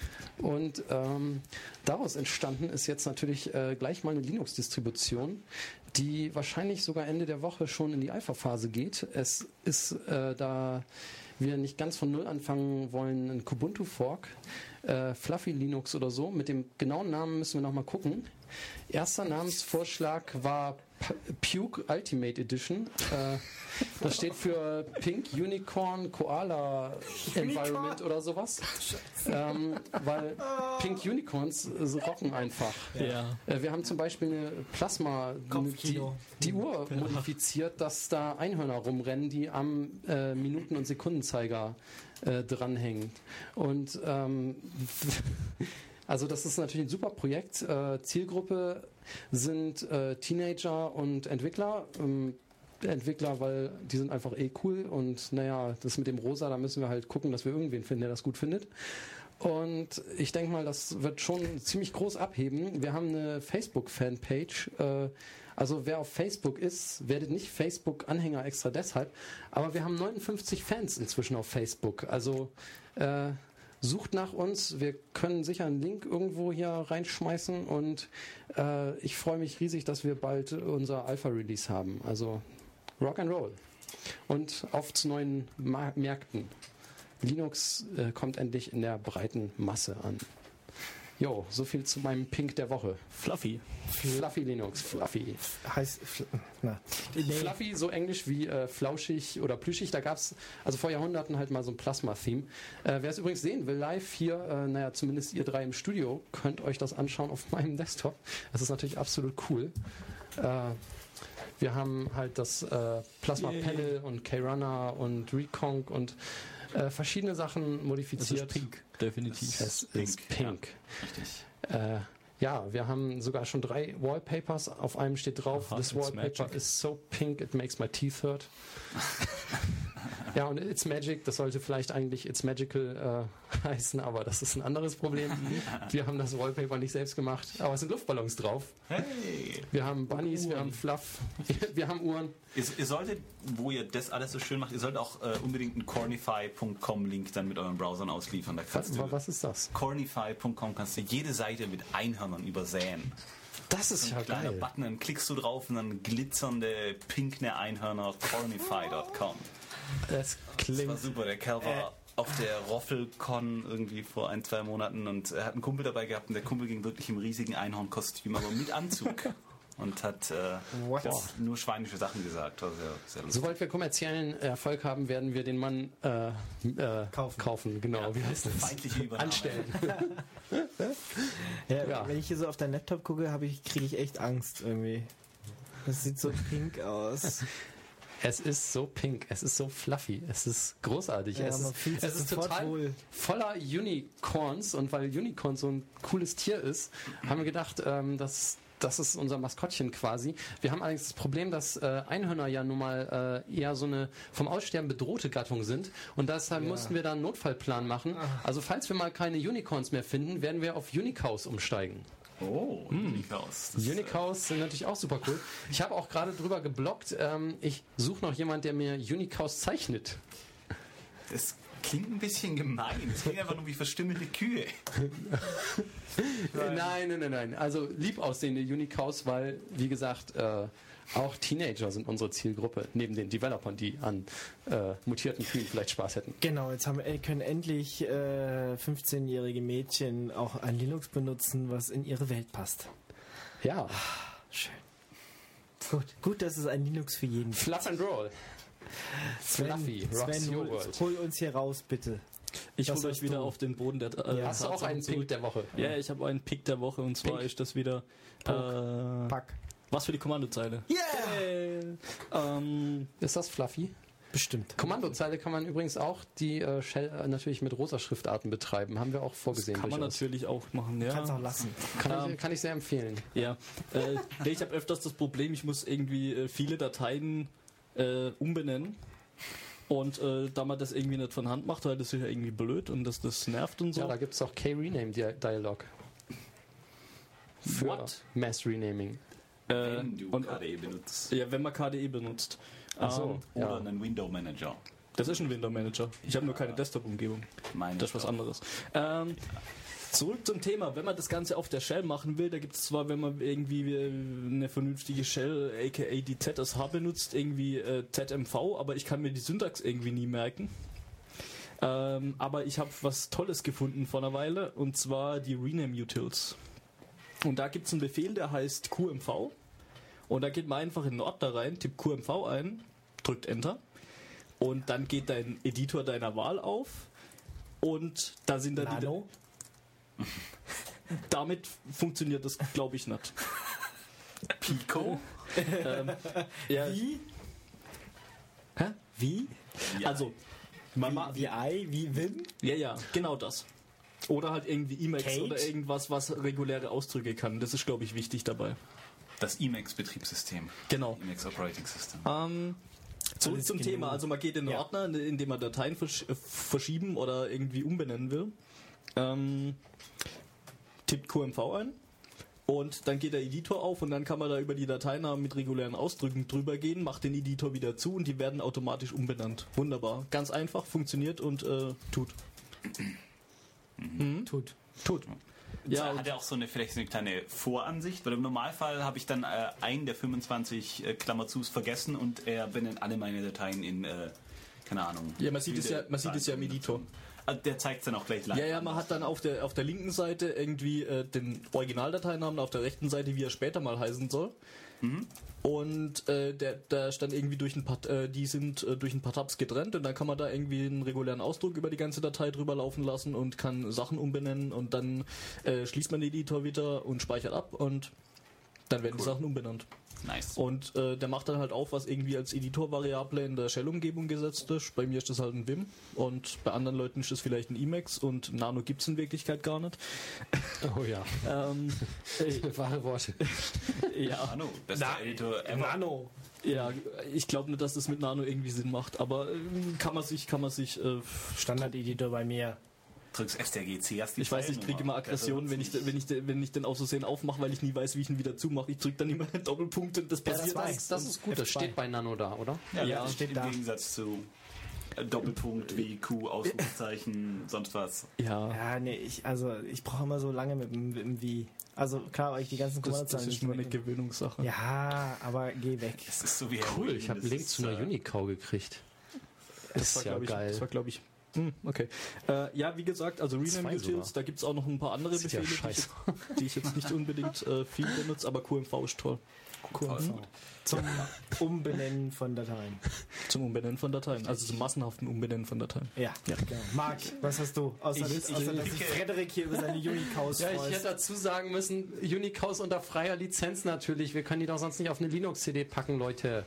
Und ähm, daraus entstanden ist jetzt natürlich äh, gleich mal eine Linux-Distribution, die wahrscheinlich sogar Ende der Woche schon in die Alpha-Phase geht. Es ist, äh, da wir nicht ganz von Null anfangen wollen, ein Kubuntu-Fork, äh, Fluffy Linux oder so. Mit dem genauen Namen müssen wir nochmal gucken. Erster Namensvorschlag war P- Puke Ultimate Edition. Äh, das steht für Pink Unicorn Koala Environment oder sowas. Ähm, weil Pink Unicorns äh, rocken einfach. Ja. Äh, wir haben zum Beispiel eine Plasma, die, Kopfkino. die Uhr modifiziert, dass da Einhörner rumrennen, die am äh, Minuten- und Sekundenzeiger äh, dranhängen. Und ähm, also das ist natürlich ein super Projekt. Äh, Zielgruppe sind äh, Teenager und Entwickler. Ähm, Entwickler, weil die sind einfach eh cool und naja, das mit dem Rosa, da müssen wir halt gucken, dass wir irgendwen finden, der das gut findet. Und ich denke mal, das wird schon ziemlich groß abheben. Wir haben eine Facebook-Fanpage. Äh, also wer auf Facebook ist, werdet nicht Facebook-Anhänger extra deshalb. Aber wir haben neunundfünfzig Fans inzwischen auf Facebook. Also äh, sucht nach uns. Wir können sicher einen Link irgendwo hier reinschmeißen. Und äh, ich freue mich riesig, dass wir bald unser Alpha-Release haben. Also Rock'n'Roll. Und auf zu neuen Ma- Märkten. Linux äh, kommt endlich in der breiten Masse an. Jo, so viel zu meinem Pink der Woche. Fluffy. Fluffy Linux, Fluffy. Heißt, fl- na. Fluffy, so englisch wie äh, flauschig oder plüschig. Da gab es also vor Jahrhunderten halt mal so ein Plasma-Theme. Äh, wer es übrigens sehen will, live hier, äh, naja, zumindest ihr drei im Studio, könnt euch das anschauen auf meinem Desktop. Das ist natürlich absolut cool. Äh, wir haben halt das äh, Plasma-Panel und K-Runner und Reconc und äh, verschiedene Sachen modifiziert. Es ist pink, definitiv. Es ist pink. Ja, richtig. Äh, ja, wir haben sogar schon drei Wallpapers. Auf einem steht drauf, Aha, this it's wallpaper magic. is so pink it makes my teeth hurt. Ja, und It's Magic, das sollte vielleicht eigentlich It's Magical äh, heißen, aber das ist ein anderes Problem. Wir haben das Wallpaper nicht selbst gemacht, aber es sind Luftballons drauf. Hey! Wir haben Bunnies, wir haben Fluff, wir haben Uhren. Ihr, ihr solltet, wo ihr das alles so schön macht, ihr solltet auch äh, unbedingt einen cornify punkt com Link dann mit euren Browsern ausliefern. Da kannst Was, du, was ist das? cornify punkt com kannst du jede Seite mit Einhörnern übersäen. Das ist So ja ein kleiner geil. Button, dann klickst du drauf und dann glitzernde, pinkne Einhörner, cornify punkt com. Das Das war klingt... super, der Kerl war auf der Roffelcon irgendwie vor ein, zwei Monaten und er hat einen Kumpel dabei gehabt und der Kumpel ging wirklich im riesigen Einhornkostüm, aber mit Anzug und hat äh, What? das nur schweinische Sachen gesagt. Also sehr, sehr lustig. Sobald wir kommerziellen Erfolg haben, werden wir den Mann äh, äh, Kaufen. kaufen. Genau, Ja, wie heißt das? feindliche Übernahme. Anstellen. Ja, Ja. Wenn ich hier so auf deinen Laptop gucke, habe ich, kriege ich echt Angst irgendwie. Das sieht so pink aus. Es ist so pink, es ist so fluffy, es ist großartig. Ja, es man ist, fühlt sich es ist sofort total wohl. voller Unicorns und weil Unicorn so ein cooles Tier ist, haben wir gedacht, ähm, dass das ist unser Maskottchen quasi. Wir haben allerdings das Problem, dass äh, Einhörner ja nun mal äh, eher so eine vom Aussterben bedrohte Gattung sind und deshalb Ja. mussten wir da einen Notfallplan machen. Also falls wir mal keine Unicorns mehr finden, werden wir auf Unicows umsteigen. Oh, Unicaus. Das, Unicows sind natürlich auch super cool. Ich habe auch gerade drüber gebloggt. Ähm, ich suche noch jemand, der mir Unicows zeichnet. äh, das klingt ein bisschen gemein. Das klingt einfach nur wie verstümmelte Kühe. Nein, nein, nein, nein. Also lieb aussehende Unicows, weil, wie gesagt, äh, auch Teenager sind unsere Zielgruppe, neben den Developern, die an äh, mutierten Kühen vielleicht Spaß hätten. Genau, jetzt haben, äh, können endlich äh, fünfzehnjährige Mädchen auch ein Linux benutzen, was in ihre Welt passt. Ja, Schön. Gut, gut, dass es ein Linux für jeden gibt. Fluff and Roll. Fluffy, rocks Sven, your hol, world. hol uns hier raus, bitte. Ich Was hole euch hast wieder du? auf den Boden der äh, Hast du auch Tatsachen einen zurück. Pink der Woche? Ja, ich habe einen Pick der Woche und zwar Pink. ist das wieder äh, Pack. was für die Kommandozeile. Yeah! Ähm, Ist das Fluffy? Bestimmt. Kommandozeile kann man übrigens auch die äh, Shell äh, natürlich mit rosa Schriftarten betreiben. Haben wir auch vorgesehen. kann man durchaus. natürlich auch machen, ja. Kannst auch lassen. Kann, Ähm, ich, kann ich sehr empfehlen. Ja, äh, nee, ich habe öfters das Problem, ich muss irgendwie äh, viele Dateien äh, umbenennen. Und äh, da man das irgendwie nicht von Hand macht, weil das ist ja irgendwie blöd und das, das nervt und so. Ja, da gibt es auch K-Rename-Dialog. Für What? Mass Renaming. äh, Wenn du und, K D E benutzt. ja, wenn man K D E benutzt. Ach so, Ähm, Oder ja. einen Window Manager. das ist ein Window Manager. Ich habe nur keine Desktop-Umgebung. Meine Das ist was doch. anderes. Ähm, zurück zum Thema. Wenn man das Ganze auf der Shell machen will, da gibt es zwar, wenn man irgendwie äh, eine vernünftige Shell, aka die Z S H benutzt, irgendwie äh, Z M V, aber ich kann mir die Syntax irgendwie nie merken. Ähm, aber ich habe was Tolles gefunden vor einer Weile, und zwar die Rename Utils. Und da gibt es einen Befehl, der heißt Q M V. Und da geht man einfach in den Ordner rein, tippt Q M V ein, drückt Enter. Und dann geht dein Editor deiner Wahl auf. Und da sind dann die. Nano? Damit funktioniert das, glaube ich, nicht. Pico? ähm, ja, Wie? Hä? Wie? Also, Mama, Wie I? Wie Wim? ja, ja, genau das. Oder halt irgendwie Emacs Kate? oder irgendwas, was reguläre Ausdrücke kann. Das ist, glaube ich, wichtig dabei. Das Emacs-Betriebssystem. Genau. Emacs Operating System. Ähm, zurück Alles zum genug. Thema. Also man geht in den Ja. Ordner, in dem man Dateien versch äh, verschieben oder irgendwie umbenennen will. Ähm, tippt Q M V ein. Und dann geht der Editor auf und dann kann man da über die Dateinamen mit regulären Ausdrücken drüber gehen, macht den Editor wieder zu und die werden automatisch umbenannt. Wunderbar. Ganz einfach, funktioniert und äh, tut. Mhm. Tut. Tut. Ja, Hat er auch so eine vielleicht so eine kleine Voransicht? Weil im Normalfall habe ich dann äh, einen der fünfundzwanzig äh, Klammer zus vergessen und er benennt alle meine Dateien in, äh, keine Ahnung. Ja, man sieht es ja, man sieht es ja im Zahlen. Editor. Also der zeigt es dann auch gleich live. Ja, ja, man hat dann auf der auf der linken Seite irgendwie äh, den Originaldateinamen, auf der rechten Seite, wie er später mal heißen soll. Mhm. Und äh, der, da stand irgendwie durch ein paar, äh, die sind äh, durch ein paar Tabs getrennt und dann kann man da irgendwie einen regulären Ausdruck über die ganze Datei drüber laufen lassen und kann Sachen umbenennen und dann äh, schließt man den Editor wieder und speichert ab und dann werden Cool. die Sachen umbenannt. Nice. Und äh, der macht dann halt auf, was irgendwie als Editorvariable in der Shell-Umgebung gesetzt ist. Bei mir ist das halt ein Vim und bei anderen Leuten ist das vielleicht ein Emacs und Nano gibt's in Wirklichkeit gar nicht. Oh ja. ähm, Wahre Worte. ja. Nano, bester Na, Editor ever. Nano. Ja, ich glaube nicht, dass das mit Nano irgendwie Sinn macht, aber ähm, kann man sich, kann man sich. Äh, Standard-Editor bei mir. Drückst S T R G C, hast die ich weiß, ich kriege immer Aggressionen, wenn ich, wenn ich, wenn ich den aus Versehen aufmache, weil ich nie weiß, wie ich ihn wieder zumache. Ich drücke dann immer einen Doppelpunkt und das Ja, passiert das, nichts. weiß, das ist gut, das F zwei. steht bei Nano da, oder? Ja, Ja, das steht steht im da. Gegensatz zu äh, Doppelpunkt, W Q, Ausrufezeichen, sonst was. Ja, Ja, nee, ich, also ich brauche immer so lange mit dem, mit dem Wie. Also klar, weil ich die ganzen das, Kommandozeilen das ist nur eine Gewöhnungssache. Ja, aber geh weg. Das ist so wie Cool, Heroin, ich habe das einen Link ist, zu einer äh, Unicow gekriegt. Das war, ist ja glaub ich, geil. Das war, glaube ich. Hm, okay. Äh, ja, wie gesagt, also Rename Zwei Utils, sogar. da gibt es auch noch ein paar andere Das ist ja Befehle, die, ich scheiße. jetzt, die ich jetzt nicht unbedingt äh, viel benutze, aber Q M V ist toll. Cool. Zum Umbenennen von Dateien. Zum Umbenennen von Dateien, also zum massenhaften Umbenennen von Dateien. Ja, genau. Marc, was hast du? Außer, Ich- dass, außer ich- dass sich Frederik hier über seine Unicows Ja, ich freust. hätte dazu sagen müssen, Unicows unter freier Lizenz natürlich. Wir können die doch sonst nicht auf eine Linux-C D packen, Leute.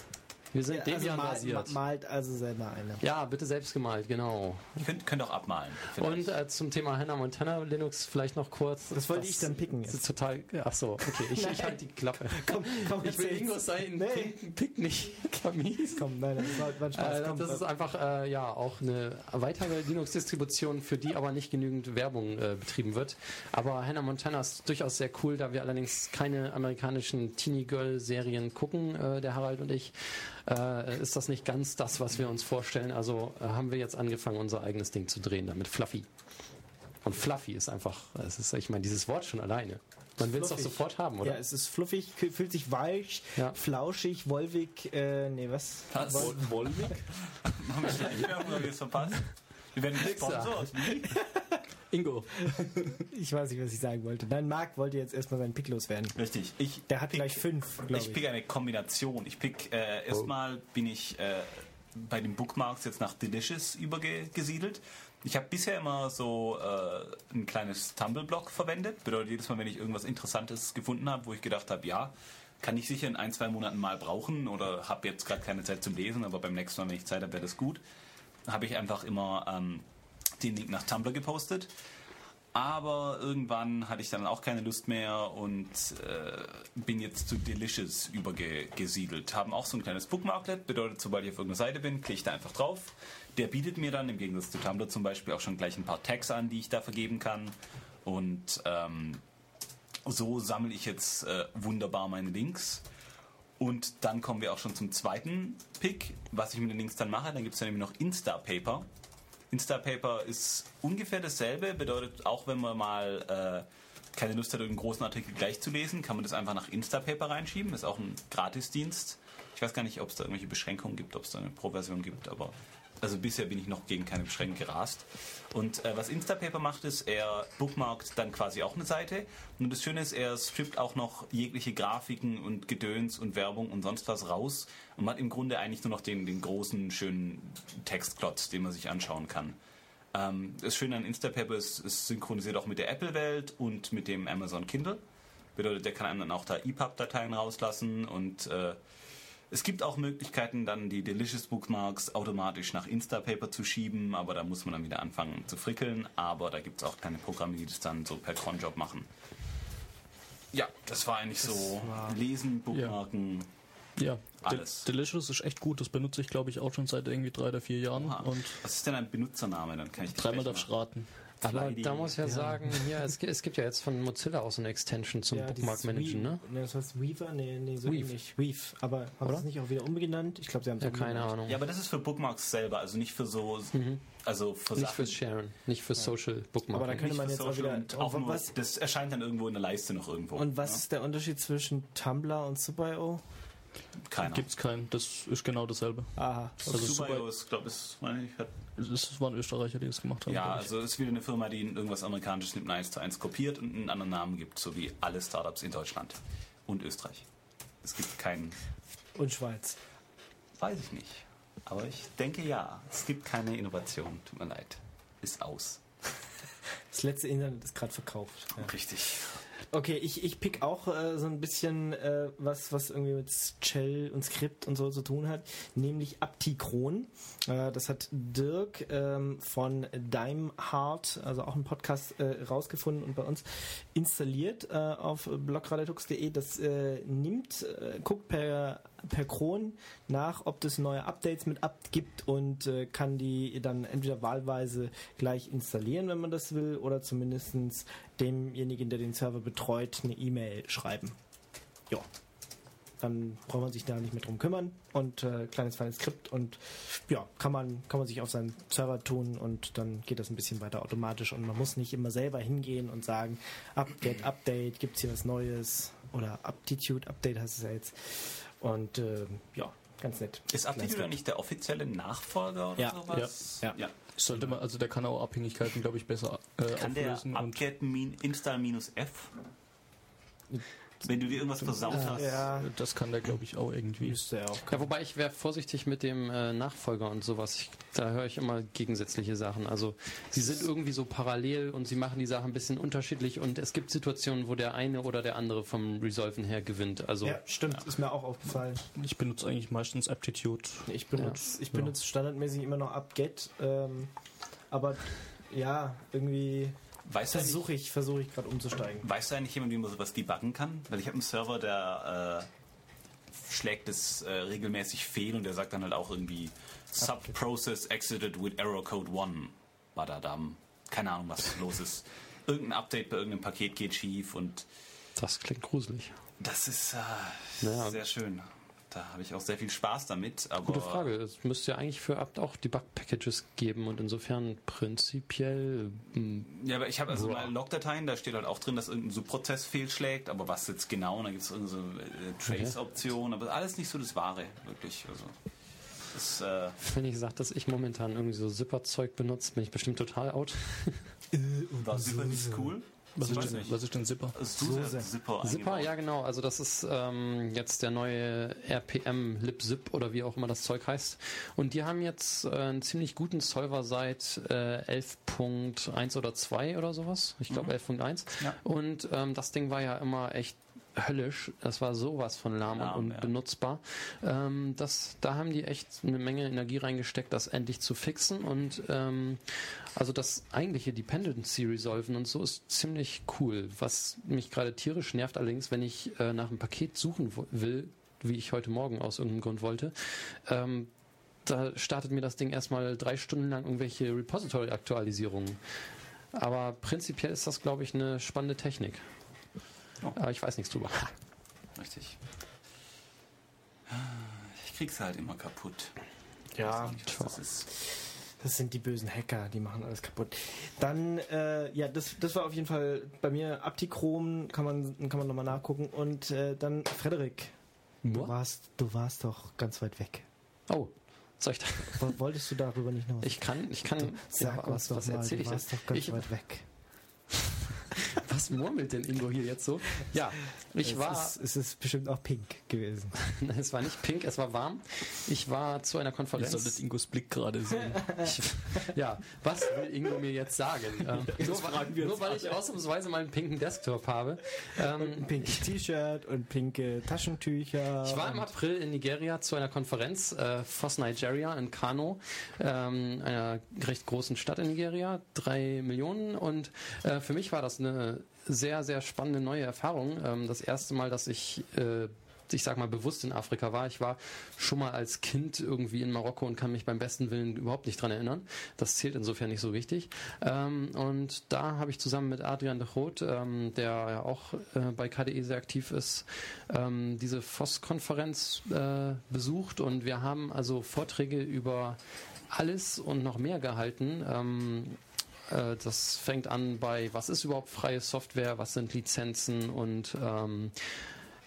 Wir sind Ja, also Debian mal, basiert. ma- malt also selber eine. Ja, bitte selbst gemalt, genau. Ihr könnt, könnt auch abmalen. Und äh, zum Thema Hannah Montana Linux vielleicht noch kurz. Das wollte ich dann picken Das jetzt. ist total. Ach so, okay, ich, ich halte die Klappe. Komm, komm, Ich will erzähl's. Ingo sein, Nee. Pick, Pick nicht. Kamis. Komm, nein, das war, war ein Spaß. Äh, Komm, das ist einfach äh, ja auch eine weitere Linux-Distribution, für die aber nicht genügend Werbung äh, betrieben wird. Aber Hannah Montana ist durchaus sehr cool, da wir allerdings keine amerikanischen Teenie-Girl-Serien gucken, äh, der Harald und ich, äh, ist das nicht ganz das, was wir uns vorstellen. Also äh, haben wir jetzt angefangen, unser eigenes Ding zu drehen, damit Fluffy. Und Fluffy ist einfach, es ist, ich meine, dieses Wort schon alleine. Man will es doch Fluffig. sofort haben, oder? Ja, es ist fluffig, k- fühlt sich weich, Ja. flauschig, wolvig, äh, nee, was? Was? Wol- Wolvik? Haben wir Schleichwerbung, oder haben wir es verpasst? Wir werden gesponsert. Ingo. Ich weiß nicht, was ich sagen wollte. Nein, Marc wollte jetzt erstmal seinen Pick loswerden. Richtig. Ich Der hat pick- gleich fünf, glaube Ich ich. pick eine Kombination. Ich pick äh, erstmal bin ich äh, bei den Bookmarks jetzt nach Delicious übergesiedelt. Ich habe bisher immer so äh, ein kleines Tumblr-Block verwendet. Bedeutet jedes Mal, wenn ich irgendwas Interessantes gefunden habe, wo ich gedacht habe, ja, kann ich sicher in ein, zwei Monaten mal brauchen oder habe jetzt gerade keine Zeit zum Lesen, aber beim nächsten Mal, wenn ich Zeit habe, wäre das gut. Habe ich einfach immer ähm, den Link nach Tumblr gepostet. Aber irgendwann hatte ich dann auch keine Lust mehr und äh, bin jetzt zu Delicious übergesiedelt. Haben auch so ein kleines Bookmarklet, bedeutet, sobald ich auf irgendeiner Seite bin, klicke ich da einfach drauf. Der bietet mir dann im Gegensatz zu Tumblr zum Beispiel auch schon gleich ein paar Tags an, die ich da vergeben kann. Und ähm, so sammle ich jetzt äh, wunderbar meine Links. Und dann kommen wir auch schon zum zweiten Pick, was ich mit den Links dann mache. Dann gibt es dann nämlich noch Instapaper. Instapaper ist ungefähr dasselbe, bedeutet auch, wenn man mal äh, keine Lust hat, einen großen Artikel gleich zu lesen, kann man das einfach nach Instapaper reinschieben. Ist auch ein Gratisdienst. Ich weiß gar nicht, ob es da irgendwelche Beschränkungen gibt, ob es da eine Pro-Version gibt, aber also bisher bin ich noch gegen keine Beschränkung gerast. Und äh, was Instapaper macht, ist, er bookmarkt dann quasi auch eine Seite. Und das Schöne ist, er strippt auch noch jegliche Grafiken und Gedöns und Werbung und sonst was raus. Und man hat im Grunde eigentlich nur noch den, den großen, schönen Textklotz, den man sich anschauen kann. Ähm, das Schöne an Instapaper ist, es synchronisiert auch mit der Apple-Welt und mit dem Amazon Kindle. Bedeutet, der kann einem dann auch da E P U B-Dateien rauslassen und äh, es gibt auch Möglichkeiten, dann die Delicious Bookmarks automatisch nach Instapaper zu schieben, aber da muss man dann wieder anfangen zu frickeln. Aber da gibt es auch keine Programme, die das dann so per Cronjob machen. Ja, das war eigentlich Das so war- Lesen, Bookmarken, Ja, alles. De- Delicious ist echt gut. Das benutze ich, glaube ich, auch schon seit irgendwie drei oder vier Jahren. Oha. Und Was ist denn ein Benutzername? Dann kann ich das dreimal gleich darfst mal- du raten. Aber Fly.de. da muss ich ja, Ja. sagen, hier, es, gibt- es gibt ja jetzt von Mozilla auch so eine Extension zum Ja, Bookmark dieses Managen, Weave- ne? Ne, das heißt Weaver? Nee, nee, so Weave. ähnlich. Weave. Aber haben sie Oder? es nicht auch wieder umgenannt? Ich glaube, sie haben es Ja, keine Ahnung. Ja, aber das ist für Bookmarks selber, also nicht für so, also für Nicht Sachen. fürs Sharen, nicht für Social Bookmarking. Aber da könnte man nicht jetzt für auch Social wieder... und auch und nur, was, das erscheint dann irgendwo in der Leiste noch irgendwo. und was ja? ist der Unterschied zwischen Tumblr und Super.io? Keiner. Gibt's keinen. Das ist genau dasselbe. Aha. Also Super.io ist, glaube ich, meine ich, hat Das waren Österreicher, die das gemacht haben. ja, glaub ich. also es ist wieder eine Firma, die irgendwas Amerikanisches nimmt, eins zu eins kopiert und einen anderen Namen gibt, so wie alle Startups in Deutschland und Österreich. Es gibt keinen, Und Schweiz. weiß ich nicht, aber ich denke ja, es gibt keine Innovation, tut mir leid, ist aus. Das letzte Internet ist gerade verkauft. Ja. Richtig. Okay, ich, ich pick auch äh, so ein bisschen äh, was, was irgendwie mit Shell und Skript und so zu tun hat, nämlich Aptikron. Äh, das hat Dirk ähm, von Daimhardt, also auch ein Podcast, äh, rausgefunden und bei uns installiert äh, auf blogradetux punkt de. Das äh, nimmt, äh, guckt per, per Cron nach, ob es neue Updates mit apt gibt und äh, kann die dann entweder wahlweise gleich installieren, wenn man das will, oder zumindestens demjenigen, der den Server betreut, eine E-Mail schreiben. Ja. Dann braucht man sich da nicht mehr drum kümmern und äh, kleines feines Skript und ja, kann man kann man sich auf seinen Server tun und dann geht das ein bisschen weiter automatisch und man muss nicht immer selber hingehen und sagen, Update, Update, gibt's hier was Neues oder Aptitude, Update heißt es ja jetzt und äh, ja, ganz nett. Ist Aptitude nicht der offizielle Nachfolger oder Ja. sowas? Ja. Ja. Sollte man, also der kann auch Abhängigkeiten, glaube ich, besser äh, Kann der auflösen. und apt-get min- install-f? Wenn du dir irgendwas versaut hast. Ja, das kann der, glaube ich, auch irgendwie. müsste er auch. Ja, wobei ich wäre vorsichtig mit dem äh, Nachfolger und sowas. Ich, da höre ich immer gegensätzliche Sachen. Also sie sind irgendwie so parallel und sie machen die Sachen ein bisschen unterschiedlich und es gibt Situationen, wo der eine oder der andere vom Resolven her gewinnt. Also Ja, stimmt, ist mir auch aufgefallen. Ich benutze eigentlich meistens Aptitude. Ich benutze ich Ja. benutze standardmäßig immer noch apt-get, ähm, aber ja, irgendwie Weißt du eigentlich, versuche ich, versuche ich gerade umzusteigen. weißt du eigentlich jemand, wie man sowas debuggen kann? Weil ich habe einen Server, der äh, schlägt es äh, regelmäßig fehl und der sagt dann halt auch irgendwie Subprocess exited with error code one. War da da, keine Ahnung, was los ist. Irgendein Update bei irgendeinem Paket geht schief und das klingt gruselig. das ist äh, Naja. sehr schön. Da habe ich auch sehr viel Spaß damit. Aber Gute Frage. Es müsste ja eigentlich für apt auch Debug-Packages geben und insofern prinzipiell mh, Ja, aber ich habe also Boah. mal Logdateien, da steht halt auch drin, dass irgendein Subprozess fehlschlägt, aber was jetzt genau, und dann gibt es irgendeine so, äh, Trace-Option, aber alles nicht so das Wahre, wirklich. Also, das, äh, wenn ich sage, dass ich momentan irgendwie so Zipper-Zeug benutze, bin ich bestimmt total out. war super nicht cool. Was Ich ist, weiß denn, nicht. was ist denn Zipper? Zipper, Zipper, Zipper, ja genau. Also das ist ähm, jetzt der neue R P M LibZip oder wie auch immer das Zeug heißt. Und die haben jetzt äh, einen ziemlich guten Solver seit äh, elf Punkt eins oder zwei oder sowas. Ich glaube Mhm. elf Punkt eins. Ja. Und ähm, das Ding war ja immer echt höllisch. Das war sowas von lahm Lahm, und ja. benutzbar. Ähm, das, da haben die echt eine Menge Energie reingesteckt, das endlich zu fixen. Und ähm, also das eigentliche Dependency Resolven und so ist ziemlich cool. Was mich gerade tierisch nervt allerdings, wenn ich äh, nach einem Paket suchen wo- will, wie ich heute Morgen aus irgendeinem Grund wollte, ähm, da startet mir das Ding erstmal drei Stunden lang irgendwelche Repository-Aktualisierungen. Aber prinzipiell ist das, glaube ich, eine spannende Technik. Oh. Aber ich weiß nichts drüber. Richtig. Ich krieg's halt immer kaputt. Ja, Ich weiß nicht, was das ist. das sind die bösen Hacker, die machen alles kaputt. Dann, äh, ja, das, das war auf jeden Fall bei mir Aptikrom, kann man, kann man nochmal nachgucken. Und äh, dann, Frederik, du What? warst, du warst doch ganz weit weg. Oh, soll ich da? Wo- Wolltest du darüber nicht noch was? Ich kann, ich kann. Sag ja, uns doch was mal, erzähle du ich denn? warst doch ganz Ich, weit weg. was murmelt denn Ingo hier jetzt so? Ja, ich es war. Ist, es ist bestimmt auch pink gewesen. Es war nicht pink, es war warm. Ich war zu einer Ihr Konferenz. solltet Ingos Blick gerade sehen. Ich, ja, was will Ingo mir jetzt sagen? Ähm, nur weil, nur weil ich ausnahmsweise mal einen pinken Desktop habe. Ähm, Ein pinkes T-Shirt und pinke Taschentücher. Ich war im und April in Nigeria zu einer Konferenz, äh, F O S Nigeria in Kano, ähm, einer recht großen Stadt in Nigeria, drei Millionen. Und äh, für mich war das eine sehr, sehr spannende neue Erfahrung. Ähm, das erste Mal, dass ich, äh, ich sag mal, bewusst in Afrika war. Ich war schon mal als Kind irgendwie in Marokko und kann mich beim besten Willen überhaupt nicht dran erinnern. Das zählt insofern nicht so wichtig. Ähm, und da habe ich zusammen mit Adrian de Groot, ähm, der ja auch äh, bei K D E sehr aktiv ist, ähm, diese F O S-Konferenz äh, besucht und wir haben also Vorträge über alles und noch mehr gehalten. Ähm, äh, das fängt an bei, was ist überhaupt freie Software, was sind Lizenzen und ähm,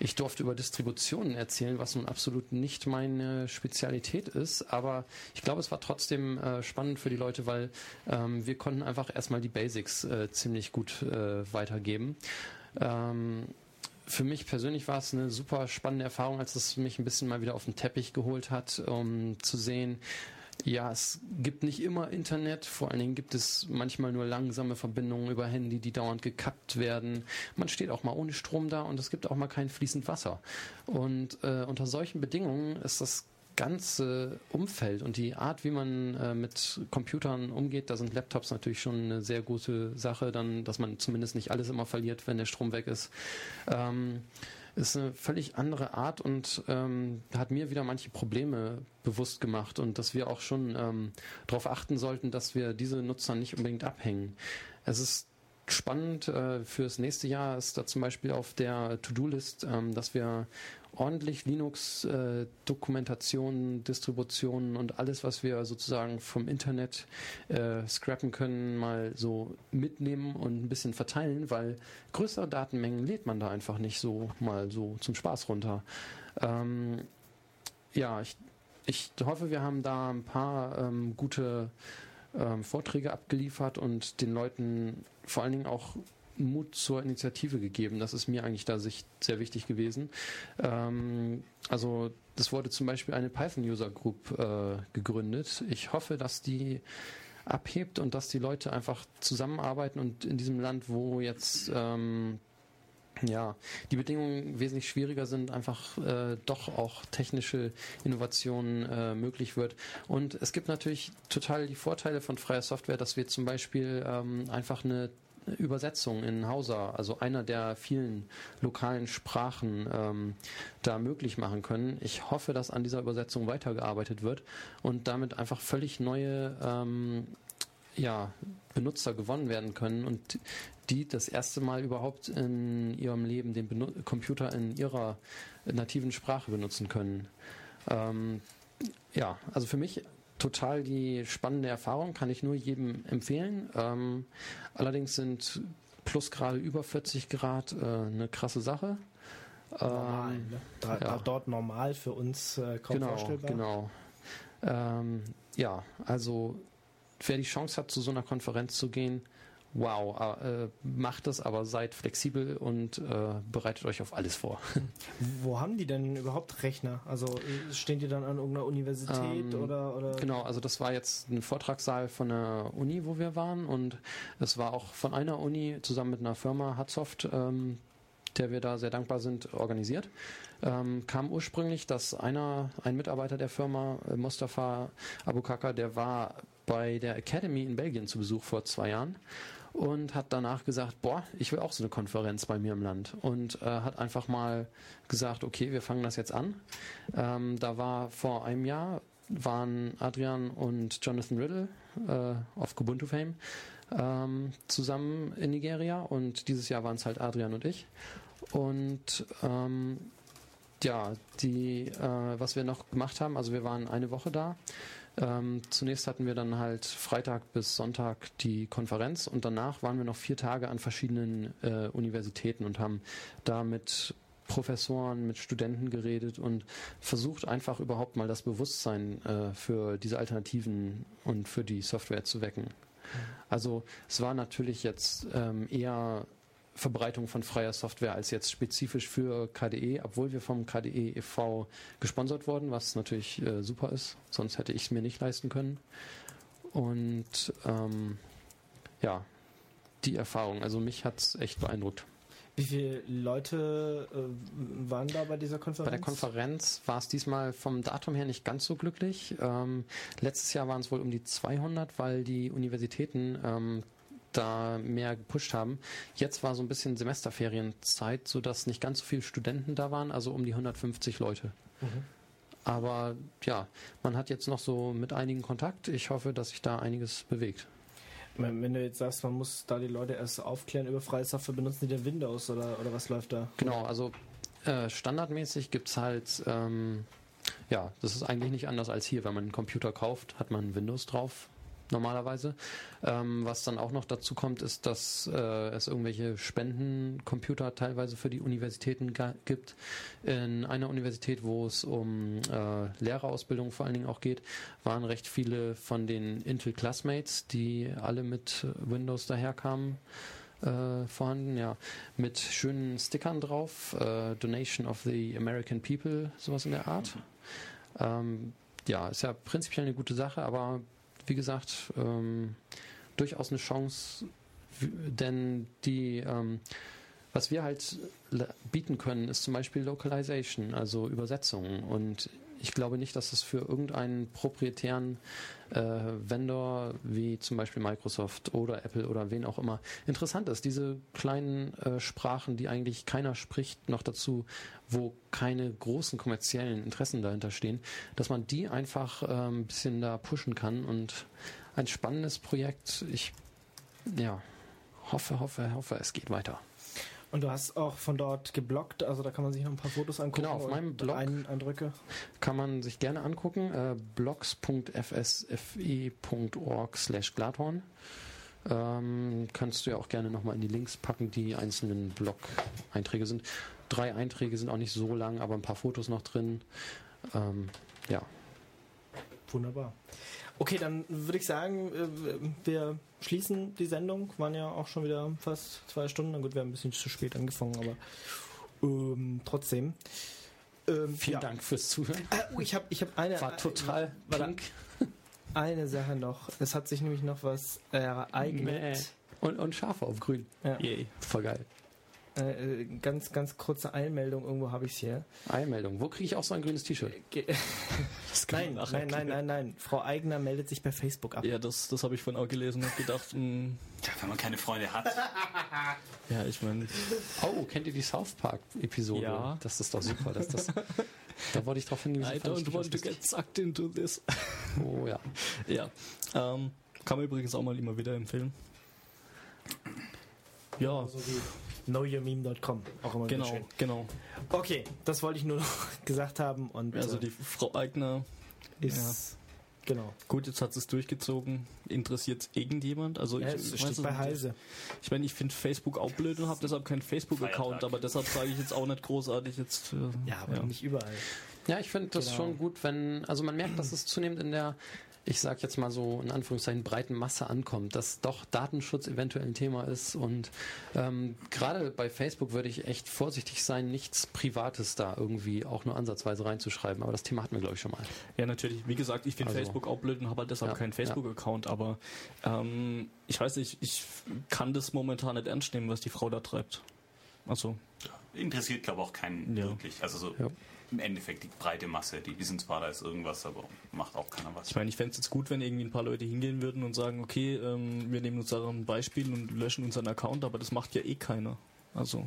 ich durfte über Distributionen erzählen, was nun absolut nicht meine Spezialität ist, aber ich glaube, es war trotzdem äh, spannend für die Leute, weil ähm, wir konnten einfach erstmal die Basics äh, ziemlich gut äh, weitergeben. Ähm, Für mich persönlich war es eine super spannende Erfahrung, als es mich ein bisschen mal wieder auf den Teppich geholt hat, um zu sehen, ja, es gibt nicht immer Internet, vor allen Dingen gibt es manchmal nur langsame Verbindungen über Handy, die dauernd gekappt werden. Man steht auch mal ohne Strom da und es gibt auch mal kein fließend Wasser. Und äh, unter solchen Bedingungen ist das ganze Umfeld und die Art, wie man äh, mit Computern umgeht, da sind Laptops natürlich schon eine sehr gute Sache, dann, dass man zumindest nicht alles immer verliert, wenn der Strom weg ist. Ähm, ist eine völlig andere Art und ähm, hat mir wieder manche Probleme bewusst gemacht und dass wir auch schon ähm, darauf achten sollten, dass wir diese Nutzer nicht unbedingt abhängen. Es ist spannend, äh, fürs nächste Jahr ist da zum Beispiel auf der To-Do-List, ähm, dass wir ordentlich Linux-Dokumentationen, äh, Distributionen und alles, was wir sozusagen vom Internet äh, scrappen können, mal so mitnehmen und ein bisschen verteilen, weil größere Datenmengen lädt man da einfach nicht so mal so zum Spaß runter. Ähm, ja, ich, ich hoffe, wir haben da ein paar ähm, gute ähm, Vorträge abgeliefert und den Leuten vor allen Dingen auch Mut zur Initiative gegeben. Das ist mir eigentlich da sehr wichtig gewesen. Ähm, also es wurde zum Beispiel eine Python-User-Group äh, gegründet. Ich hoffe, dass die abhebt und dass die Leute einfach zusammenarbeiten und in diesem Land, wo jetzt ähm, ja, die Bedingungen wesentlich schwieriger sind, einfach äh, doch auch technische Innovationen äh, möglich wird. Und es gibt natürlich total die Vorteile von freier Software, dass wir zum Beispiel ähm, einfach eine Übersetzung in Hausa, also einer der vielen lokalen Sprachen, ähm, da möglich machen können. Ich hoffe, dass an dieser Übersetzung weitergearbeitet wird und damit einfach völlig neue ähm, ja, Benutzer gewonnen werden können und die das erste Mal überhaupt in ihrem Leben den Benu- Computer in ihrer nativen Sprache benutzen können. Ähm, ja, also für mich total die spannende Erfahrung, kann ich nur jedem empfehlen. Ähm, allerdings sind Plusgrade über vierzig Grad äh, eine krasse Sache. Normal, Ähm, ne? Da, ja. da dort normal für uns äh, kaum Genau, vorstellbar. genau. Ähm, ja, also wer die Chance hat, zu so einer Konferenz zu gehen, wow, äh, macht das, aber seid flexibel und äh, bereitet euch auf alles vor. Wo haben die denn überhaupt Rechner? Also äh, stehen die dann an irgendeiner Universität Ähm, oder, oder? Genau, also das war jetzt ein Vortragssaal von der Uni, wo wir waren und es war auch von einer Uni zusammen mit einer Firma, Hutsoft, ähm, der wir da sehr dankbar sind, organisiert. Ähm, kam ursprünglich, dass einer, ein Mitarbeiter der Firma, äh, Mustafa Abukaka, der war bei der Academy in Belgien zu Besuch vor zwei Jahren und hat danach gesagt, boah, ich will auch so eine Konferenz bei mir im Land und äh, hat einfach mal gesagt, okay, wir fangen das jetzt an. Ähm, da war vor einem Jahr, waren Adrian und Jonathan Riddle äh, auf Kubuntu Fame ähm, zusammen in Nigeria und dieses Jahr waren es halt Adrian und ich und ähm, ja, die, äh, was wir noch gemacht haben, also wir waren eine Woche da. Ähm, zunächst hatten wir dann halt Freitag bis Sonntag die Konferenz und danach waren wir noch vier Tage an verschiedenen äh, Universitäten und haben da mit Professoren, mit Studenten geredet und versucht einfach überhaupt mal das Bewusstsein äh, für diese Alternativen und für die Software zu wecken. Also es war natürlich jetzt ähm, eher Verbreitung von freier Software als jetzt spezifisch für K D E, obwohl wir vom K D E e V gesponsert wurden, was natürlich äh, super ist, sonst hätte ich es mir nicht leisten können. Und ähm, ja, die Erfahrung, also mich hat es echt beeindruckt. Wie viele Leute äh, waren da bei dieser Konferenz? Bei der Konferenz war es diesmal vom Datum her nicht ganz so glücklich. Ähm, letztes Jahr waren es wohl um die zweihundert, weil die Universitäten ähm, da mehr gepusht haben. Jetzt war so ein bisschen Semesterferienzeit, sodass nicht ganz so viele Studenten da waren, also um die hundertfünfzig Leute. Mhm. Aber ja, man hat jetzt noch so mit einigen Kontakt. Ich hoffe, dass sich da einiges bewegt. Wenn du jetzt sagst, man muss da die Leute erst aufklären über freie Software, benutzen die denn Windows oder, oder was läuft da? Genau, also äh, standardmäßig gibt es halt, ähm, ja, das ist eigentlich nicht anders als hier. Wenn man einen Computer kauft, hat man Windows drauf. normalerweise. Ähm, was dann auch noch dazu kommt, ist, dass äh, es irgendwelche Spendencomputer teilweise für die Universitäten ga- gibt. In einer Universität, wo es um äh, Lehrerausbildung vor allen Dingen auch geht, waren recht viele von den Intel Classmates, die alle mit Windows daherkamen, äh, vorhanden, ja, mit schönen Stickern drauf, äh, Donation of the American People, sowas in der Art. Ähm, ja, ist ja prinzipiell eine gute Sache, aber wie gesagt, ähm, durchaus eine Chance, w- denn die, ähm, was wir halt le- bieten können, ist zum Beispiel Localization, also Übersetzungen. Und ich glaube nicht, dass es für irgendeinen proprietären äh, Vendor wie zum Beispiel Microsoft oder Apple oder wen auch immer interessant ist. Diese kleinen äh, Sprachen, die eigentlich keiner spricht, noch dazu, wo keine großen kommerziellen Interessen dahinter stehen, dass man die einfach äh, ein bisschen da pushen kann. Und ein spannendes Projekt. Ich ja, hoffe, hoffe, hoffe, es geht weiter. Und du hast auch von dort gebloggt, also da kann man sich noch ein paar Fotos angucken. Genau, auf meinem Blog Ein, Eindrücke. kann man sich gerne angucken. Äh, blogs punkt f s f e punkt org slash gladhorn. Ähm, kannst du ja auch gerne nochmal in die Links packen, die einzelnen Blog-Einträge sind. Drei Einträge sind auch nicht so lang, aber ein paar Fotos noch drin. Ähm, ja. Wunderbar. Okay, dann würde ich sagen, äh, wir schließen die Sendung. Waren ja auch schon wieder fast zwei Stunden. Na gut, wir haben ein bisschen zu spät angefangen, aber ähm, trotzdem. Ähm, Vielen ja. Dank fürs Zuhören. Äh, oh, ich habe ich hab eine, War total äh, war pink. eine Sache noch. Es hat sich nämlich noch was ereignet. Und, und Schafe auf grün. Ja. Yay, voll geil. Äh, ganz, ganz kurze Einmeldung. Irgendwo habe ich es hier. Einmeldung. Wo kriege ich auch so ein grünes T-Shirt? Ge- Das kann Nein, man nachher nein, nein, erklären. nein, nein. Frau Eigner meldet sich bei Facebook ab. Ja, das, das habe ich vorhin auch gelesen und gedacht, mh, Ja, wenn man keine Freunde hat. ja, ich meine, Oh, kennt ihr die South Park-Episode? Ja. Das ist doch super. Dass das, da wollte ich drauf hingewiesen. I fand ich don't want to durchaus get sucked into this. lustig. Oh ja. Ja, ähm, kann man übrigens auch mal immer wieder empfehlen. Ja, So wie know your meme dot com. Auch immer wieder genau, schön. genau. Okay, das wollte ich nur noch gesagt haben. Und Also äh, die Frau Eigner, ist. Genau. gut, jetzt hat sie es durchgezogen. Interessiert irgendjemand? Also Ja, ich, es ich steht weiß bei nicht, Heise. Ich meine, ich finde Facebook auch blöd und habe deshalb keinen Facebook-Account, Feiertag. aber deshalb sage ich jetzt auch nicht großartig jetzt. Äh, Ja, aber nicht überall. Ja, ich finde das Genau. schon gut, wenn, also man merkt, dass es zunehmend in der, ich sag jetzt mal so in Anführungszeichen, breiten Masse ankommt, dass doch Datenschutz eventuell ein Thema ist und ähm, gerade bei Facebook würde ich echt vorsichtig sein, nichts Privates da irgendwie auch nur ansatzweise reinzuschreiben, aber das Thema hatten wir, glaube ich, schon mal. Ja, natürlich. Wie gesagt, ich finde Also- Facebook auch blöd und habe halt deshalb Ja, keinen Facebook-Account, aber ähm, ich weiß nicht, ich kann das momentan nicht ernst nehmen, was die Frau da treibt. Also, Interessiert, glaube ich, auch keinen Ja. wirklich. Also so Ja. im Endeffekt die breite Masse, die wissen zwar, da ist irgendwas, aber macht auch keiner was. ich meine, ich fände es jetzt gut, wenn irgendwie ein paar Leute hingehen würden und sagen, okay, ähm, wir nehmen uns da ein Beispiel und löschen unseren Account, aber das macht ja eh keiner. Also.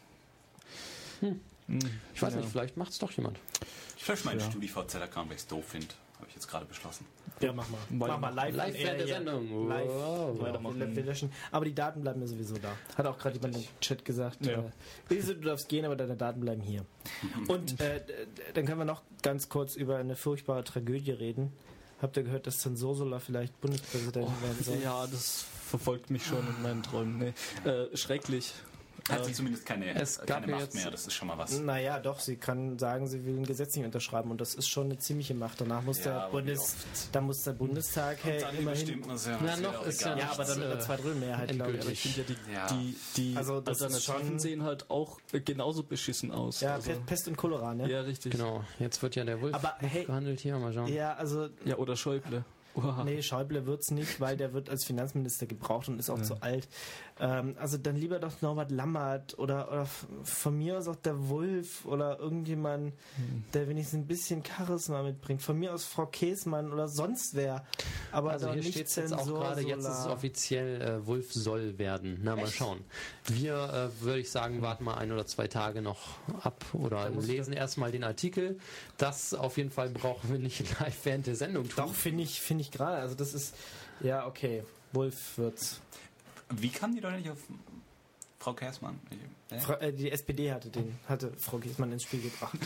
Hm. Hm, Ich weiß ja. nicht, vielleicht macht es doch jemand. Ich lösche meinen Ja. StudiVZ-Account, weil ich es doof finde. Habe ich jetzt gerade beschlossen. Ja, mach mal. Weiter Mach mal live. Live on während der air hier. Sendung. Live. Wow. Weitermachen. Wir, wir löschen. Aber die Daten bleiben ja sowieso da. Hat auch gerade jemand im Chat gesagt. Ja. Äh, Ilse, du darfst gehen, aber deine Daten bleiben hier. Und äh, d- dann können wir noch ganz kurz über eine furchtbare Tragödie reden. Habt ihr gehört, dass Ursula vielleicht Bundespräsident werden soll? Ja, das verfolgt mich schon in meinen Träumen. Nee. Äh, schrecklich. Hat sie Ähm, zumindest keine, es gab keine ja Macht jetzt- mehr, das ist schon mal was. Naja, doch, sie kann sagen, sie will ein Gesetz nicht unterschreiben und das ist schon eine ziemliche Macht. Danach muss, Ja, der, aber wie Bundes, oft? da muss der Bundestag hey, Dann immerhin... bestimmt man es ja. Na, ist noch ja auch ist egal. Ja, aber dann mit einer äh, Zweidrittelmehrheit, glaube aber ich ich. finde ja, die, Ja. die, die Also das ist Alternativen schon- sehen halt auch äh, genauso beschissen aus. Ja, also, Pest, Pest und Cholera, ne? ja, richtig. Genau, jetzt wird ja der Wolf Aber hey, gehandelt hier, mal schauen. ja, also Ja, oder Schäuble. Uhaha. nee, Schäuble wird's nicht, weil der wird als Finanzminister gebraucht und ist auch Ja. zu alt. Ähm, also dann lieber doch Norbert Lammert oder, oder f- von mir aus auch der Wolf oder irgendjemand, Hm. der wenigstens ein bisschen Charisma mitbringt. Von mir aus Frau Käsmann oder sonst wer. Aber Also doch hier nicht steht jetzt auch Zensur, gerade, jetzt ist es Solar. offiziell, äh, Wolf soll werden. Na, mal schauen. Wir, äh, würde ich sagen, warten mal ein oder zwei Tage noch ab oder lesen erstmal den Artikel. Das auf jeden Fall brauchen wir nicht live während der Sendung tun. Doch, finde ich, finde ich gerade. Also das ist, ja, okay, Wolf wird's. Wie kam die doch nicht auf Frau Käßmann? Ich- äh? Fra äh, die S P D hatte den, hatte Frau Käsmann ins Spiel gebracht.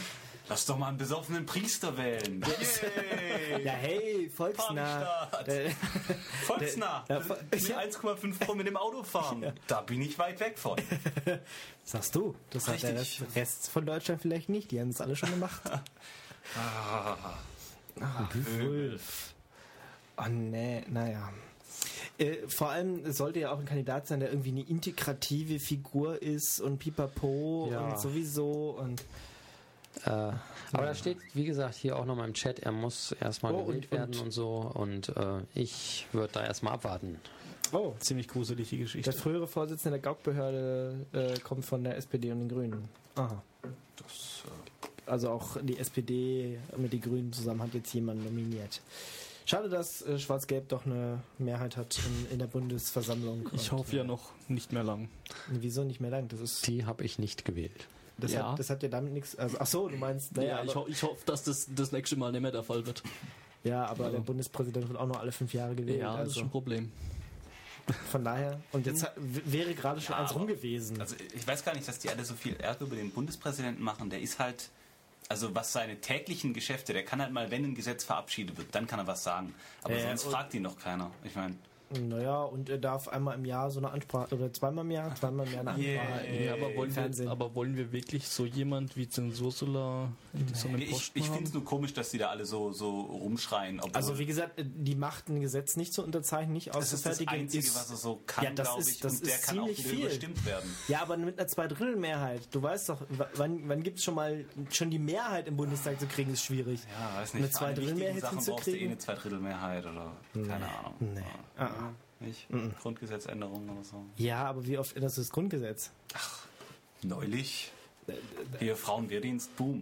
Lass doch mal einen besoffenen Priester wählen. Yay. Ja, hey, volksnah. Partystaat. Volksnah. Der- der- Mit eins Komma fünf Pro mit dem Auto fahren. Ja. Da bin ich weit weg von. Sagst du, das hat der Richtig. Rest, Rest von Deutschland vielleicht nicht. Die haben das alle schon gemacht. Ah, Ach, Wulff. Oh nee, naja. Äh, vor allem es sollte ja auch ein Kandidat sein, der irgendwie eine integrative Figur ist und pipapo Ja. und sowieso und Äh, aber da steht, wie gesagt, hier auch nochmal im Chat, er muss erstmal Oh, gewählt und- werden und- und so und äh, ich würde da erstmal abwarten. oh, Ziemlich gruselig die Geschichte. der frühere Vorsitzende der Gauk-Behörde äh, kommt von der S P D und den Grünen. Aha. das, äh, Also auch die S P D mit den Grünen zusammen hat jetzt jemanden nominiert. Schade, dass äh, Schwarz-Gelb doch eine Mehrheit hat in, in der Bundesversammlung. Ich Und, hoffe ja noch nicht mehr lang. Wieso nicht mehr lang? Das ist Die habe ich nicht gewählt. das, Ja. hat, das hat ja damit nichts. Also, ach so, du meinst. Ja, Naja, ich, aber, ho ich hoffe, dass das das nächste Mal nicht mehr der Fall wird. ja, aber Ja. der Bundespräsident wird auch nur alle fünf Jahre gewählt. Ja, das ist also ein Problem. von daher. Und jetzt hat, w- wäre gerade schon Ja, eins aber- rum gewesen. Also ich weiß gar nicht, dass die alle so viel Ärger über den Bundespräsidenten machen. Der ist halt, also was seine täglichen Geschäfte, der kann halt mal, wenn ein Gesetz verabschiedet wird, dann kann er was sagen. Aber Äh, sonst und- fragt ihn doch keiner. Ich meine, Naja, und er darf einmal im Jahr so eine Ansprache, oder zweimal im Jahr, zweimal im Jahr eine Ansprache Yeah. halten. Ja, aber, im wollen wir, Fernsehen. aber wollen wir wirklich so jemand wie Zensursula in so einem ich, Posten ich finde es haben? nur komisch, dass die da alle so, so rumschreien. Obwohl Also wie gesagt, die Macht, ein Gesetz nicht zu unterzeichnen, nicht das ist das auszufertigen, Einzige, ist, was er so kann, Ja, das glaube ist- ich. das Und der ist kann auch ziemlich wieder viel. überstimmt werden. Ja, aber mit einer Zweidrittelmehrheit. Du weißt doch, w- wann, wann gibt es schon mal, schon die Mehrheit im Bundestag zu kriegen, ist schwierig. Ja, weiß Eine nicht. Für alle Zweidrittelmehrheit wichtigen Sachen brauchst du eh hinzukriegen? eine Zweidrittelmehrheit oder keine Ahnung. Nee. Ja. Ah. Nicht? Grundgesetzänderung oder so. Ja, aber wie oft änderst du das Grundgesetz? Neulich. Hier Frauenwehrdienst, boom.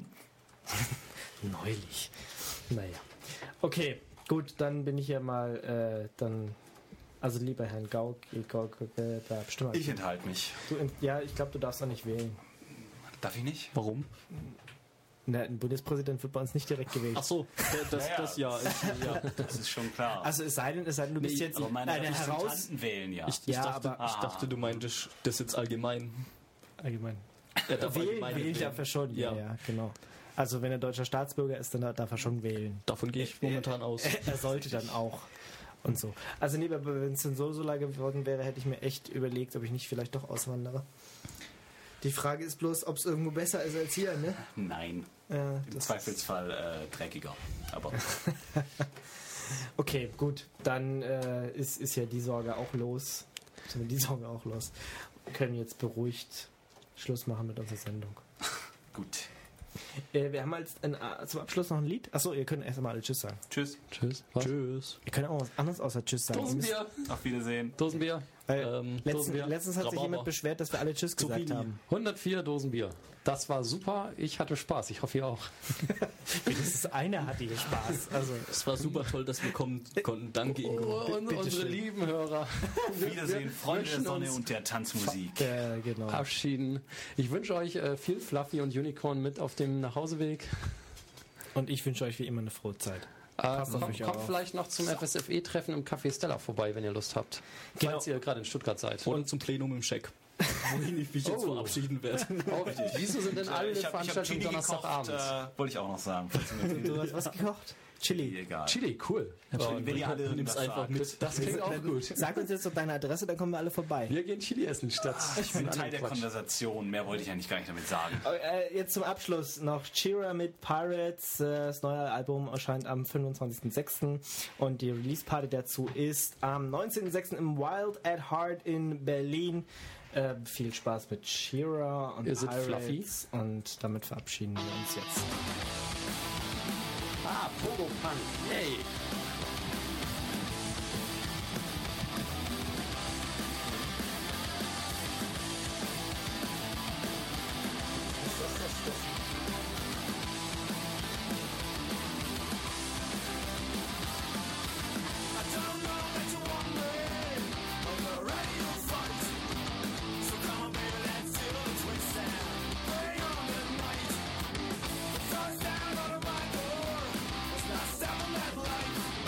Neulich. Naja. Okay, gut, dann bin ich ja mal, äh, dann, also lieber Herrn Gauck, Gauck äh, da bestimmt. Ich enthalte mich. Du, ja, ich glaube, du darfst auch nicht wählen. Darf ich nicht? Warum? Na, ein Bundespräsident wird bei uns nicht direkt gewählt. Ach so, das, Naja. das ja. Ich, ja. Das ist schon klar. Also es sei denn, es sei denn, du bist Nee, jetzt aber meine eine heraus... Repräsentanten wählen ja. Ich, ich, Ja, dachte, aber- ich dachte, du meintest das jetzt allgemein. Allgemein. Er darf Wählen, allgemein wählen wählen. darf er schon, ja. Ja. ja, genau. Also wenn er deutscher Staatsbürger ist, dann darf er schon wählen. Davon gehe ich momentan aus. Er sollte dann auch. Und so. Also nee, aber wenn es denn so so lange geworden wäre, hätte ich mir echt überlegt, ob ich nicht vielleicht doch auswandere. Die Frage ist bloß, ob es irgendwo besser ist als hier, ne? Nein. Ja, Im das Zweifelsfall äh, dreckiger. Aber okay, gut. Dann äh, ist, ist ja die Sorge auch los. Sind wir die Sorge auch los. Wir können jetzt beruhigt Schluss machen mit unserer Sendung. gut. Äh, wir haben als, ein, äh, zum Abschluss noch ein Lied. Achso, ihr könnt erst einmal alle Tschüss sagen. Tschüss. Tschüss. Was? Tschüss. Ihr könnt auch was anderes außer Tschüss sagen. Ihr müsst- Dosenbier. Auf Wiedersehen. Dosenbier. Weil Ähm, letzten, Dosenbier. letztens hat sich Rhabarber. jemand beschwert, dass wir alle Tschüss gesagt Zucchini. haben. hundertvier Dosen Bier. Das war super. Ich hatte Spaß. Ich hoffe, ihr auch. Wenigstens einer hatte hier Spaß. Also, Es war super toll, dass wir kommen konnten. Danke, Ingo. Oh, und bitte unsere schön. lieben Hörer. Auf Wiedersehen, Freunde der wünschen Sonne uns und der Tanzmusik. äh, genau. Abschieden. Ich wünsche euch äh, viel Fluffy und Unicorn mit auf dem Nachhauseweg. Und ich wünsche euch wie immer eine frohe Zeit. Äh, Passt auf kommt euch kommt auf. vielleicht noch zum F S F E-Treffen im Café Stella vorbei, wenn ihr Lust habt. Genau. Falls ihr gerade in Stuttgart seid. Oder zum Plenum im Scheck. Wohin ich mich jetzt Oh. verabschieden werde. Oh, wieso sind denn alle Ich habe hab Veranstaltungen Chili gekocht, Donnerstagabends? äh, wollte ich auch noch sagen. Du hast was gekocht? Chili. Egal. Chili, cool. Wenn ihr alle Du nimmst das einfach sagt. mit. Das klingt auch gut. Sag uns jetzt doch deine Adresse, dann kommen wir alle vorbei. Wir gehen Chili essen statt. Ich bin Teil der Konversation. Mehr wollte ich eigentlich gar nicht damit sagen. Äh, jetzt zum Abschluss noch Cheera mit Pirates. Äh, das neue Album erscheint am fünfundzwanzigsten sechsten und die Release-Party dazu ist am neunzehnten sechsten im Wild at Heart in Berlin. Äh, viel Spaß mit Cheera und Is it Pirates und damit verabschieden wir uns jetzt. Ah, Pogo Punk. Yay. Thursday out of my door, it's not seven that life.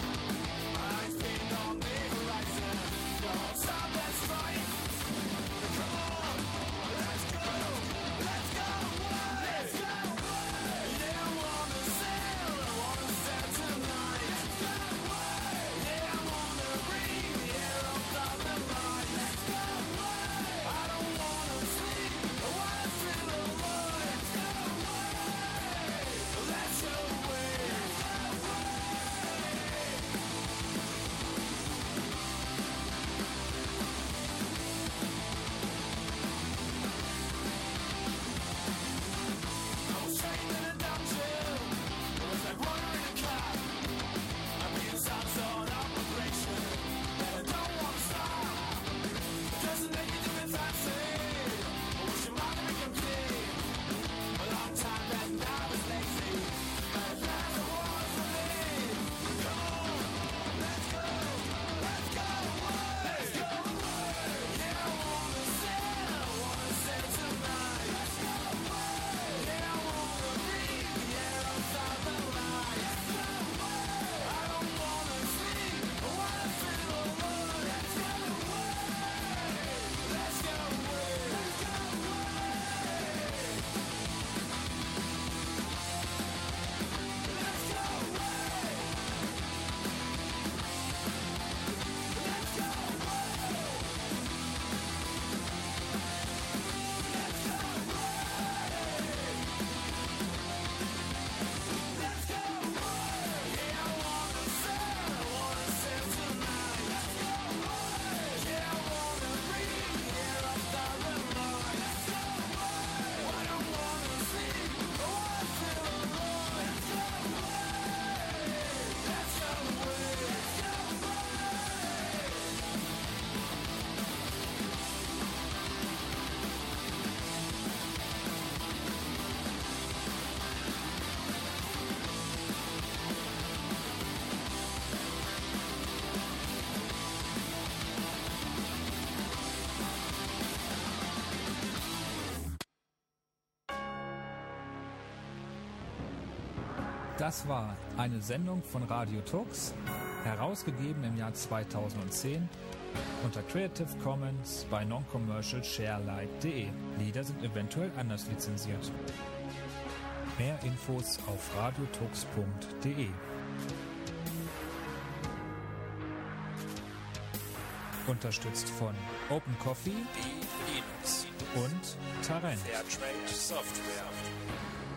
Das war eine Sendung von Radio Tux, herausgegeben im Jahr zweitausendzehn unter Creative Commons bei Non-Commercial Share Alike punkt de. Lieder sind eventuell anders lizenziert. Mehr Infos auf radiotux punkt de. Unterstützt von Open Coffee, Linux und Tarent. Fairtrade Software.